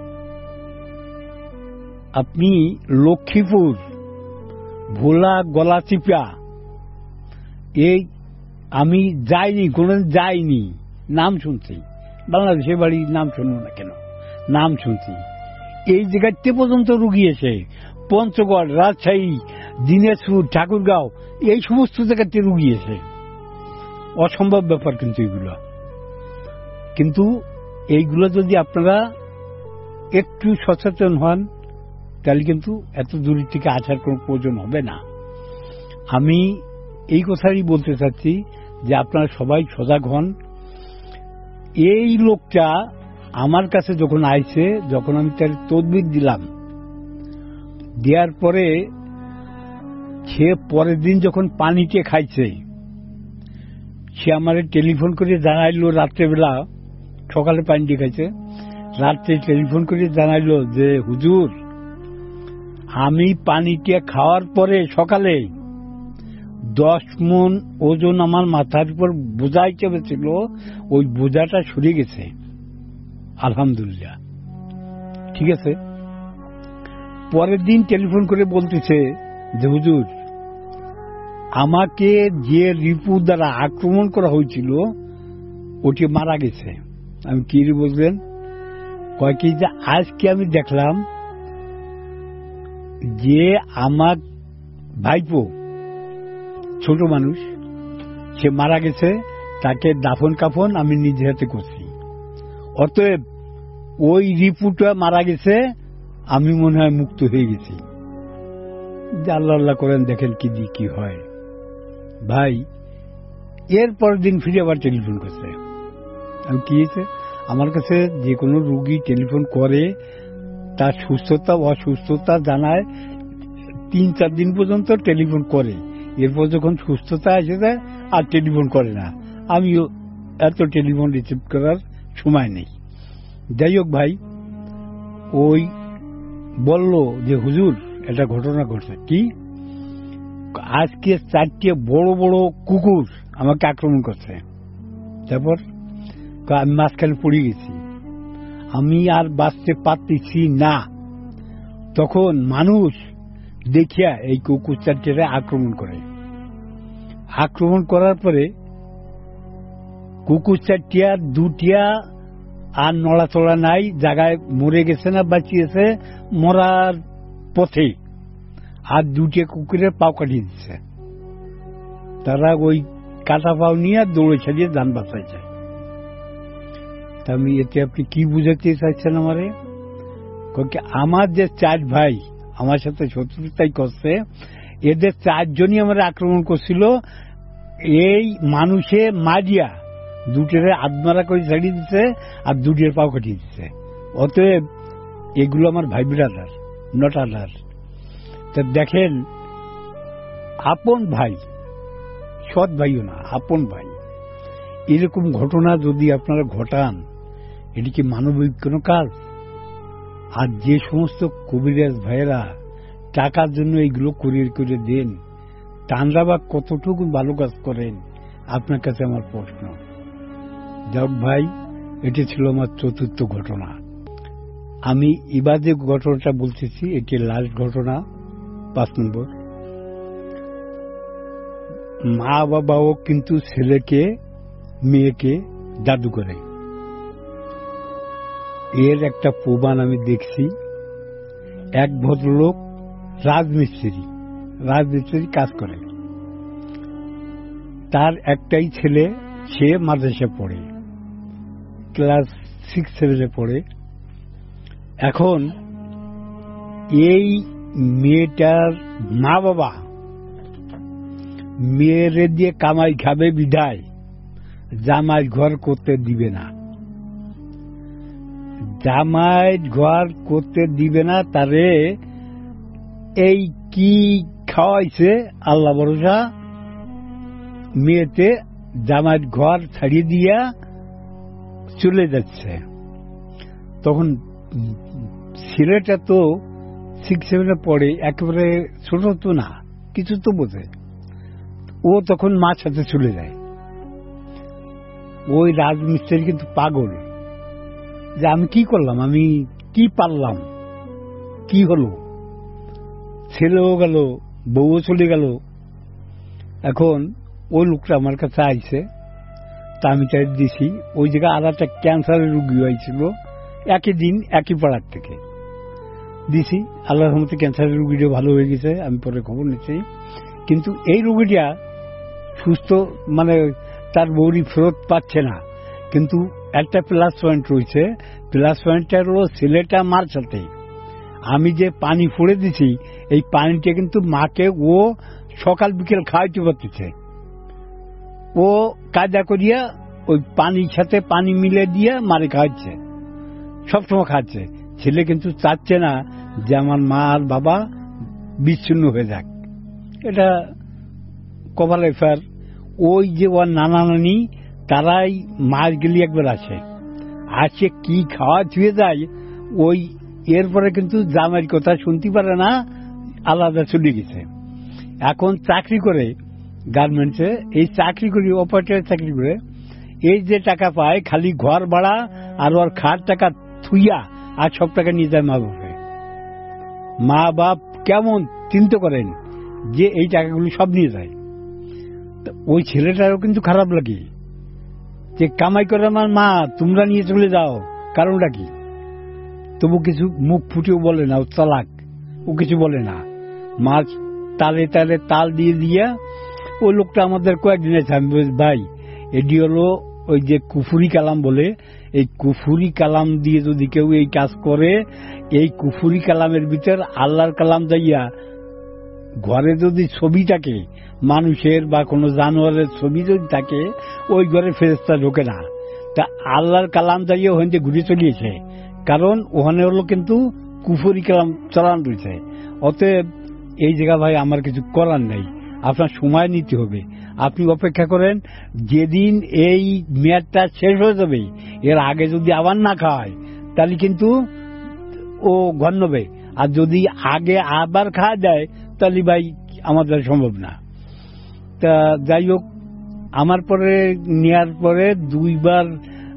আপনি লক্ষ্মীপুর, ভোলা, গলাচিপা, এই আমি যাইনি, কোনদিন যাইনি, নাম শুনছি, বাংলাদেশের বাড়ি নাম শুনবো না কেন, নাম শুনছি। এই জায়গাতে পর্যন্ত রুগী এসে পঞ্চগড়, রাজশাহী, দিনাজপুর, ঠাকুরগাঁও এই সমস্ত জায়গাতে রুগী এসে, অসম্ভব ব্যাপার কিন্তু এইগুলো। কিন্তু এইগুলো যদি আপনারা একটু সচেতন হন তাহলে কিন্তু এত দূর থেকে আসার কোনো প্রয়োজন হবে না। আমি এই কথাই বলতে চাচ্ছি যে আপনারা সবাই সজাগ হন। এই লোকটা আমার কাছে যখন আইছে, যখন আমি তার তদবির দিলাম, দেওয়ার পরে সে পরের দিন যখন পানিতে খাইছে, সে আমার টেলিফোন করে জানাইলো, রাত্রেবেলা, সকালে পানিতে খাইছে, রাত্রে টেলিফোন করে জানাইলো যে হুজুর আমি পানিতে খাওয়ার পরে সকালে দশ মন ওজন আমার মাথার উপর বোঝাই চেপেছিল, ওই বোঝাটা সরে গেছে, আলহামদুলিল্লাহ। ঠিক আছে। পরের দিন টেলিফোন করে বলতেছে যে হুজুর আমাকে যে রিপু দ্বারা আক্রমণ করা হয়েছিল ওটি মারা গেছে। আমি কি বলবেন, কয় কি যে আজকে আমি দেখলাম যে আমার ভাইপো, ছোট মানুষ, সে মারা গেছে, তাকে দাফন কাফন আমি নিজে হাতে করছি। অতএব ওই রিপুটা মারা গেছে, আমি মনে হয় মুক্ত হয়ে গেছি। আল্লাহ আল্লাহ করেন, দেখেন কি দি কি হয়। ভাই এর পরের দিন ফিরে আবার টেলিফোন করছে। আমি কি হয়েছে, আমার কাছে যে কোনো রুগী টেলিফোন করে তার সুস্থতা অসুস্থতা জানায়, তিন চার দিন পর্যন্ত টেলিফোন করে, এরপর যখন সুস্থতা এসে যায় আর টেলিফোন করে না। আমিও এত টেলিফোন রিসিভ করার সময় নেই। যাই হোক ভাই, ওই বলল যে হুজুর একটা ঘটনা ঘটছে। কি, আজকে চারটে বড় বড় কুকুর আমাকে আক্রমণ করছে, তারপর আমি মাঝখানে পড়ে গেছি, আমি আর বাঁচতে পারতেছি না। তখন মানুষ দেখিয়া এই কুকুর চারটিরে আক্রমণ করে। আক্রমণ করার পরে কুকুর চারটিয়া দুটিয়া আর নড়াচড়া নাই, জায়গায় মরে গেছে না বাঁচিয়েছে মরার পথে, আর দুটিয়া কুকুরের পাও কাটিয়ে দিচ্ছে। তারা ওই কাটা পাও নিয়ে দৌড়ে ছাড়িয়ে যান বাঁচাইছে। তা আমি এতে আপনি কি বুঝাতে চাইছেন আমারে? আমার যে চার ভাই আমার সাথে শত্রুতাই করছে, এদের চারজনই আমার আক্রমণ করছিল। এই মানুষে মারিয়া দুটের আত্মারা করে ছাড়িয়ে দিচ্ছে আর দুটের পাও কাটিয়ে দিচ্ছে। অতএব এগুলো আমার ভাই ব্রাদার, নট আদার। তা দেখেন, আপন ভাই, সৎ ভাইও না, আপন ভাই, এরকম ঘটনা যদি আপনারা ঘটান, এটি কি মানবিক কোনো কাজ? আর যে সমস্ত কবিরাজ ভাইয়েরা টাকার জন্য এইগুলো করিয়ে করে দেন, তাঁরা বা কতটুকু ভালো কাজ করেন, আপনার কাছে আমার প্রশ্ন। যাক ভাই, এটি ছিল আমার চতুর্থ ঘটনা। আমি এবার যে ঘটনাটা বলতেছি এটি লাস্ট ঘটনা, পাঁচ নম্বর। মা বাবাও কিন্তু ছেলেকে মেয়েকে জাদু করে, এর একটা প্রমাণ আমি দেখছি। এক ভদ্রলোক রাজমিস্ত্রি রাজমিস্ত্রি কাজ করে, তার একটাই ছেলে, সে মাদ্রাসা পড়ে, ক্লাস সিক্স সেভেনে পড়ে। এখন এই মেয়েটার মা বাবা মেয়েরে দিয়ে কামাই খাবে বিধায় জামাই ঘর করতে দিবে না, জামাই ঘর করতে দিবে না। তারে এই কি খাওয়াইছে আল্লাহ ভরসা, মেয়েতে জামাই ঘর ছাড়িয়ে দিয়া চলে যাচ্ছে। তখন ছেলেটা তো সিক্স সেভেনে পড়ে, একেবারে ছোট তো না, কিছু তো বোঝে। ও তখন মার সাথে চলে যায়। ওই রাজমিস্ত্রি কিন্তু পাগল, যে আমি কি করলাম, আমি কি পারলাম, কি হলো, ছেলেও গেল, বউও চলে গেল। এখন ওই লোকটা আমার কাছে আইছে, তা আমি চাই দিছি। ওই জায়গায় আর একটা ক্যান্সারের রুগী হয়েছিল, একই দিন একই পাড়ার থেকে দিছি। আল্লাহর রহমতে ক্যান্সারের রুগীটা ভালো হয়ে গেছে, আমি পরে খবর নিচ্ছি। কিন্তু এই রুগীটা সুস্থ, মানে তার বউরি ফেরত পাচ্ছে না। কিন্তু একটা প্লাস পয়েন্ট রয়েছে, প্লাস পয়েন্টটা হলো ছেলেটা মার সাথে আমি যে পানি ফুড়ে দিছি, এই পানিটা কিন্তু মাকে ও সকাল বিকেল খাওয়াইতে পারতেছে। ও কায়দা করিয়া ওই পানির সাথে পানি মিলে দিয়ে মারে খাওয়াচ্ছে, সবসময় খাচ্ছে। ছেলে কিন্তু চাচ্ছে না যে আমার মা আর বাবা বিচ্ছিন্ন হয়ে যাক, এটা কপালে ফের। ওই যে ওর নানা নানি, তারাই মাস গেলি একবার আসে, আসে কি খাওয়া ছুঁয়ে যায়। ওই এরপরে কিন্তু জামাইয়ের কথা শুনতে পারে না, আলাদা চলে গেছে। এখন চাকরি করে গার্মেন্টসে, এই চাকরি করি অপারেটর চাকরি করে, এই যে টাকা পায় খালি ঘর ভাড়া আর ওর খাট টাকা থুইয়া আর সব টাকা নিয়ে যায় মা বাপে। মা বাপ কেমন চিন্তা করেন যে এই টাকাগুলি সব নিয়ে যায়। ওই ছেলেটারও কিন্তু খারাপ লাগে যে কামাই করে আমার মা, তোমরা নিয়ে চলে যাও, কারণটা কি? তবু কিছু মুখ ফুটেও বলে না, ও চালাক, ও কিছু বলে না। মা তালে তালে তাল দিয়ে দিয়া ওই লোকটা আমাদের কয়েকদিন আছে। আমি ভাই, এটি হলো ওই যে কুফুরি কালাম বলে, এই কুফুরি কালাম দিয়ে যদি কেউ এই কাজ করে, এই কুফুরি কালামের ভিতর আল্লাহর কালাম যাইয়া ঘরে যদি ছবি থাকে মানুষের বা কোনো জানোয়ারের ছবি যদি থাকে, ওই ঘরে ফেরেশতা ঢোকে না। তা আল্লাহর কালাম যাইয়া ওখান থেকে ঘুরে চলিয়েছে, কারণ ওখানে হলো কিন্তু কুফুরি কালাম চালান রয়েছে। অতএব এই জায়গা ভাই আমার কিছু করার নেই, আপনার সময় নিতে হবে। আপনি অপেক্ষা করেন, যেদিন এই মেয়াদটা শেষ হয়ে যাবে, এর আগে যদি আবার না খাওয়ায় তাহলে কিন্তু ও ঘর নেবে। আর যদি আগে আবার খাওয়া দেয় তাহলে ভাই আমাদের সম্ভব না। তা যাই হোক, আমার পরে নেওয়ার পরে দুইবার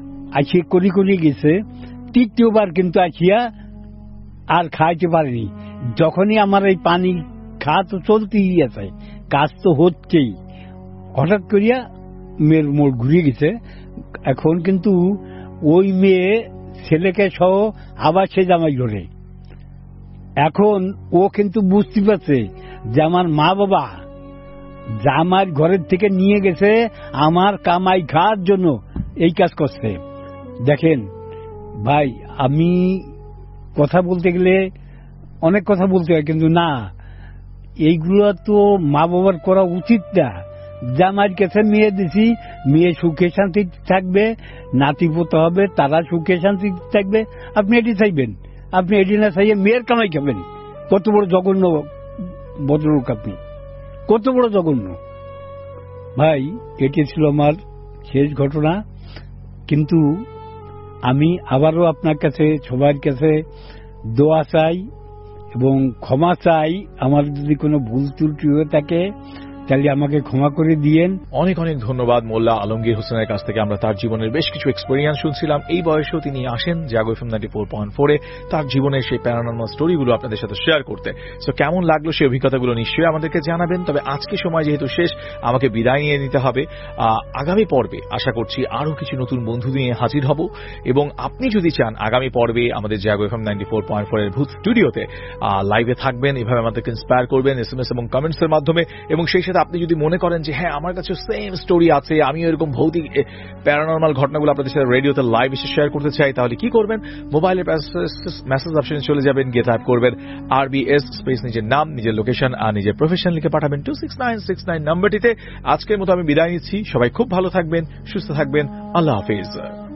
আসিয়ে করি করি গেছে, তৃতীয়বার কিন্তু আসিয়া আর খাইতে পারেনি। যখনই আমার এই পানি খাওয়া তো চলতেই আছে, কাজ তো হচ্ছেই, হঠাৎ করিয়া মেয়ের মোড় ঘুরিয়ে গেছে। এখন কিন্তু ওই মেয়ে ছেলেকে সহ আবার সে জামাই ঘরে। এখন ও কিন্তু বুঝতে পারছে যে আমার মা বাবা জামাই ঘরের থেকে নিয়ে গেছে আমার কামাই খাওয়ার জন্য, এই কাজ করছে। দেখেন ভাই, আমি কথা বলতে গেলে অনেক কথা বলতে হয়, কিন্তু না, এইগুলো তো মা বাবার করা উচিত না। জামাইয়ের কাছে মেয়ে দিছি, মেয়ে সুখে শান্তি থাকবে, নাতি পোতা হবে, তারা সুখে শান্তি থাকবে। আপনি এটি চাইবেন? আপনি এটি না চাইয়ে মেয়ের কামাই খাবেন? কত বড় জঘন্য ভদ্রলোক আপনি, কত বড় জঘন্য ভাই। এটি ছিল আমার শেষ ঘটনা। কিন্তু আমি আবারও আপনার কাছে, সবার কাছে দোয়া চাই এবং ক্ষমা চাই। আমার যদি কোনো ভুল ত্রুটি হয়ে থাকে তাহলে আমাকে ক্ষমা করে দিয়েন। অনেক অনেক ধন্যবাদ মোল্লা আলমগীর হোসেনের কাছ থেকে আমরা তার জীবনের বেশ কিছু এক্সপেরিয়েন্স শুনছিলাম। এই বয়সেও তিনি আসেন Jago FM ninety four point ফোরে তার জীবনের সেই প্যারানর্মাল স্টোরিগুলো আপনাদের সাথে শেয়ার করতে। সো কেমন লাগলো সেই অভিজ্ঞতাগুলো নিশ্চয়ই আমাদেরকে জানাবেন। তবে আজকে সময় যেহেতু শেষ, আমাকে বিদায় নিয়ে নিতে হবে। আগামী পর্বে আশা করছি আরো কিছু নতুন বন্ধু নিয়ে হাজির হব, এবং আপনি যদি চান আগামী পর্বে আমাদের Jago FM ninety four point four এর ভূত স্টুডিওতে লাইভে থাকবেন, এভাবে আমাদেরকে ইন্সপায়ার করবেন এস এম এস এবং কমেন্টস এর মাধ্যমে। এবং সেই সাথে আপনি যদি মনে করেন যে হ্যাঁ আমার কাছে সেম স্টোরি আছে, আমিও এরকম ভৌতিক প্যারানর্মাল ঘটনাগুলো আপনাদের সাথে রেডিওতে লাইভ এসে শেয়ার করতে চাই, তাহলে কি করবেন? মোবাইলের মেসেজ অপশনে চলে যাবেন, গিয়ে টাইপ করবেন আরবিএস স্পেস নিজের নাম, নিজের লোকেশন আর নিজের প্রফেশন লিখে পাঠাবেন two six nine six nine নাম্বারটিতে। আজকের মতো আমি বিদায় নিচ্ছি। সবাই খুব ভালো থাকবেন, সুস্থ থাকবেন। আল্লাহ হাফিজ।